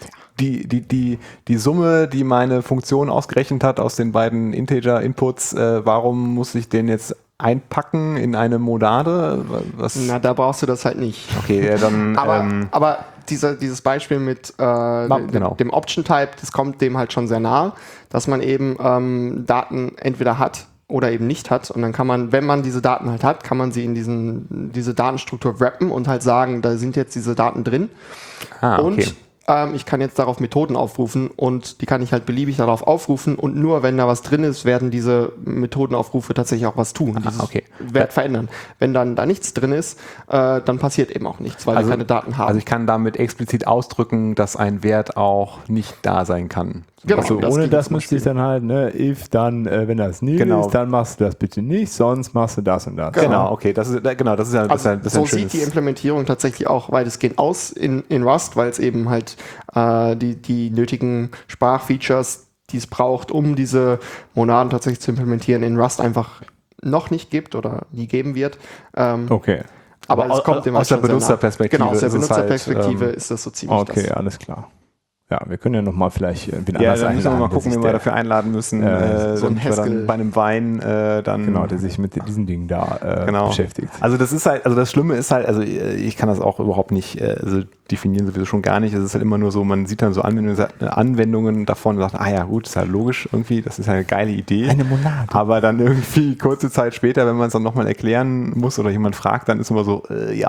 Die Summe, die meine Funktion ausgerechnet hat aus den beiden Integer-Inputs, warum muss ich den jetzt einpacken in eine Monade? Na, da brauchst du das halt nicht. Okay, dann... Aber dieses Beispiel mit dem Option-Type, das kommt dem halt schon sehr nahe, dass man eben Daten entweder hat oder eben nicht hat. Und dann kann man, wenn man diese Daten halt hat, kann man sie in diese Datenstruktur wrappen und halt sagen, da sind jetzt diese Daten drin. Okay. Und ich kann jetzt darauf Methoden aufrufen und die kann ich halt beliebig darauf aufrufen und nur wenn da was drin ist, werden diese Methodenaufrufe tatsächlich auch was tun, Wert verändern. Wenn dann da nichts drin ist, dann passiert eben auch nichts, weil wir keine Daten haben. Also ich kann damit explizit ausdrücken, dass ein Wert auch nicht da sein kann. Genau, also ohne das müsste ich dann halt, if, dann, wenn das nie ist, dann machst du das bitte nicht, sonst machst du das und das. Genau, okay, das ist ja so sieht die Implementierung tatsächlich auch weitestgehend aus in Rust, weil es eben halt die nötigen Sprachfeatures, die es braucht, um diese Monaden tatsächlich zu implementieren, in Rust einfach noch nicht gibt oder nie geben wird. Okay. Aber es kommt aus der Benutzerperspektive. Genau, aus der Benutzerperspektive ist das so ziemlich okay, alles klar. Ja, wir können ja nochmal vielleicht wen anders einladen. Müssen wir mal gucken, wie wir dafür einladen müssen. So ein Haskell. Dann bei einem Wein dann... Genau, der sich mit diesen Dingen da beschäftigt. Also das ist halt, also das Schlimme ist halt, also ich kann das auch überhaupt nicht definieren, sowieso schon gar nicht. Es ist halt immer nur so, man sieht dann so Anwendungen davon und sagt, ja gut, ist halt logisch irgendwie, das ist halt eine geile Idee. Eine Monade. Aber dann irgendwie kurze Zeit später, wenn man es dann nochmal erklären muss oder jemand fragt, dann ist immer so,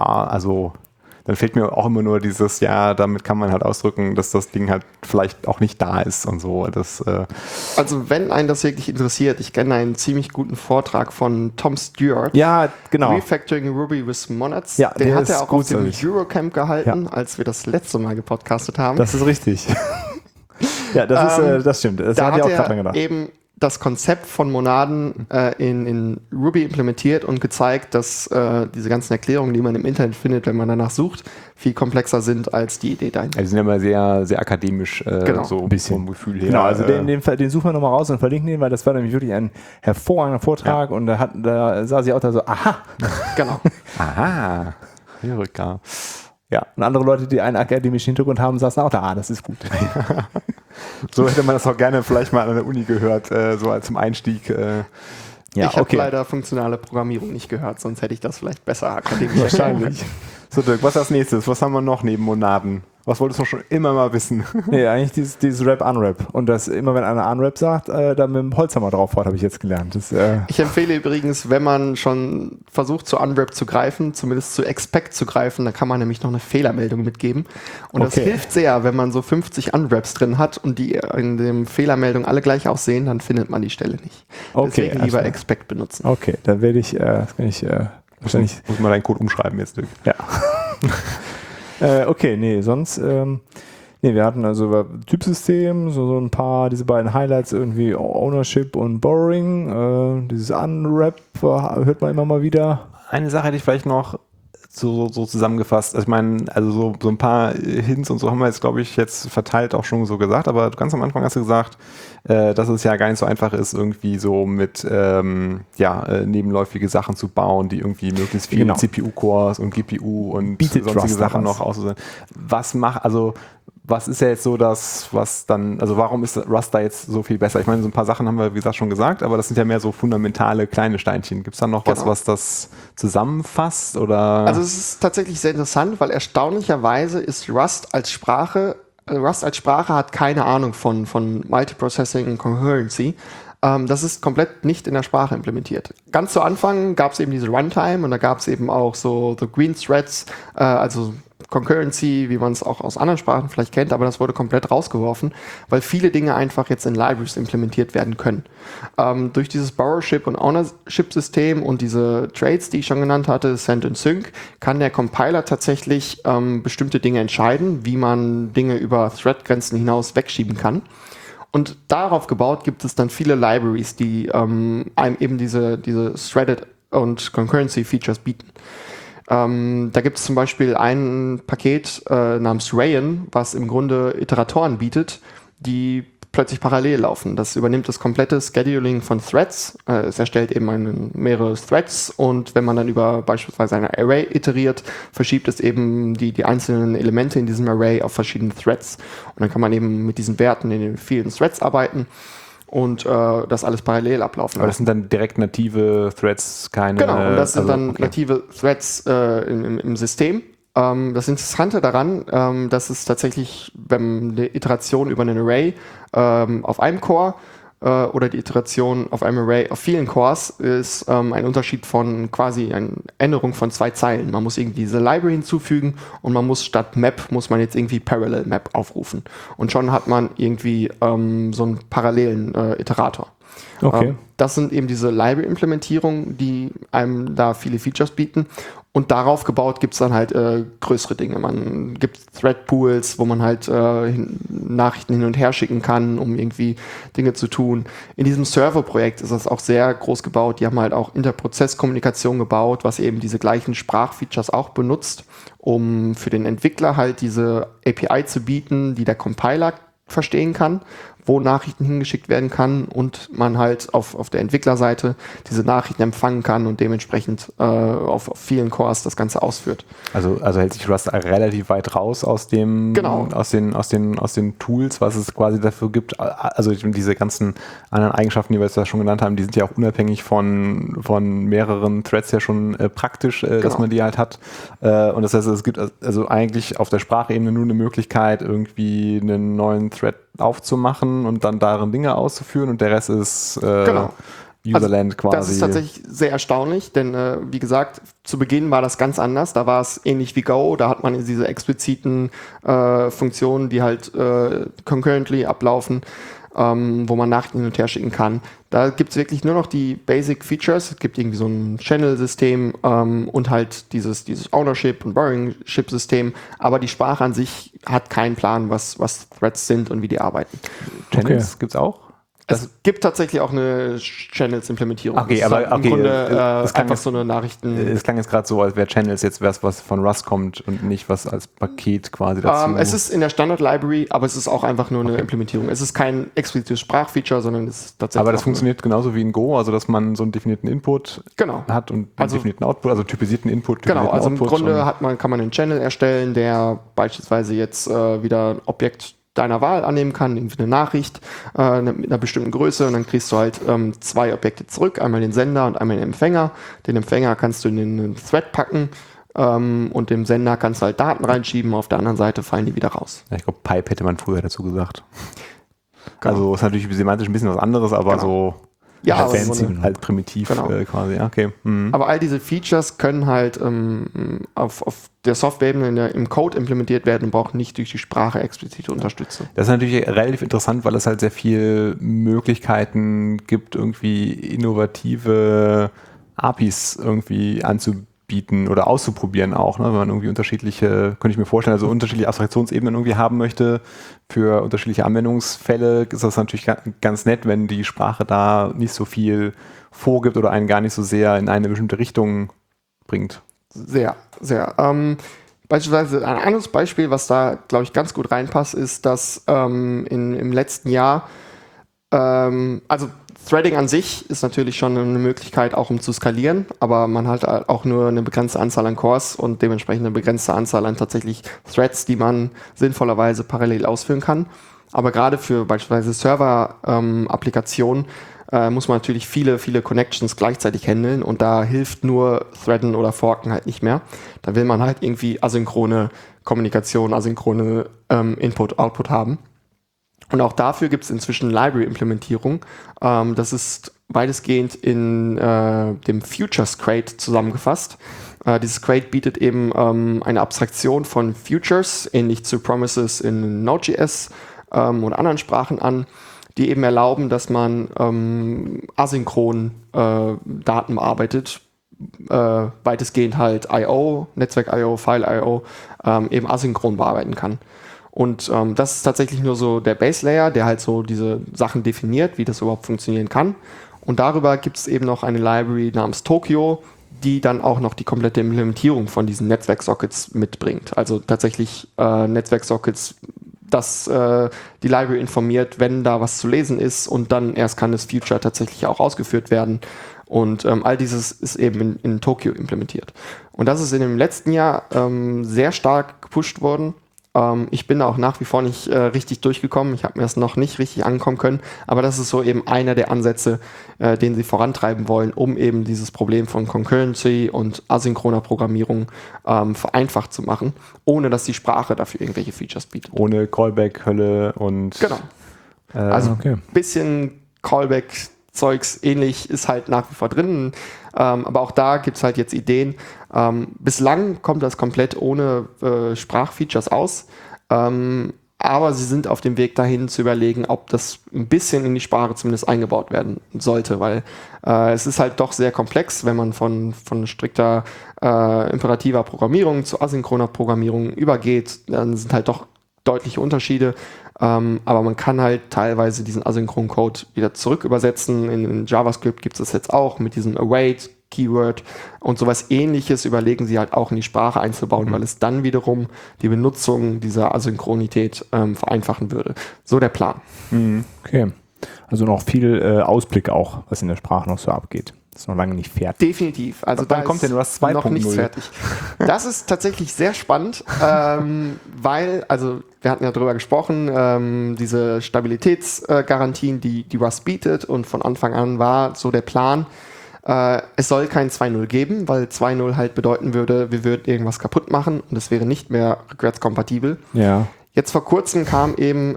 dann fehlt mir auch immer nur dieses, damit kann man halt ausdrücken, dass das Ding halt vielleicht auch nicht da ist und so. Also wenn einen das wirklich interessiert, ich kenne einen ziemlich guten Vortrag von Tom Stewart. Ja, genau. Refactoring Ruby with Monads. Ja, den hat er auch auf dem Eurocamp gehalten, als wir das letzte Mal gepodcastet haben. Das ist richtig. Ja, das stimmt. Das da hat er auch gerade gedacht. Eben das Konzept von Monaden in Ruby implementiert und gezeigt, dass diese ganzen Erklärungen, die man im Internet findet, wenn man danach sucht, viel komplexer sind als die Idee dahinter. Also sind ja immer sehr, sehr akademisch, so ein bisschen vom Gefühl her. Genau, also den suchen wir nochmal raus und verlinken den, weil das war nämlich wirklich ein hervorragender Vortrag und da sah sie auch da so, aha. Genau. Aha. Rückgar. Ja, und andere Leute, die einen akademischen Hintergrund haben, saßen auch da, das ist gut. So hätte man das auch gerne vielleicht mal an der Uni gehört, so als zum Einstieg. Ich habe leider funktionale Programmierung nicht gehört, sonst hätte ich das vielleicht besser akademisch wahrscheinlich. So Dirk, was ist als nächstes? Was haben wir noch neben Monaden? Was wolltest du schon immer mal wissen? Nee, eigentlich dieses Rap-Unrap. Und das immer, wenn einer Unrap sagt, da mit dem Holzhammer drauf fährt, habe ich jetzt gelernt. Das, Ich empfehle übrigens, wenn man schon versucht, zu Unwrap zu greifen, zumindest zu Expect zu greifen, da kann man nämlich noch eine Fehlermeldung mitgeben. Und das hilft sehr, wenn man so 50 Unwraps drin hat und die in der Fehlermeldung alle gleich aussehen, dann findet man die Stelle nicht. Deswegen lieber Expect benutzen. Okay, dann werde ich, wahrscheinlich... Muss man deinen Code umschreiben jetzt, Dirk. Ja. Okay, nee, sonst... wir hatten also Typsystem, so ein paar, diese beiden Highlights irgendwie Ownership und Borrowing, dieses Unwrap hört man immer mal wieder. Eine Sache hätte ich vielleicht noch so zusammengefasst. Also ich meine, also so ein paar Hints und so haben wir jetzt, glaube ich, jetzt verteilt auch schon so gesagt, aber ganz am Anfang hast du gesagt, dass es ja gar nicht so einfach ist, irgendwie so mit nebenläufige Sachen zu bauen, die irgendwie möglichst viele CPU-Cores und GPU und sonstige Sachen noch aussehen. Was ist ja jetzt so das, was dann, also warum ist Rust da jetzt so viel besser? Ich meine, so ein paar Sachen haben wir, wie gesagt, schon gesagt, aber das sind ja mehr so fundamentale kleine Steinchen. Gibt es da noch was das zusammenfasst? Oder? Also es ist tatsächlich sehr interessant, weil erstaunlicherweise ist Rust als Sprache hat keine Ahnung von Multiprocessing und Concurrency. Das ist komplett nicht in der Sprache implementiert. Ganz zu Anfang gab es eben diese Runtime und da gab es eben auch so the Green Threads, also Concurrency, wie man es auch aus anderen Sprachen vielleicht kennt, aber das wurde komplett rausgeworfen, weil viele Dinge einfach jetzt in Libraries implementiert werden können. Durch dieses Borrowship und Ownership-System und diese Trades, die ich schon genannt hatte, Send und Sync, kann der Compiler tatsächlich bestimmte Dinge entscheiden, wie man Dinge über Thread-Grenzen hinaus wegschieben kann. Und darauf gebaut gibt es dann viele Libraries, die einem eben diese Threaded und Concurrency Features bieten. Da gibt es zum Beispiel ein Paket namens Rayon, was im Grunde Iteratoren bietet, die plötzlich parallel laufen. Das übernimmt das komplette Scheduling von Threads. Es erstellt eben mehrere Threads und wenn man dann über beispielsweise eine Array iteriert, verschiebt es eben die einzelnen Elemente in diesem Array auf verschiedene Threads. Und dann kann man eben mit diesen Werten in den vielen Threads arbeiten und das alles parallel ablaufen. Aber das sind dann direkt native Threads, keine... Genau, und das sind dann native Threads im System. Das Interessante daran, dass es tatsächlich, wenn eine Iteration über einen Array auf einem Core oder die Iteration auf einem Array auf vielen Cores ist ein Unterschied von quasi eine Änderung von 2 Zeilen. Man muss irgendwie diese Library hinzufügen und man muss statt Map, muss man jetzt irgendwie Parallel Map aufrufen. Und schon hat man irgendwie so einen parallelen Iterator. Okay. Das sind eben diese Library-Implementierungen, die einem da viele Features bieten. Und darauf gebaut gibt es dann halt größere Dinge. Man gibt Thread-Pools, wo man halt Nachrichten hin und her schicken kann, um irgendwie Dinge zu tun. In diesem Server-Projekt ist das auch sehr groß gebaut. Die haben halt auch Interprozesskommunikation gebaut, was eben diese gleichen Sprachfeatures auch benutzt, um für den Entwickler halt diese API zu bieten, die der Compiler verstehen kann, wo Nachrichten hingeschickt werden kann und man halt auf der Entwicklerseite diese Nachrichten empfangen kann und dementsprechend auf vielen Cores das Ganze ausführt. Also hält sich Rust relativ weit raus aus dem, genau, aus den Tools, was es quasi dafür gibt. Also diese ganzen anderen Eigenschaften, die wir jetzt schon genannt haben, die sind ja auch unabhängig von mehreren Threads ja schon praktisch, dass man die halt hat. Und das heißt, es gibt also eigentlich auf der Sprachebene nur eine Möglichkeit, irgendwie einen neuen Thread aufzumachen und dann darin Dinge auszuführen und der Rest ist Userland quasi. Das ist tatsächlich sehr erstaunlich, denn wie gesagt, zu Beginn war das ganz anders. Da war es ähnlich wie Go, da hat man diese expliziten Funktionen, die halt concurrently ablaufen, wo man Nachrichten hin und her schicken kann. Da gibt es wirklich nur noch die Basic Features. Es gibt irgendwie so ein Channel-System und halt dieses Ownership- und Borrowing-Ship-System. Aber die Sprache an sich hat keinen Plan, was Threads sind und wie die arbeiten. Channels gibt's auch? Es gibt tatsächlich auch eine Channels-Implementierung. Okay, aber im Grunde einfach so eine Nachrichten... Es klang jetzt gerade so, als wäre Channels jetzt was von Rust kommt und nicht was als Paket quasi dazu. Es ist in der Standard-Library, aber es ist auch einfach nur eine Implementierung. Es ist kein explizites Sprachfeature, sondern es ist tatsächlich... Aber das funktioniert genauso wie in Go, also dass man so einen definierten Input hat und einen definierten Output, also typisierten Input, typisierten Output. Im Grunde kann man einen Channel erstellen, der beispielsweise jetzt wieder ein Objekt deiner Wahl annehmen kann, irgendwie eine Nachricht mit einer bestimmten Größe und dann kriegst du halt 2 Objekte zurück, einmal den Sender und einmal den Empfänger. Den Empfänger kannst du in den Thread packen und dem Sender kannst du halt Daten reinschieben, auf der anderen Seite fallen die wieder raus. Ja, ich glaube, Pipe hätte man früher dazu gesagt. Also ist natürlich semantisch ein bisschen was anderes, aber so ja, halt aber fancy, so halt primitiv quasi. Okay. Mhm. Aber all diese Features können halt auf der Software-Ebene im Code implementiert werden und brauchen nicht durch die Sprache explizite Unterstützung. Das ist natürlich relativ interessant, weil es halt sehr viele Möglichkeiten gibt, irgendwie innovative APIs irgendwie anzubieten oder auszuprobieren auch, ne? Wenn man irgendwie unterschiedliche, könnte ich mir vorstellen, also unterschiedliche Abstraktionsebenen irgendwie haben möchte für unterschiedliche Anwendungsfälle, ist das natürlich ganz nett, wenn die Sprache da nicht so viel vorgibt oder einen gar nicht so sehr in eine bestimmte Richtung bringt. Sehr, sehr. Beispielsweise ein anderes Beispiel, was da, glaube ich, ganz gut reinpasst, ist, dass im letzten Jahr, also Threading an sich ist natürlich schon eine Möglichkeit, auch um zu skalieren, aber man hat auch nur eine begrenzte Anzahl an Cores und dementsprechend eine begrenzte Anzahl an tatsächlich Threads, die man sinnvollerweise parallel ausführen kann. Aber gerade für beispielsweise Server-Applikationen muss man natürlich viele Connections gleichzeitig handeln und da hilft nur Threaden oder Forken halt nicht mehr. Da will man halt irgendwie asynchrone Kommunikation, asynchrone Input-Output haben. Und auch dafür gibt es inzwischen Library-Implementierung. Das ist weitestgehend in dem Futures Crate zusammengefasst. Dieses Crate bietet eben eine Abstraktion von Futures, ähnlich zu Promises in Node.js oder anderen Sprachen an, die eben erlauben, dass man asynchron Daten bearbeitet, weitestgehend halt I.O., Netzwerk-I.O., File-I.O. Eben asynchron bearbeiten kann. Und das ist tatsächlich nur so der Base-Layer, der halt so diese Sachen definiert, wie das überhaupt funktionieren kann. Und darüber gibt es eben noch eine Library namens Tokio, die dann auch noch die komplette Implementierung von diesen Netzwerk-Sockets mitbringt. Also tatsächlich Netzwerk-Sockets, dass die Library informiert, wenn da was zu lesen ist und dann erst kann das Future tatsächlich auch ausgeführt werden. Und all dieses ist eben in Tokio implementiert. Und das ist in dem letzten Jahr sehr stark gepusht worden. Ich bin auch nach wie vor nicht richtig durchgekommen. Ich habe mir das noch nicht richtig ankommen können. Aber das ist so eben einer der Ansätze, den sie vorantreiben wollen, um eben dieses Problem von Concurrency und asynchroner Programmierung vereinfacht zu machen, ohne dass die Sprache dafür irgendwelche Features bietet. Ohne Callback-Hölle und... Genau. Also ein bisschen Callback-Zeugs ähnlich ist halt nach wie vor drin. Aber auch da gibt es halt jetzt Ideen. Bislang kommt das komplett ohne Sprachfeatures aus. Aber sie sind auf dem Weg dahin zu überlegen, ob das ein bisschen in die Sprache zumindest eingebaut werden sollte, weil es ist halt doch sehr komplex, wenn man von strikter imperativer Programmierung zu asynchroner Programmierung übergeht, dann sind halt doch deutliche Unterschiede. Aber man kann halt teilweise diesen asynchronen Code wieder zurück übersetzen. In JavaScript gibt es das jetzt auch mit diesem Await Keyword und sowas Ähnliches überlegen sie halt auch in die Sprache einzubauen, weil es dann wiederum die Benutzung dieser Asynchronität vereinfachen würde. So der Plan. Okay. Also noch viel Ausblick auch, was in der Sprache noch so abgeht. Das ist noch lange nicht fertig. Definitiv. Also da kommt denn Rust 2.0 noch nichts fertig. Das ist tatsächlich sehr spannend, weil, also wir hatten ja drüber gesprochen, diese Stabilitätsgarantien, die Rust bietet und von Anfang an war so der Plan, es soll kein 2.0 geben, weil 2.0 halt bedeuten würde, wir würden irgendwas kaputt machen und es wäre nicht mehr rückwärtskompatibel. Ja. Jetzt vor kurzem kam eben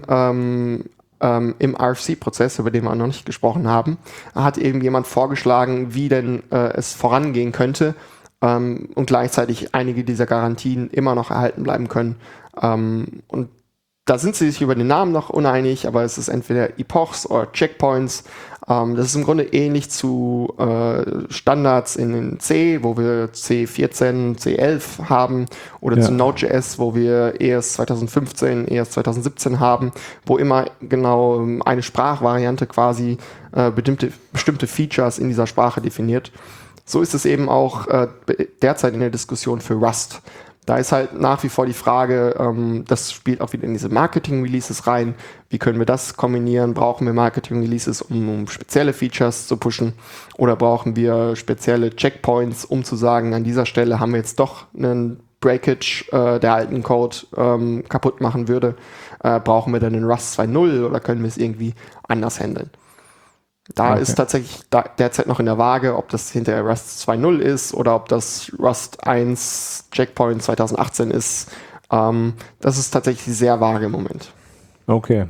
im RFC-Prozess, über den wir noch nicht gesprochen haben, hat eben jemand vorgeschlagen, wie denn es vorangehen könnte und gleichzeitig einige dieser Garantien immer noch erhalten bleiben können. Und da sind sie sich über den Namen noch uneinig, aber es ist entweder Epochs oder Checkpoints. Das ist im Grunde ähnlich zu Standards in C, wo wir C14, C11 haben, oder zu Node.js, wo wir ES 2015, ES 2017 haben, wo immer genau eine Sprachvariante quasi bestimmte Features in dieser Sprache definiert. So ist es eben auch derzeit in der Diskussion für Rust. Da ist halt nach wie vor die Frage, das spielt auch wieder in diese Marketing-Releases rein. Wie können wir das kombinieren? Brauchen wir Marketing-Releases, um spezielle Features zu pushen? Oder brauchen wir spezielle Checkpoints, um zu sagen, an dieser Stelle haben wir jetzt doch einen Breakage, der alten Code kaputt machen würde? Brauchen wir dann einen Rust 2.0 oder können wir es irgendwie anders handeln? Da ist tatsächlich derzeit noch in der Waage, ob das hinterher Rust 2.0 ist oder ob das Rust 1 Checkpoint 2018 ist. Das ist tatsächlich sehr vage im Moment. Okay.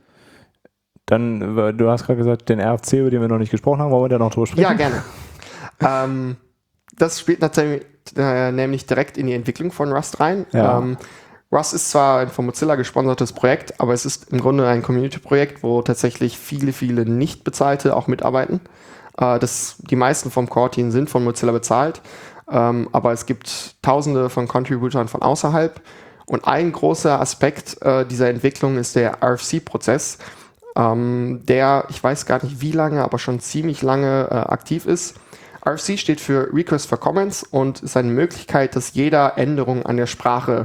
Dann, du hast gerade gesagt, den RFC, über den wir noch nicht gesprochen haben, wollen wir da noch drüber sprechen? Ja, gerne. Das spielt natürlich nämlich direkt in die Entwicklung von Rust rein. Ja. Rust ist zwar ein von Mozilla gesponsertes Projekt, aber es ist im Grunde ein Community-Projekt, wo tatsächlich viele nicht bezahlte auch mitarbeiten. Die meisten vom Core-Team sind von Mozilla bezahlt, aber es gibt Tausende von Contributern von außerhalb. Und ein großer Aspekt dieser Entwicklung ist der RFC-Prozess, der, ich weiß gar nicht wie lange, aber schon ziemlich lange aktiv ist. RFC steht für Request for Comments und ist eine Möglichkeit, dass jeder Änderung an der Sprache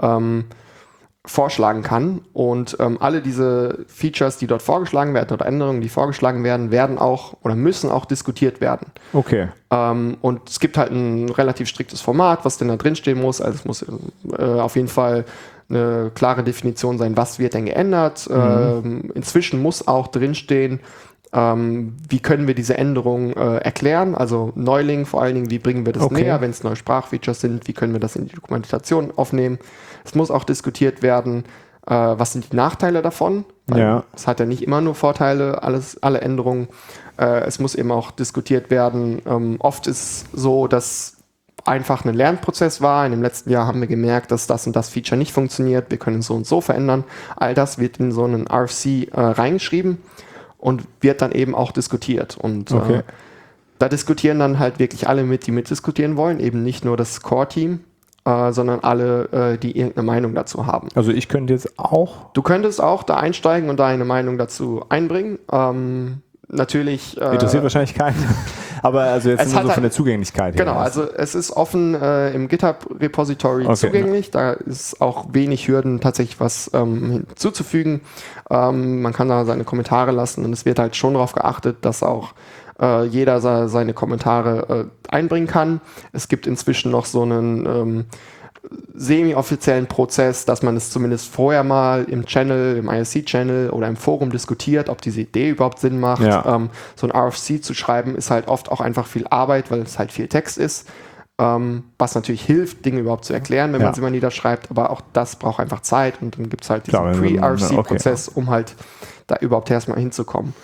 vorschlagen kann. Und alle diese Features, die dort vorgeschlagen werden oder Änderungen, die vorgeschlagen werden, werden auch oder müssen auch diskutiert werden. Okay. Und es gibt halt ein relativ striktes Format, was denn da drinstehen muss. Also es muss auf jeden Fall eine klare Definition sein, was wird denn geändert. Inzwischen muss auch drinstehen, wie können wir diese Änderungen erklären, also Neuling vor allen Dingen, wie bringen wir das näher, wenn es neue Sprachfeatures sind, wie können wir das in die Dokumentation aufnehmen. Es muss auch diskutiert werden, was sind die Nachteile davon, weil es hat ja nicht immer nur Vorteile, alle Änderungen. Es muss eben auch diskutiert werden. Oft ist es so, dass einfach ein Lernprozess war. In dem letzten Jahr haben wir gemerkt, dass das und das Feature nicht funktioniert, wir können es so und so verändern. All das wird in so einen RFC reingeschrieben und wird dann eben auch diskutiert. Und da diskutieren dann halt wirklich alle mit, die mitdiskutieren wollen, eben nicht nur das Core-Team, sondern alle, die irgendeine Meinung dazu haben. Also ich könnte jetzt auch... Du könntest auch da einsteigen und deine Meinung dazu einbringen. Natürlich... interessiert wahrscheinlich keinen. Aber also jetzt nur so von der Zugänglichkeit her. Genau, also es ist offen im GitHub-Repository zugänglich. Da ist auch wenig Hürden, tatsächlich was hinzuzufügen. Man kann da seine Kommentare lassen und es wird halt schon darauf geachtet, dass auch jeder seine Kommentare einbringen kann. Es gibt inzwischen noch so einen semi-offiziellen Prozess, dass man es zumindest vorher mal im Channel, im IRC-Channel oder im Forum diskutiert, ob diese Idee überhaupt Sinn macht. So ein RFC zu schreiben ist halt oft auch einfach viel Arbeit, weil es halt viel Text ist, was natürlich hilft, Dinge überhaupt zu erklären, wenn man sie mal niederschreibt, aber auch das braucht einfach Zeit und dann gibt es halt diesen Pre-RFC-Prozess, um halt da überhaupt erstmal hinzukommen.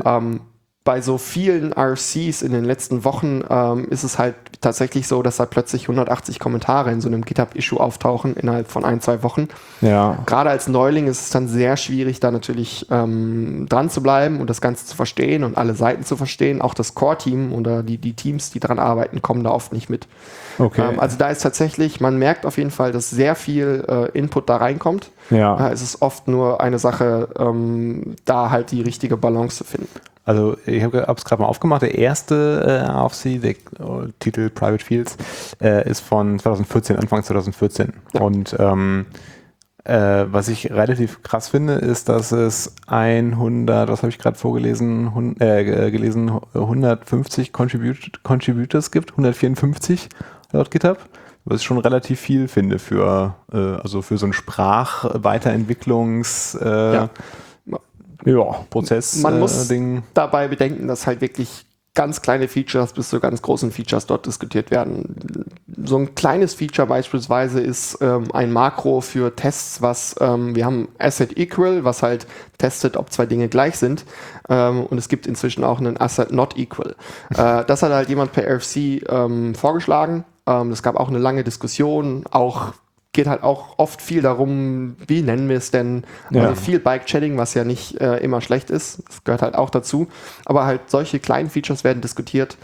Bei so vielen RFCs in den letzten Wochen ist es halt tatsächlich so, dass da plötzlich 180 Kommentare in so einem GitHub-Issue auftauchen innerhalb von 1-2 Wochen. Ja. Gerade als Neuling ist es dann sehr schwierig, da natürlich dran zu bleiben und das Ganze zu verstehen und alle Seiten zu verstehen. Auch das Core-Team oder die Teams, die dran arbeiten, kommen da oft nicht mit. Also da ist tatsächlich, man merkt auf jeden Fall, dass sehr viel Input da reinkommt. Es ist oft nur eine Sache, da halt die richtige Balance zu finden. Also ich habe es gerade mal aufgemacht. Der erste RFC, der Titel Private Fields, ist von 2014, Anfang 2014. Ja. Und was ich relativ krass finde, ist, dass es 150 Contributors gibt, 154 laut GitHub. Was ich schon relativ viel finde für so ein Sprachweiterentwicklungs Prozess. Man muss dabei bedenken, dass halt wirklich ganz kleine Features bis zu ganz großen Features dort diskutiert werden. So ein kleines Feature beispielsweise ist ein Makro für Tests, was wir haben Asset Equal, was halt testet, ob zwei Dinge gleich sind. Und es gibt inzwischen auch einen Asset Not Equal. Das hat halt jemand per RFC vorgeschlagen. Es gab auch eine lange Diskussion, geht halt auch oft viel darum, wie nennen wir es denn? Also viel Bike-Chatting, was ja nicht immer schlecht ist. Das gehört halt auch dazu. Aber halt solche kleinen Features werden diskutiert.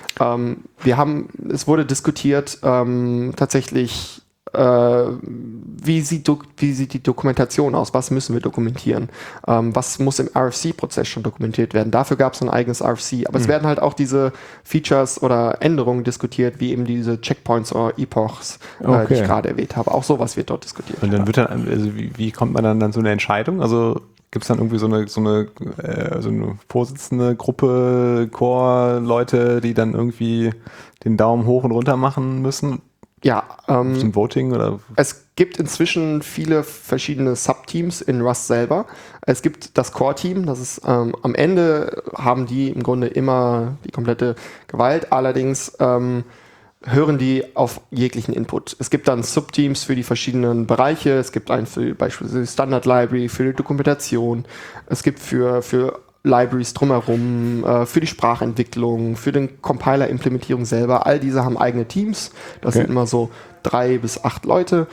Es wurde diskutiert tatsächlich, wie sieht die Dokumentation aus? Was müssen wir dokumentieren? Was muss im RFC-Prozess schon dokumentiert werden? Dafür gab es ein eigenes RFC. Aber es werden halt auch diese Features oder Änderungen diskutiert, wie eben diese Checkpoints oder Epochs, die ich gerade erwähnt habe. Auch sowas wird dort diskutiert. Und dann wird wie kommt man dann zu einer Entscheidung? Also gibt es dann irgendwie so eine Vorsitzende Gruppe, Core-Leute, die dann irgendwie den Daumen hoch und runter machen müssen? Ja, Zum Voting oder? es gibt inzwischen viele verschiedene Subteams in Rust selber. Es gibt das Core-Team, das ist am Ende haben die im Grunde immer die komplette Gewalt, allerdings hören die auf jeglichen Input. Es gibt dann Subteams für die verschiedenen Bereiche, es gibt einen für beispielsweise die Standard Library, für die Dokumentation, es gibt für Libraries drumherum, für die Sprachentwicklung, für den Compiler-Implementierung selber. All diese haben eigene Teams. Das sind immer so 3 bis 8 Leute.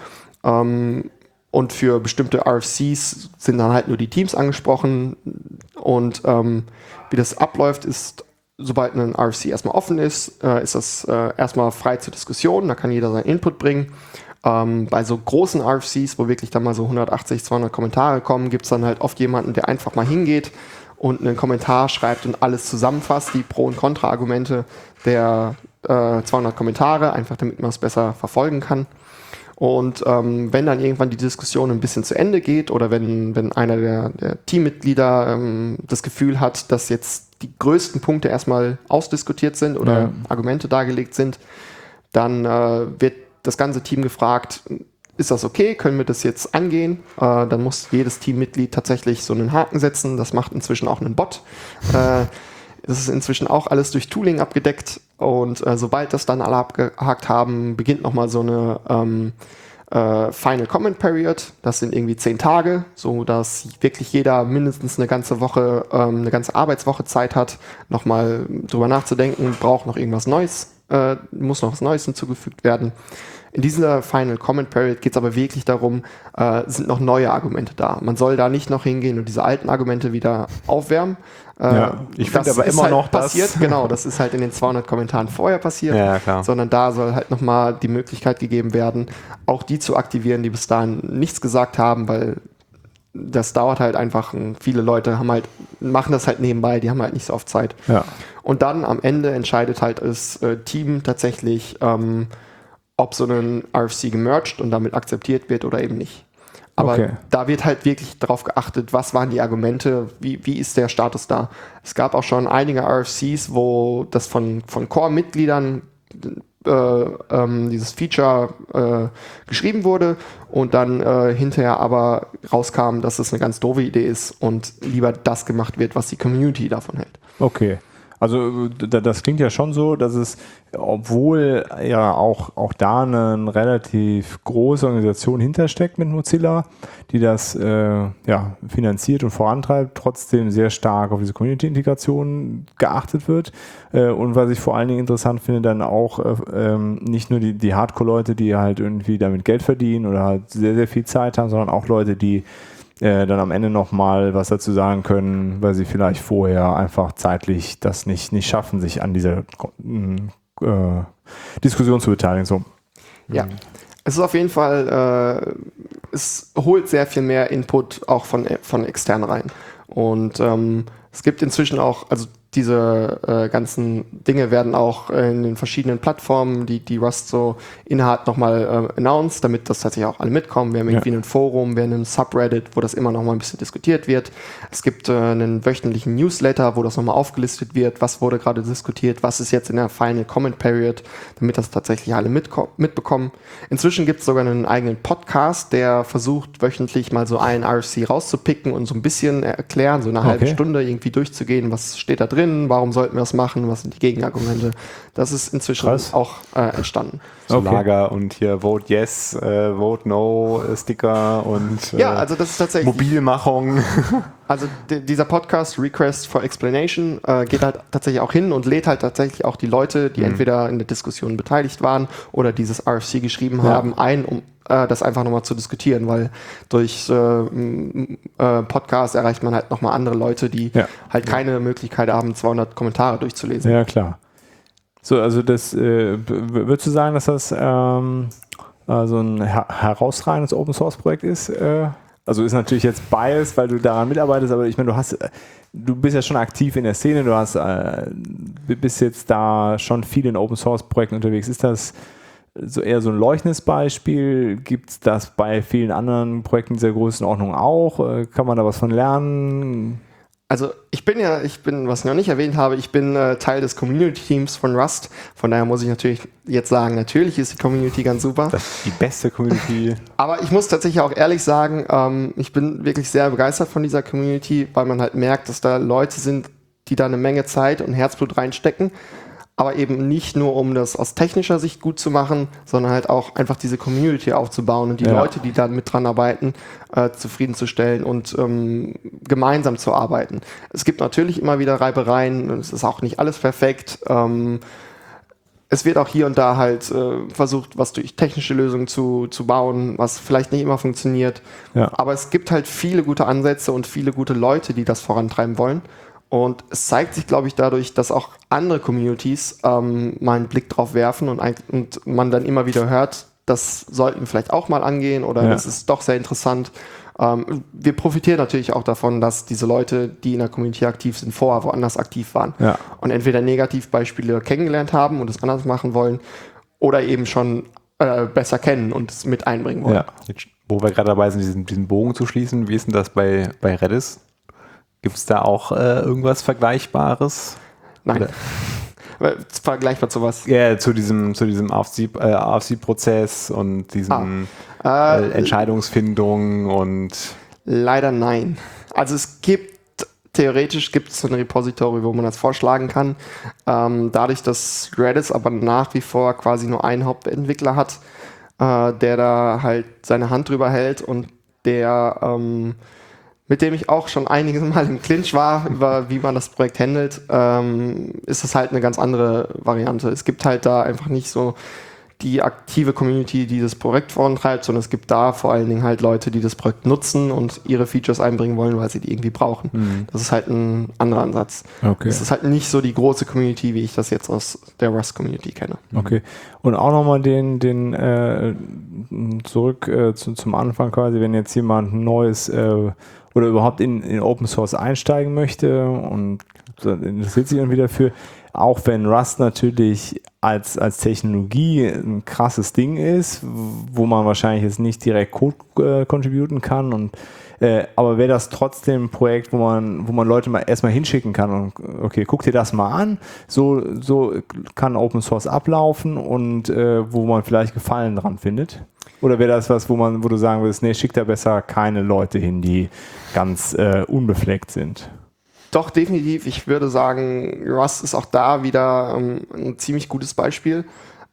Und für bestimmte RFCs sind dann halt nur die Teams angesprochen. Und wie das abläuft, ist, sobald ein RFC erstmal offen ist das erstmal frei zur Diskussion. Da kann jeder seinen Input bringen. Bei so großen RFCs, wo wirklich dann mal so 180, 200 Kommentare kommen, gibt es dann halt oft jemanden, der einfach mal hingeht und einen Kommentar schreibt und alles zusammenfasst, die Pro- und Kontra-Argumente der 200 Kommentare, einfach damit man es besser verfolgen kann. Und wenn dann irgendwann die Diskussion ein bisschen zu Ende geht oder wenn einer der Teammitglieder das Gefühl hat, dass jetzt die größten Punkte erstmal ausdiskutiert sind oder Argumente dargelegt sind, dann wird das ganze Team gefragt, ist das okay? Können wir das jetzt angehen? Dann muss jedes Teammitglied tatsächlich so einen Haken setzen. Das macht inzwischen auch einen Bot. Das ist inzwischen auch alles durch Tooling abgedeckt. Und sobald das dann alle abgehakt haben, beginnt nochmal so eine Final Comment Period. Das sind irgendwie 10 Tage, so dass wirklich jeder mindestens eine ganze Woche, eine ganze Arbeitswoche Zeit hat, nochmal drüber nachzudenken, braucht noch irgendwas Neues, muss noch was Neues hinzugefügt werden. In dieser Final Comment Period geht es aber wirklich darum, sind noch neue Argumente da. Man soll da nicht noch hingehen und diese alten Argumente wieder aufwärmen. Ich finde aber immer halt noch passiert, genau, das ist halt in den 200 Kommentaren vorher passiert, sondern da soll halt nochmal die Möglichkeit gegeben werden, auch die zu aktivieren, die bis dahin nichts gesagt haben, weil das dauert halt einfach. Viele Leute machen das halt nebenbei, die haben halt nicht so oft Zeit. Ja. Und dann am Ende entscheidet halt das Team tatsächlich, ob so ein RFC gemerged und damit akzeptiert wird oder eben nicht. Aber da wird halt wirklich darauf geachtet, was waren die Argumente, wie ist der Status da. Es gab auch schon einige RFCs, wo das von Core-Mitgliedern dieses Feature geschrieben wurde und dann hinterher aber rauskam, dass es eine ganz doofe Idee ist und lieber das gemacht wird, was die Community davon hält. Okay. Also das klingt ja schon so, dass es, obwohl ja auch da eine relativ große Organisation hintersteckt mit Mozilla, die das finanziert und vorantreibt, trotzdem sehr stark auf diese Community-Integration geachtet wird. Und was ich vor allen Dingen interessant finde, dann auch nicht nur die Hardcore-Leute, die halt irgendwie damit Geld verdienen oder halt sehr, sehr viel Zeit haben, sondern auch Leute, die dann am Ende nochmal was dazu sagen können, weil sie vielleicht vorher einfach zeitlich das nicht schaffen, sich an dieser Diskussion zu beteiligen. So. Ja, es ist auf jeden Fall, es holt sehr viel mehr Input auch von extern rein. Und es gibt inzwischen auch, also diese ganzen Dinge werden auch in den verschiedenen Plattformen, die Rust so innehat, nochmal announced, damit das tatsächlich auch alle mitkommen. Wir haben irgendwie ein Forum, wir haben einen Subreddit, wo das immer nochmal ein bisschen diskutiert wird. Es gibt einen wöchentlichen Newsletter, wo das nochmal aufgelistet wird, was wurde gerade diskutiert, was ist jetzt in der Final Comment Period, damit das tatsächlich alle mitbekommen. Inzwischen gibt es sogar einen eigenen Podcast, der versucht, wöchentlich mal so einen RFC rauszupicken und so ein bisschen erklären, so eine halbe Stunde irgendwie durchzugehen, was steht da drin, warum sollten wir das machen, was sind die Gegenargumente. Das ist inzwischen auch entstanden. So Lager und hier Vote Yes, Vote No Sticker und also das ist tatsächlich Mobilmachung. Also dieser Podcast Request for Explanation geht halt tatsächlich auch hin und lädt halt tatsächlich auch die Leute, die entweder in der Diskussion beteiligt waren oder dieses RFC geschrieben haben, ein, um das einfach nochmal zu diskutieren, weil durch Podcast erreicht man halt nochmal andere Leute, die halt keine Möglichkeit haben, 200 Kommentare durchzulesen. Ja, klar. So, also das, würdest du sagen, dass das so ein herausragendes Open-Source-Projekt ist? Also ist natürlich jetzt biased, weil du daran mitarbeitest, aber ich meine, du bist ja schon aktiv in der Szene, bist jetzt da schon viel in Open-Source-Projekten unterwegs. Ist das so eher so ein leuchtendes Beispiel? Gibt es das bei vielen anderen Projekten dieser Größenordnung auch? Kann man da was von lernen? Also ich bin, was ich noch nicht erwähnt habe, ich bin Teil des Community-Teams von Rust. Von daher muss ich natürlich jetzt sagen, natürlich ist die Community ganz super. Das ist die beste Community. Aber ich muss tatsächlich auch ehrlich sagen, ich bin wirklich sehr begeistert von dieser Community, weil man halt merkt, dass da Leute sind, die da eine Menge Zeit und Herzblut reinstecken. Aber eben nicht nur, um das aus technischer Sicht gut zu machen, sondern halt auch einfach diese Community aufzubauen und die Leute, die da mit dran arbeiten, zufriedenzustellen und gemeinsam zu arbeiten. Es gibt natürlich immer wieder Reibereien, es ist auch nicht alles perfekt. Es wird auch hier und da halt versucht, was durch technische Lösungen zu bauen, was vielleicht nicht immer funktioniert. Ja. Aber es gibt halt viele gute Ansätze und viele gute Leute, die das vorantreiben wollen. Und es zeigt sich, glaube ich, dadurch, dass auch andere Communities mal einen Blick drauf werfen und man dann immer wieder hört, das sollten wir vielleicht auch mal angehen oder das ist doch sehr interessant. Wir profitieren natürlich auch davon, dass diese Leute, die in der Community aktiv sind, vorher woanders aktiv waren und entweder Negativbeispiele kennengelernt haben und es anders machen wollen oder eben schon besser kennen und es mit einbringen wollen. Ja. Jetzt, wo wir gerade dabei sind, diesen Bogen zu schließen, wie ist denn das bei Redis? Gibt es da auch irgendwas Vergleichbares? Nein. Vergleichbar zu was? Ja, zu diesem AFC-Prozess und diesem Entscheidungsfindung und... Leider nein. Also theoretisch gibt es ein Repository, wo man das vorschlagen kann. Dadurch, dass Redis aber nach wie vor quasi nur einen Hauptentwickler hat, der da halt seine Hand drüber hält und der... mit dem ich auch schon einiges Mal im Clinch war, über wie man das Projekt handelt, ist das halt eine ganz andere Variante. Es gibt halt da einfach nicht so die aktive Community, die das Projekt vorantreibt, sondern es gibt da vor allen Dingen halt Leute, die das Projekt nutzen und ihre Features einbringen wollen, weil sie die irgendwie brauchen. Das ist halt ein anderer Ansatz. Okay. Es ist halt nicht so die große Community, wie ich das jetzt aus der Rust-Community kenne. Okay. Und auch nochmal zurück zum Anfang quasi, wenn jetzt jemand ein neues oder überhaupt in Open Source einsteigen möchte und interessiert sich irgendwie dafür, auch wenn Rust natürlich als Technologie ein krasses Ding ist, wo man wahrscheinlich jetzt nicht direkt Code contributen kann aber wäre das trotzdem ein Projekt, wo man Leute mal erstmal hinschicken kann und okay, guck dir das mal an, so kann Open Source ablaufen und wo man vielleicht Gefallen dran findet? Oder wäre das was, wo du sagen würdest, nee, schick da besser keine Leute hin, die ganz unbefleckt sind? Doch, definitiv. Ich würde sagen, Rust ist auch da wieder ein ziemlich gutes Beispiel.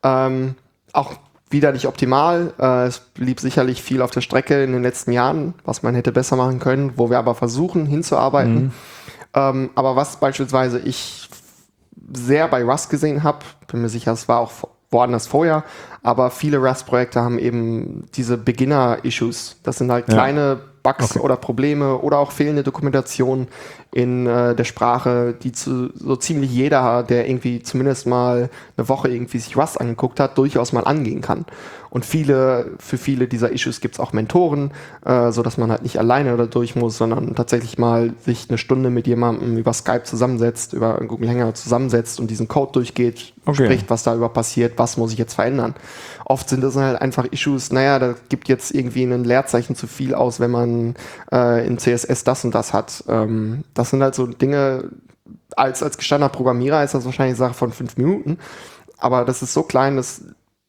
Auch wieder nicht optimal. Es blieb sicherlich viel auf der Strecke in den letzten Jahren, was man hätte besser machen können, wo wir aber versuchen hinzuarbeiten. Aber was beispielsweise ich sehr bei Rust gesehen habe, bin mir sicher, es war auch woanders vorher, aber viele Rust-Projekte haben eben diese Beginner-Issues. Das sind halt kleine Bugs oder Probleme oder auch fehlende Dokumentation in der Sprache, die so ziemlich jeder, der irgendwie zumindest mal eine Woche irgendwie sich Rust angeguckt hat, durchaus mal angehen kann. Und für viele dieser Issues gibt es auch Mentoren, so dass man halt nicht alleine da durch muss, sondern tatsächlich mal sich eine Stunde mit jemandem über Skype zusammensetzt, über Google Hangout zusammensetzt und diesen Code durchgeht, spricht, was da über passiert, was muss ich jetzt verändern. Oft sind das halt einfach Issues, da gibt jetzt irgendwie ein Leerzeichen zu viel aus, wenn man in CSS das und das hat. Das sind halt so Dinge, als gestandener Programmierer ist das wahrscheinlich eine Sache von 5 Minuten, aber das ist so klein, dass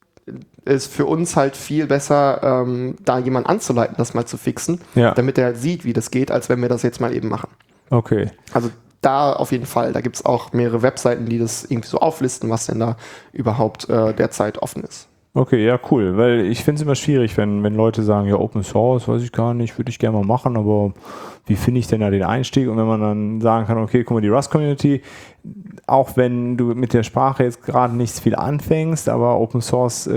ist für uns halt viel besser, da jemanden anzuleiten, das mal zu fixen, damit er sieht, wie das geht, als wenn wir das jetzt mal eben machen. Okay. Also da auf jeden Fall, da gibt es auch mehrere Webseiten, die das irgendwie so auflisten, was denn da überhaupt derzeit offen ist. Okay, ja, cool, weil ich finde es immer schwierig, wenn Leute sagen, ja, Open Source, weiß ich gar nicht, würde ich gerne mal machen, aber wie finde ich denn da den Einstieg? Und wenn man dann sagen kann, okay, guck mal, die Rust-Community, auch wenn du mit der Sprache jetzt gerade nicht viel anfängst, aber Open Source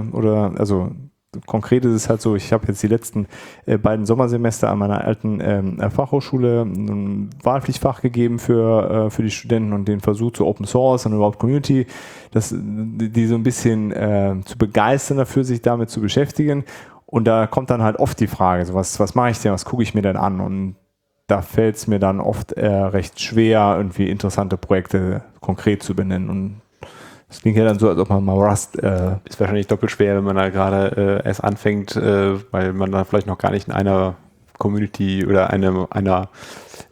konkret ist es halt so, ich habe jetzt die letzten beiden Sommersemester an meiner alten Fachhochschule ein Wahlpflichtfach gegeben für die Studenten und den Versuch zu Open Source und überhaupt Community, die so ein bisschen zu begeistern dafür, sich damit zu beschäftigen. Und da kommt dann halt oft die Frage, so was mache ich denn, was gucke ich mir denn an? Und da fällt es mir dann oft recht schwer, irgendwie interessante Projekte konkret zu benennen. Und das klingt ja dann so, als ob man mal Rust ist wahrscheinlich doppelt schwer, wenn man da gerade erst anfängt, weil man da vielleicht noch gar nicht in einer Community oder einer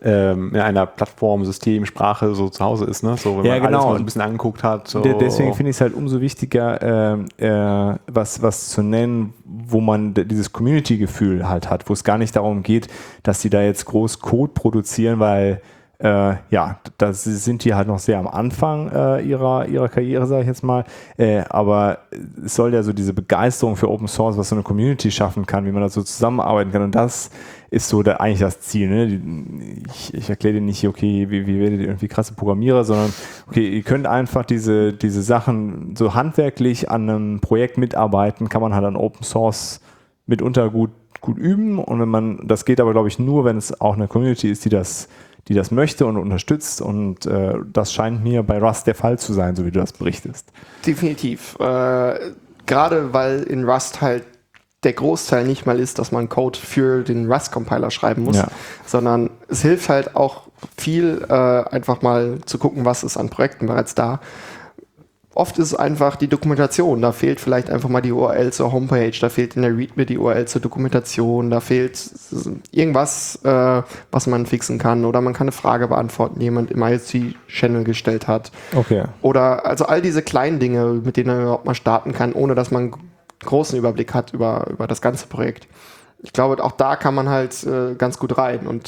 in einer Plattform, System, Sprache so zu Hause ist, ne? So, wenn man alles mal ein bisschen angeguckt hat. So. Deswegen finde ich es halt umso wichtiger, was zu nennen, wo man dieses Community-Gefühl halt hat, wo es gar nicht darum geht, dass die da jetzt groß Code produzieren, weil da sind die halt noch sehr am Anfang ihrer Karriere, sage ich jetzt mal. Aber es soll ja so diese Begeisterung für Open Source, was so eine Community schaffen kann, wie man da so zusammenarbeiten kann. Und das ist so eigentlich das Ziel. Ne? Ich erkläre dir nicht, okay, wie werdet ihr irgendwie krasse Programmierer, sondern okay, ihr könnt einfach diese Sachen so handwerklich an einem Projekt mitarbeiten, kann man halt an Open Source mitunter gut üben. Und wenn man, das geht aber, glaube ich, nur, wenn es auch eine Community ist, die das möchte und unterstützt, und das scheint mir bei Rust der Fall zu sein, so wie du das berichtest. Definitiv. Gerade weil in Rust halt der Großteil nicht mal ist, dass man Code für den Rust-Compiler schreiben muss, sondern es hilft halt auch viel, einfach mal zu gucken, was ist an Projekten bereits da. Oft ist es einfach die Dokumentation, da fehlt vielleicht einfach mal die URL zur Homepage, da fehlt in der README die URL zur Dokumentation, da fehlt irgendwas, was man fixen kann, oder man kann eine Frage beantworten, die jemand im IRC-Channel gestellt hat. Okay. Oder also all diese kleinen Dinge, mit denen man überhaupt mal starten kann, ohne dass man einen großen Überblick hat über das ganze Projekt. Ich glaube, auch da kann man halt ganz gut rein. Und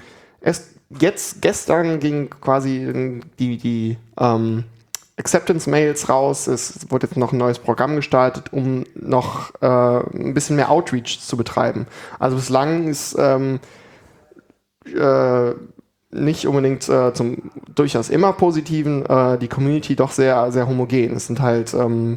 gestern ging quasi die Acceptance-Mails raus. Es wurde jetzt noch ein neues Programm gestartet, um noch ein bisschen mehr Outreach zu betreiben. Also bislang ist nicht unbedingt zum durchaus immer Positiven die Community doch sehr, sehr homogen. Es sind halt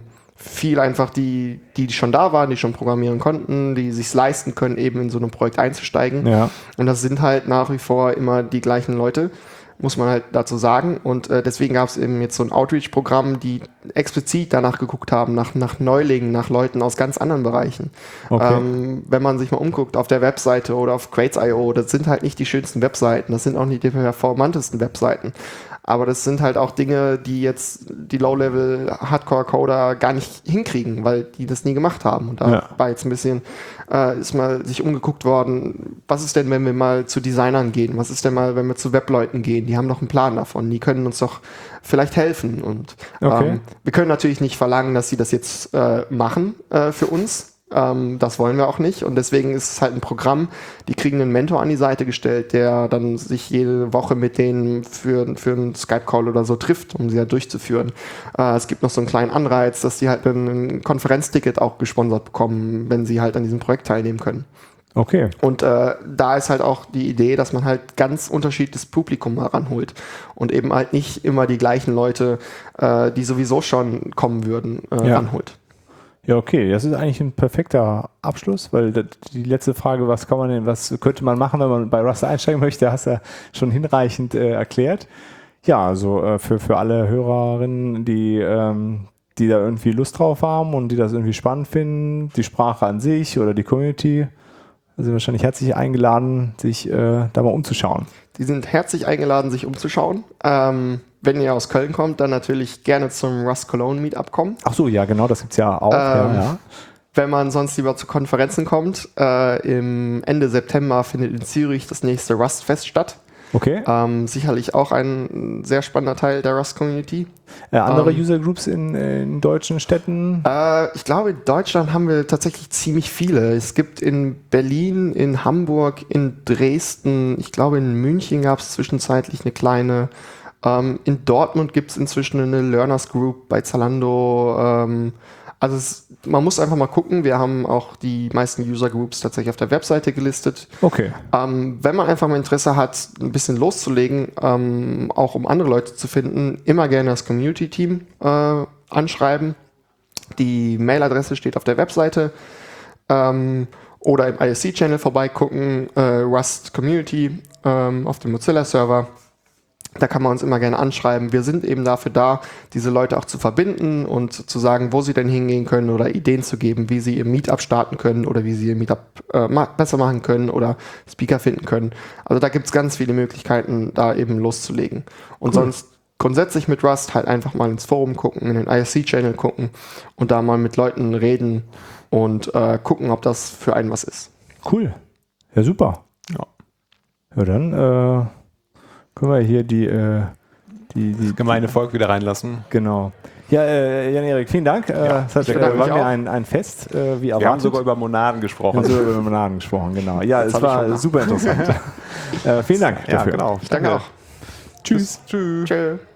viel einfach die schon da waren, die schon programmieren konnten, die sich leisten können, eben in so ein Projekt einzusteigen. Ja. Und das sind halt nach wie vor immer die gleichen Leute, muss man halt dazu sagen. Und deswegen gab es eben jetzt so ein Outreach-Programm, die explizit danach geguckt haben, nach Neulingen, nach Leuten aus ganz anderen Bereichen. Okay. Wenn man sich mal umguckt auf der Webseite oder auf Crates.io, das sind halt nicht die schönsten Webseiten, das sind auch nicht die performantesten Webseiten. Aber das sind halt auch Dinge, die jetzt die Low-Level-Hardcore-Coder gar nicht hinkriegen, weil die das nie gemacht haben. Und da war jetzt ein bisschen, ist mal sich umgeguckt worden, was ist denn, wenn wir mal zu Designern gehen? Was ist denn mal, wenn wir zu Webleuten gehen? Die haben doch einen Plan davon. Die können uns doch vielleicht helfen. Und wir können natürlich nicht verlangen, dass sie das jetzt machen für uns. Das wollen wir auch nicht, und deswegen ist es halt ein Programm, die kriegen einen Mentor an die Seite gestellt, der dann sich jede Woche mit denen für einen Skype-Call oder so trifft, um sie halt durchzuführen. Es gibt noch so einen kleinen Anreiz, dass sie halt ein Konferenzticket auch gesponsert bekommen, wenn sie halt an diesem Projekt teilnehmen können. Okay. Und da ist halt auch die Idee, dass man halt ganz unterschiedliches Publikum heranholt und eben halt nicht immer die gleichen Leute, die sowieso schon kommen würden, ranholt. Ja, okay, das ist eigentlich ein perfekter Abschluss, weil die letzte Frage, was könnte man machen, wenn man bei Rust einsteigen möchte, hast du ja schon hinreichend erklärt. Ja, also für alle Hörerinnen, die da irgendwie Lust drauf haben und die das irgendwie spannend finden, die Sprache an sich oder die Community, sind wahrscheinlich herzlich eingeladen, sich da mal umzuschauen. Die sind herzlich eingeladen, sich umzuschauen. Wenn ihr aus Köln kommt, dann natürlich gerne zum Rust Cologne Meetup kommen. Ach so, ja, genau, das gibt's ja auch. Wenn man sonst lieber zu Konferenzen kommt, im Ende September findet in Zürich das nächste Rust-Fest statt. Okay. Sicherlich auch ein sehr spannender Teil der Rust-Community. Andere User-Groups in deutschen Städten? Ich glaube, in Deutschland haben wir tatsächlich ziemlich viele. Es gibt in Berlin, in Hamburg, in Dresden, ich glaube in München gab es zwischenzeitlich eine kleine. In Dortmund gibt es inzwischen eine Learners Group bei Zalando. Man muss einfach mal gucken. Wir haben auch die meisten User Groups tatsächlich auf der Webseite gelistet. Okay. Wenn man einfach mal Interesse hat, ein bisschen loszulegen, auch um andere Leute zu finden, immer gerne das Community-Team anschreiben. Die Mailadresse steht auf der Webseite. Oder im IRC-Channel vorbeigucken, Rust Community auf dem Mozilla-Server. Da kann man uns immer gerne anschreiben. Wir sind eben dafür da, diese Leute auch zu verbinden und zu sagen, wo sie denn hingehen können oder Ideen zu geben, wie sie ihr Meetup starten können oder wie sie ihr Meetup besser machen können oder Speaker finden können. Also da gibt es ganz viele Möglichkeiten, da eben loszulegen. Und sonst grundsätzlich mit Rust halt einfach mal ins Forum gucken, in den IRC-Channel gucken und da mal mit Leuten reden und gucken, ob das für einen was ist. Cool. Ja, super. Ja dann Können wir hier die gemeine Volk wieder reinlassen. Genau. Ja, Jan-Erik, vielen Dank. Das hat, war mir ein Fest, wie erwartet. Wir haben sogar über Monaden gesprochen. Wir haben sogar über Monaden gesprochen, genau. Ja, es war super interessant. Vielen Dank dafür. Genau. Danke auch. Tschüss. Tschüss. Tschö.